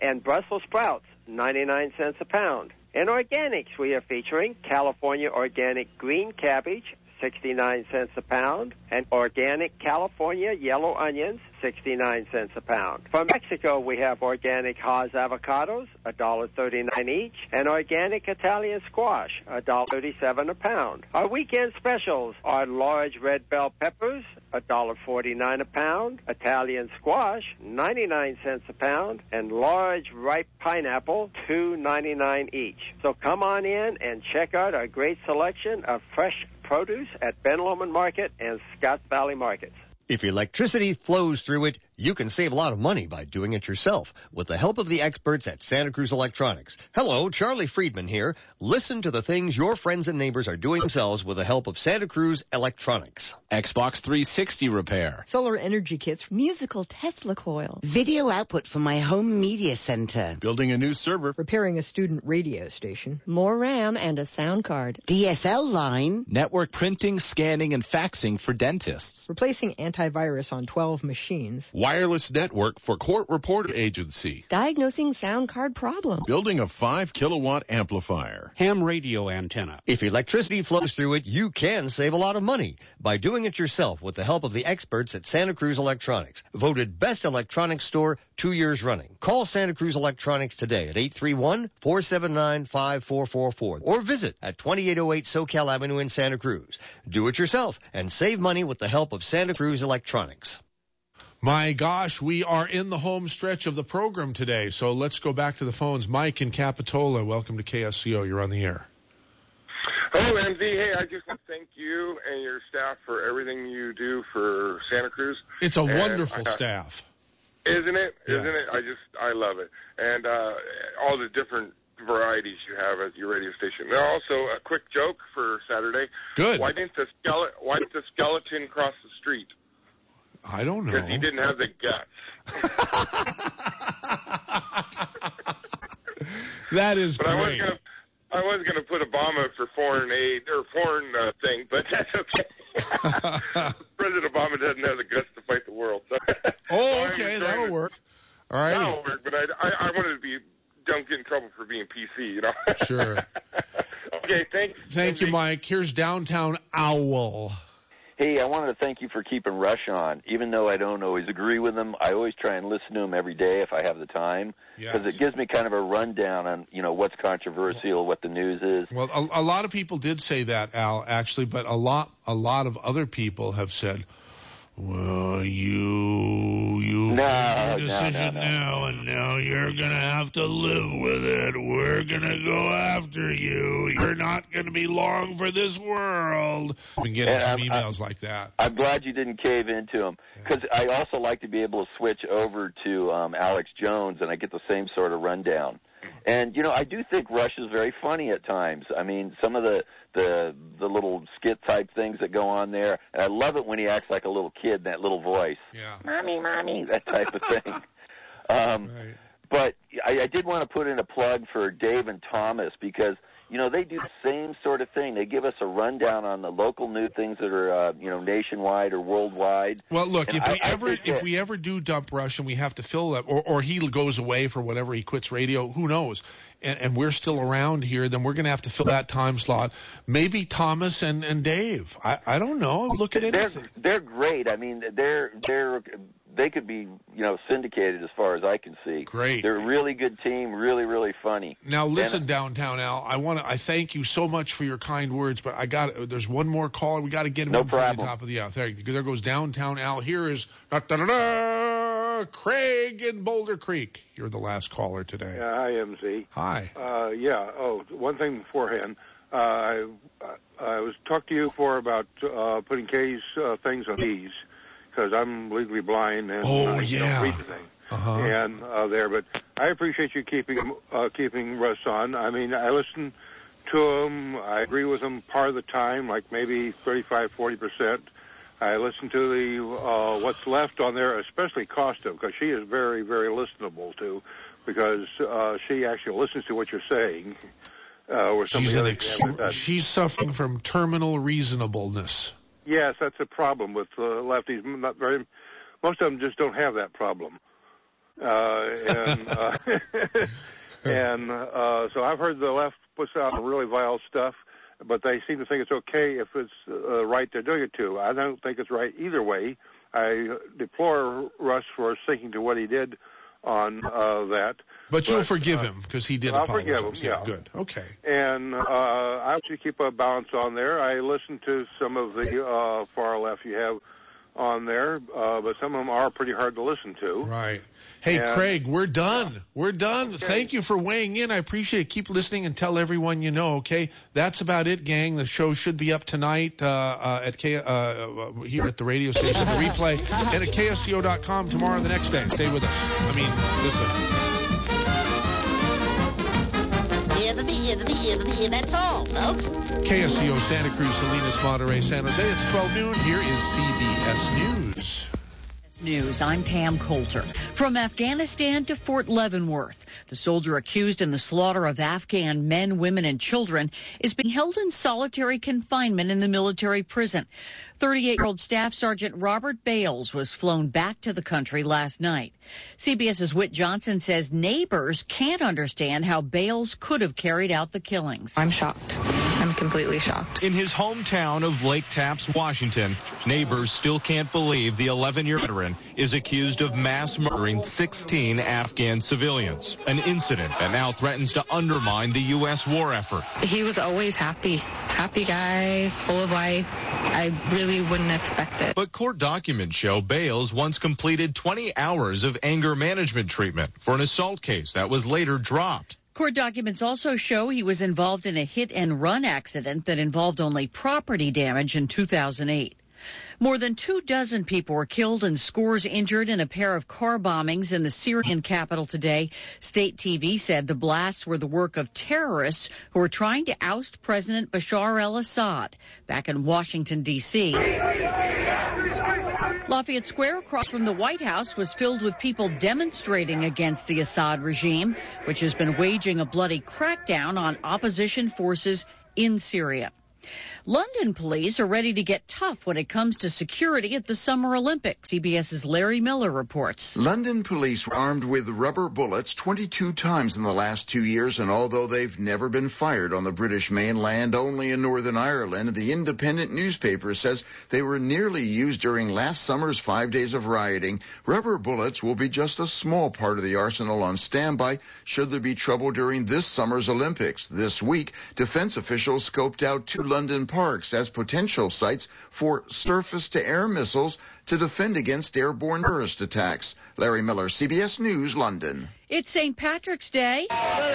And Brussels sprouts, ninety-nine cents a pound. In organics, we are featuring California organic green cabbage, sixty-nine cents a pound, and organic California yellow onions, sixty-nine cents a pound. From Mexico, we have organic Hass avocados, one dollar thirty-nine each, and organic Italian squash, one dollar thirty-seven a pound. Our weekend specials are large red bell peppers, one dollar forty-nine a pound, Italian squash, ninety-nine cents a pound, and large ripe pineapple, two ninety-nine each. So come on in and check out our great selection of fresh produce at Ben Lomond Market and Scotts Valley Markets. If electricity flows through it, you can save a lot of money by doing it yourself with the help of the experts at Santa Cruz Electronics. Hello, Charlie Friedman here. Listen to the things your friends and neighbors are doing themselves with the help of Santa Cruz Electronics. Xbox three sixty repair. Solar energy kits. Musical Tesla coil. Video output for my home media center. Building a new server. Repairing a student radio station. More RAM and a sound card. D S L line. Network printing, scanning, and faxing for dentists. Replacing antivirus on twelve machines. Wireless network for court reporter agency. Diagnosing sound card problem. Building a five kilowatt amplifier. Ham radio antenna. If electricity flows through it, you can save a lot of money by doing it yourself with the help of the experts at Santa Cruz Electronics. Voted best electronics store two years running. Call Santa Cruz Electronics today at eight three one, four seven nine, five four four four or visit at twenty-eight oh eight SoCal Avenue in Santa Cruz. Do it yourself and save money with the help of Santa Cruz Electronics. My gosh, we are in the home stretch of the program today, so let's go back to the phones. Mike in Capitola, welcome to K S C O. You're on the air. Hello, M Z. Hey, I just want to thank you and your staff for everything you do for Santa Cruz. It's a and wonderful I, staff. Isn't it? Yes. Isn't it? I just, I love it. And uh, all the different varieties you have at your radio station. Now, also, a quick joke for Saturday. Good. Why didn't the, skele- why didn't the skeleton cross the street? I don't know. Because he didn't have the guts. That is but great. I was gonna, I was going to put Obama for foreign aid or foreign uh, thing, but that's okay. President Obama doesn't have the guts to fight the world. So. Oh, okay, that'll to, work. All right. That'll work, but I, I, I wanted to be, don't get in trouble for being P C, you know. Sure. Okay, thanks. Thank you, Mike. Here's Downtown Owl. Hey, I wanted to thank you for keeping Rush on. Even though I don't always agree with him, I always try and listen to him every day if I have the time, because Yes. it gives me kind of a rundown on, you know, what's controversial, what the news is. Well, a, a lot of people did say that, Al, actually, but a lot, a lot of other people have said, well, you, you No, made a no, decision no, no. now, and now you're going to have to live with it. We're going to go after you. You're not going to be long for this world. I've been getting And some I'm- emails like that. I'm glad you didn't cave into him, because I also like to be able to switch over to um, Alex Jones, and I get the same sort of rundown. And, you know, I do think Rush is very funny at times. I mean, some of the, the the little skit-type things that go on there, and I love it when he acts like a little kid in that little voice. Yeah. Mommy, mommy, that type of thing. Um, Right. But I, I did want to put in a plug for Dave and Thomas, because, you know, they do the same sort of thing. They give us a rundown on the local new things that are, uh, you know, nationwide or worldwide. Well, look, And if I- we I ever think if that- we ever do dump Rush and we have to fill that, or or he goes away for whatever, he quits radio, who knows? And and we're still around here, then we're going to have to fill that time slot. Maybe Thomas and and Dave. I I don't know. Look at they're anything. they're great. I mean, they're they're they could be, you know, syndicated as far as I can see. Great. They're a really good team, really really funny. Now listen, And- Downtown Al, I want to I thank you so much for your kind words, but I got there's one more caller. We got to get him No in before the problem. top of the hour. There, there goes Downtown Al. Here is da, da, da, da, Craig in Boulder Creek. You're the last caller today. Yeah, hi, M Z. Hi. Uh, yeah. Oh, one thing beforehand. Uh, I I was talked to you before about uh, putting Kay's uh, things on these, because I'm legally blind and Oh, I yeah. don't read the thing. Uh-huh. And uh, there, but I appreciate you keeping uh, keeping Russ on. I mean, I listen to him. I agree with him part of the time, like maybe thirty-five, forty percent. I listen to the uh, what's left on there, especially Costa, because she is very, very listenable to, because uh, she actually listens to what you're saying. Uh, or some She's of an the ex- other guys. she's suffering from terminal reasonableness. Yes, that's a problem with uh, lefties. Not very, most of them just don't have that problem. Uh, and uh, and uh, so I've heard the left puts out really vile stuff, but they seem to think it's okay if it's uh, right they're doing it to. I don't think it's right either way. I deplore Rush for sticking to what he did on uh, that. But, but you'll forgive uh, him because he did I'll apologize. forgive him, yeah. Good. Okay. And uh, I actually keep a balance on there. I listen to some of the uh, far left you have on there, uh, but some of them are pretty hard to listen to. Right. Hey, and, Craig, we're done. Yeah. We're done. Okay. Thank you for weighing in. I appreciate it. Keep listening and tell everyone you know, okay? That's about it, gang. The show should be up tonight uh, uh, at K- uh, here at the radio station, the replay, and at K S C O dot com tomorrow and the next day. Stay with us. I mean, listen. That's all, folks. K S C O, Santa Cruz, Salinas, Monterey, San Jose. It's twelve noon. Here is C B S News. News. I'm Pam Coulter. From Afghanistan to Fort Leavenworth, the soldier accused in the slaughter of Afghan men, women, and children is being held in solitary confinement in the military prison. thirty-eight-year-old Staff Sergeant Robert Bales was flown back to the country last night. CBS's Whit Johnson says neighbors can't understand how Bales could have carried out the killings. I'm shocked. I'm completely shocked. In his hometown of Lake Tapps, Washington, neighbors still can't believe the eleven-year veteran is accused of mass murdering sixteen Afghan civilians, an incident that now threatens to undermine the U S war effort. He was always happy. Happy guy, full of life. I really wouldn't expect it. But court documents show Bales once completed twenty hours of anger management treatment for an assault case that was later dropped. Court documents also show he was involved in a hit-and-run accident that involved only property damage in two thousand eight. More than two dozen people were killed and scores injured in a pair of car bombings in the Syrian capital today. State T V said the blasts were the work of terrorists who were trying to oust President Bashar al-Assad. Back in Washington, D C, Lafayette Square across from the White House was filled with people demonstrating against the Assad regime, which has been waging a bloody crackdown on opposition forces in Syria. London police are ready to get tough when it comes to security at the Summer Olympics. CBS's Larry Miller reports. London police were armed with rubber bullets twenty-two times in the last two years, and although they've never been fired on the British mainland, only in Northern Ireland, the Independent newspaper says they were nearly used during last summer's five days of rioting. Rubber bullets will be just a small part of the arsenal on standby should there be trouble during this summer's Olympics. This week, defense officials scoped out two London parks as potential sites for surface-to-air missiles to defend against airborne terrorist attacks. Larry Miller, C B S News, London. It's Saint Patrick's Day.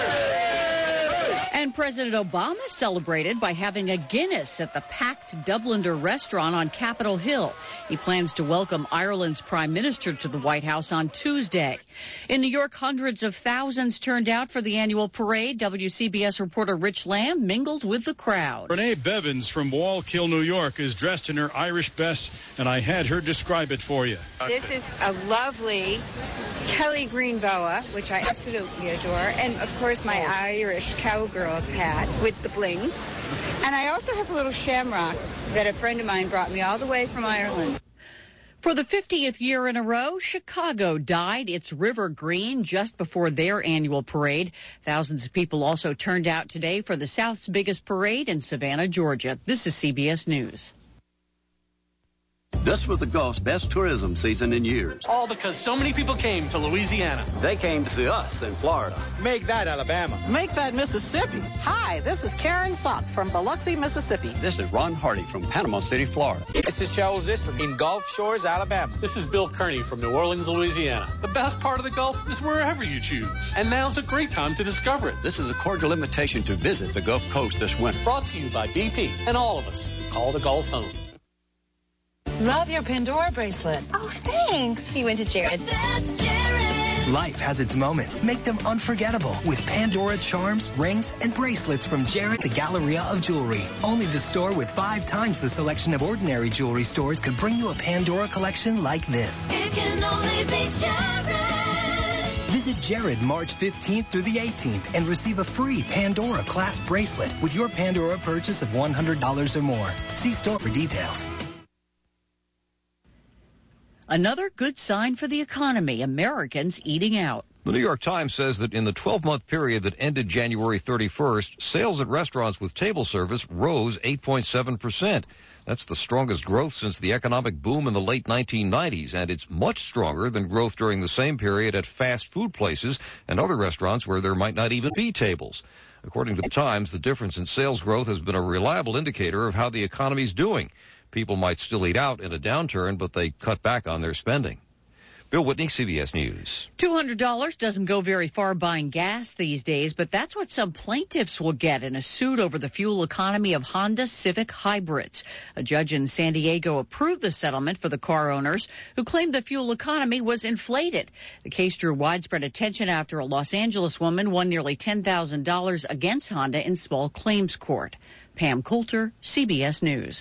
And President Obama celebrated by having a Guinness at the packed Dubliner restaurant on Capitol Hill. He plans to welcome Ireland's Prime Minister to the White House on Tuesday. In New York, hundreds of thousands turned out for the annual parade. W C B S reporter Rich Lamb mingled with the crowd. Renee Bevins from Wallkill, New York, is dressed in her Irish best, and I had her describe it for you. This is a lovely Kelly green boa, which I absolutely adore, and of course my Irish cowgirl's hat with the bling. And I also have a little shamrock that a friend of mine brought me all the way from Ireland. For the fiftieth year in a row, Chicago dyed its river green just before their annual parade. Thousands of people also turned out today for the South's biggest parade in Savannah, Georgia. This is C B S News. This was the Gulf's best tourism season in years. All because so many people came to Louisiana. They came to see us in Florida. Make that Alabama. Make that Mississippi. Hi, this is Karen Sock from Biloxi, Mississippi. This is Ron Hardy from Panama City, Florida. This is Charles Isley in Gulf Shores, Alabama. This is Bill Kearney from New Orleans, Louisiana. The best part of the Gulf is wherever you choose. And now's a great time to discover it. This is a cordial invitation to visit the Gulf Coast this winter. Brought to you by B P and all of us who call the Gulf home. Love your Pandora bracelet. Oh, thanks. He went to Jared. That's Jared. Life has its moments. Make them unforgettable with Pandora charms, rings, and bracelets from Jared, the Galleria of Jewelry. Only the store with five times the selection of ordinary jewelry stores could bring you a Pandora collection like this. It can only be Jared. Visit Jared March fifteenth through the eighteenth and receive a free Pandora clasp bracelet with your Pandora purchase of one hundred dollars or more. See store for details. Another good sign for the economy, Americans eating out. The New York Times says that in the twelve-month period that ended January thirty-first, sales at restaurants with table service rose eight point seven percent. That's the strongest growth since the economic boom in the late nineteen nineties, and it's much stronger than growth during the same period at fast food places and other restaurants where there might not even be tables. According to the Times, the difference in sales growth has been a reliable indicator of how the economy's doing. People might still eat out in a downturn, but they cut back on their spending. Bill Whitney, C B S News. two hundred dollars doesn't go very far buying gas these days, but that's what some plaintiffs will get in a suit over the fuel economy of Honda Civic hybrids. A judge in San Diego approved the settlement for the car owners who claimed the fuel economy was inflated. The case drew widespread attention after a Los Angeles woman won nearly ten thousand dollars against Honda in small claims court. Pam Coulter, C B S News.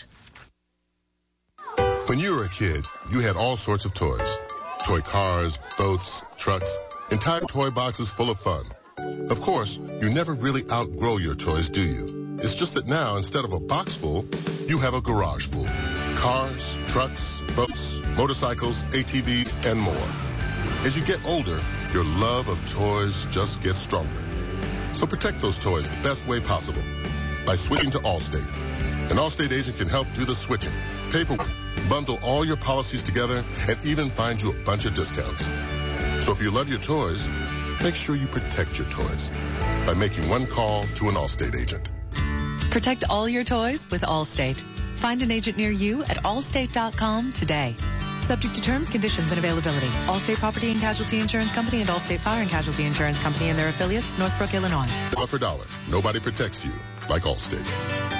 When you were a kid, you had all sorts of toys. Toy cars, boats, trucks, entire toy boxes full of fun. Of course, you never really outgrow your toys, do you? It's just that now, instead of a box full, you have a garage full. Cars, trucks, boats, motorcycles, A T Vs, and more. As you get older, your love of toys just gets stronger. So protect those toys the best way possible by switching to Allstate. An Allstate agent can help do the switching, paperwork, bundle all your policies together, and even find you a bunch of discounts. So if you love your toys, make sure you protect your toys by making one call to an Allstate agent. Protect all your toys with Allstate. Find an agent near you at allstate dot com today. Subject to terms, conditions, and availability. Allstate Property and Casualty Insurance Company and Allstate Fire and Casualty Insurance Company and their affiliates, Northbrook, Illinois. Dollar for dollar, nobody protects you like Allstate.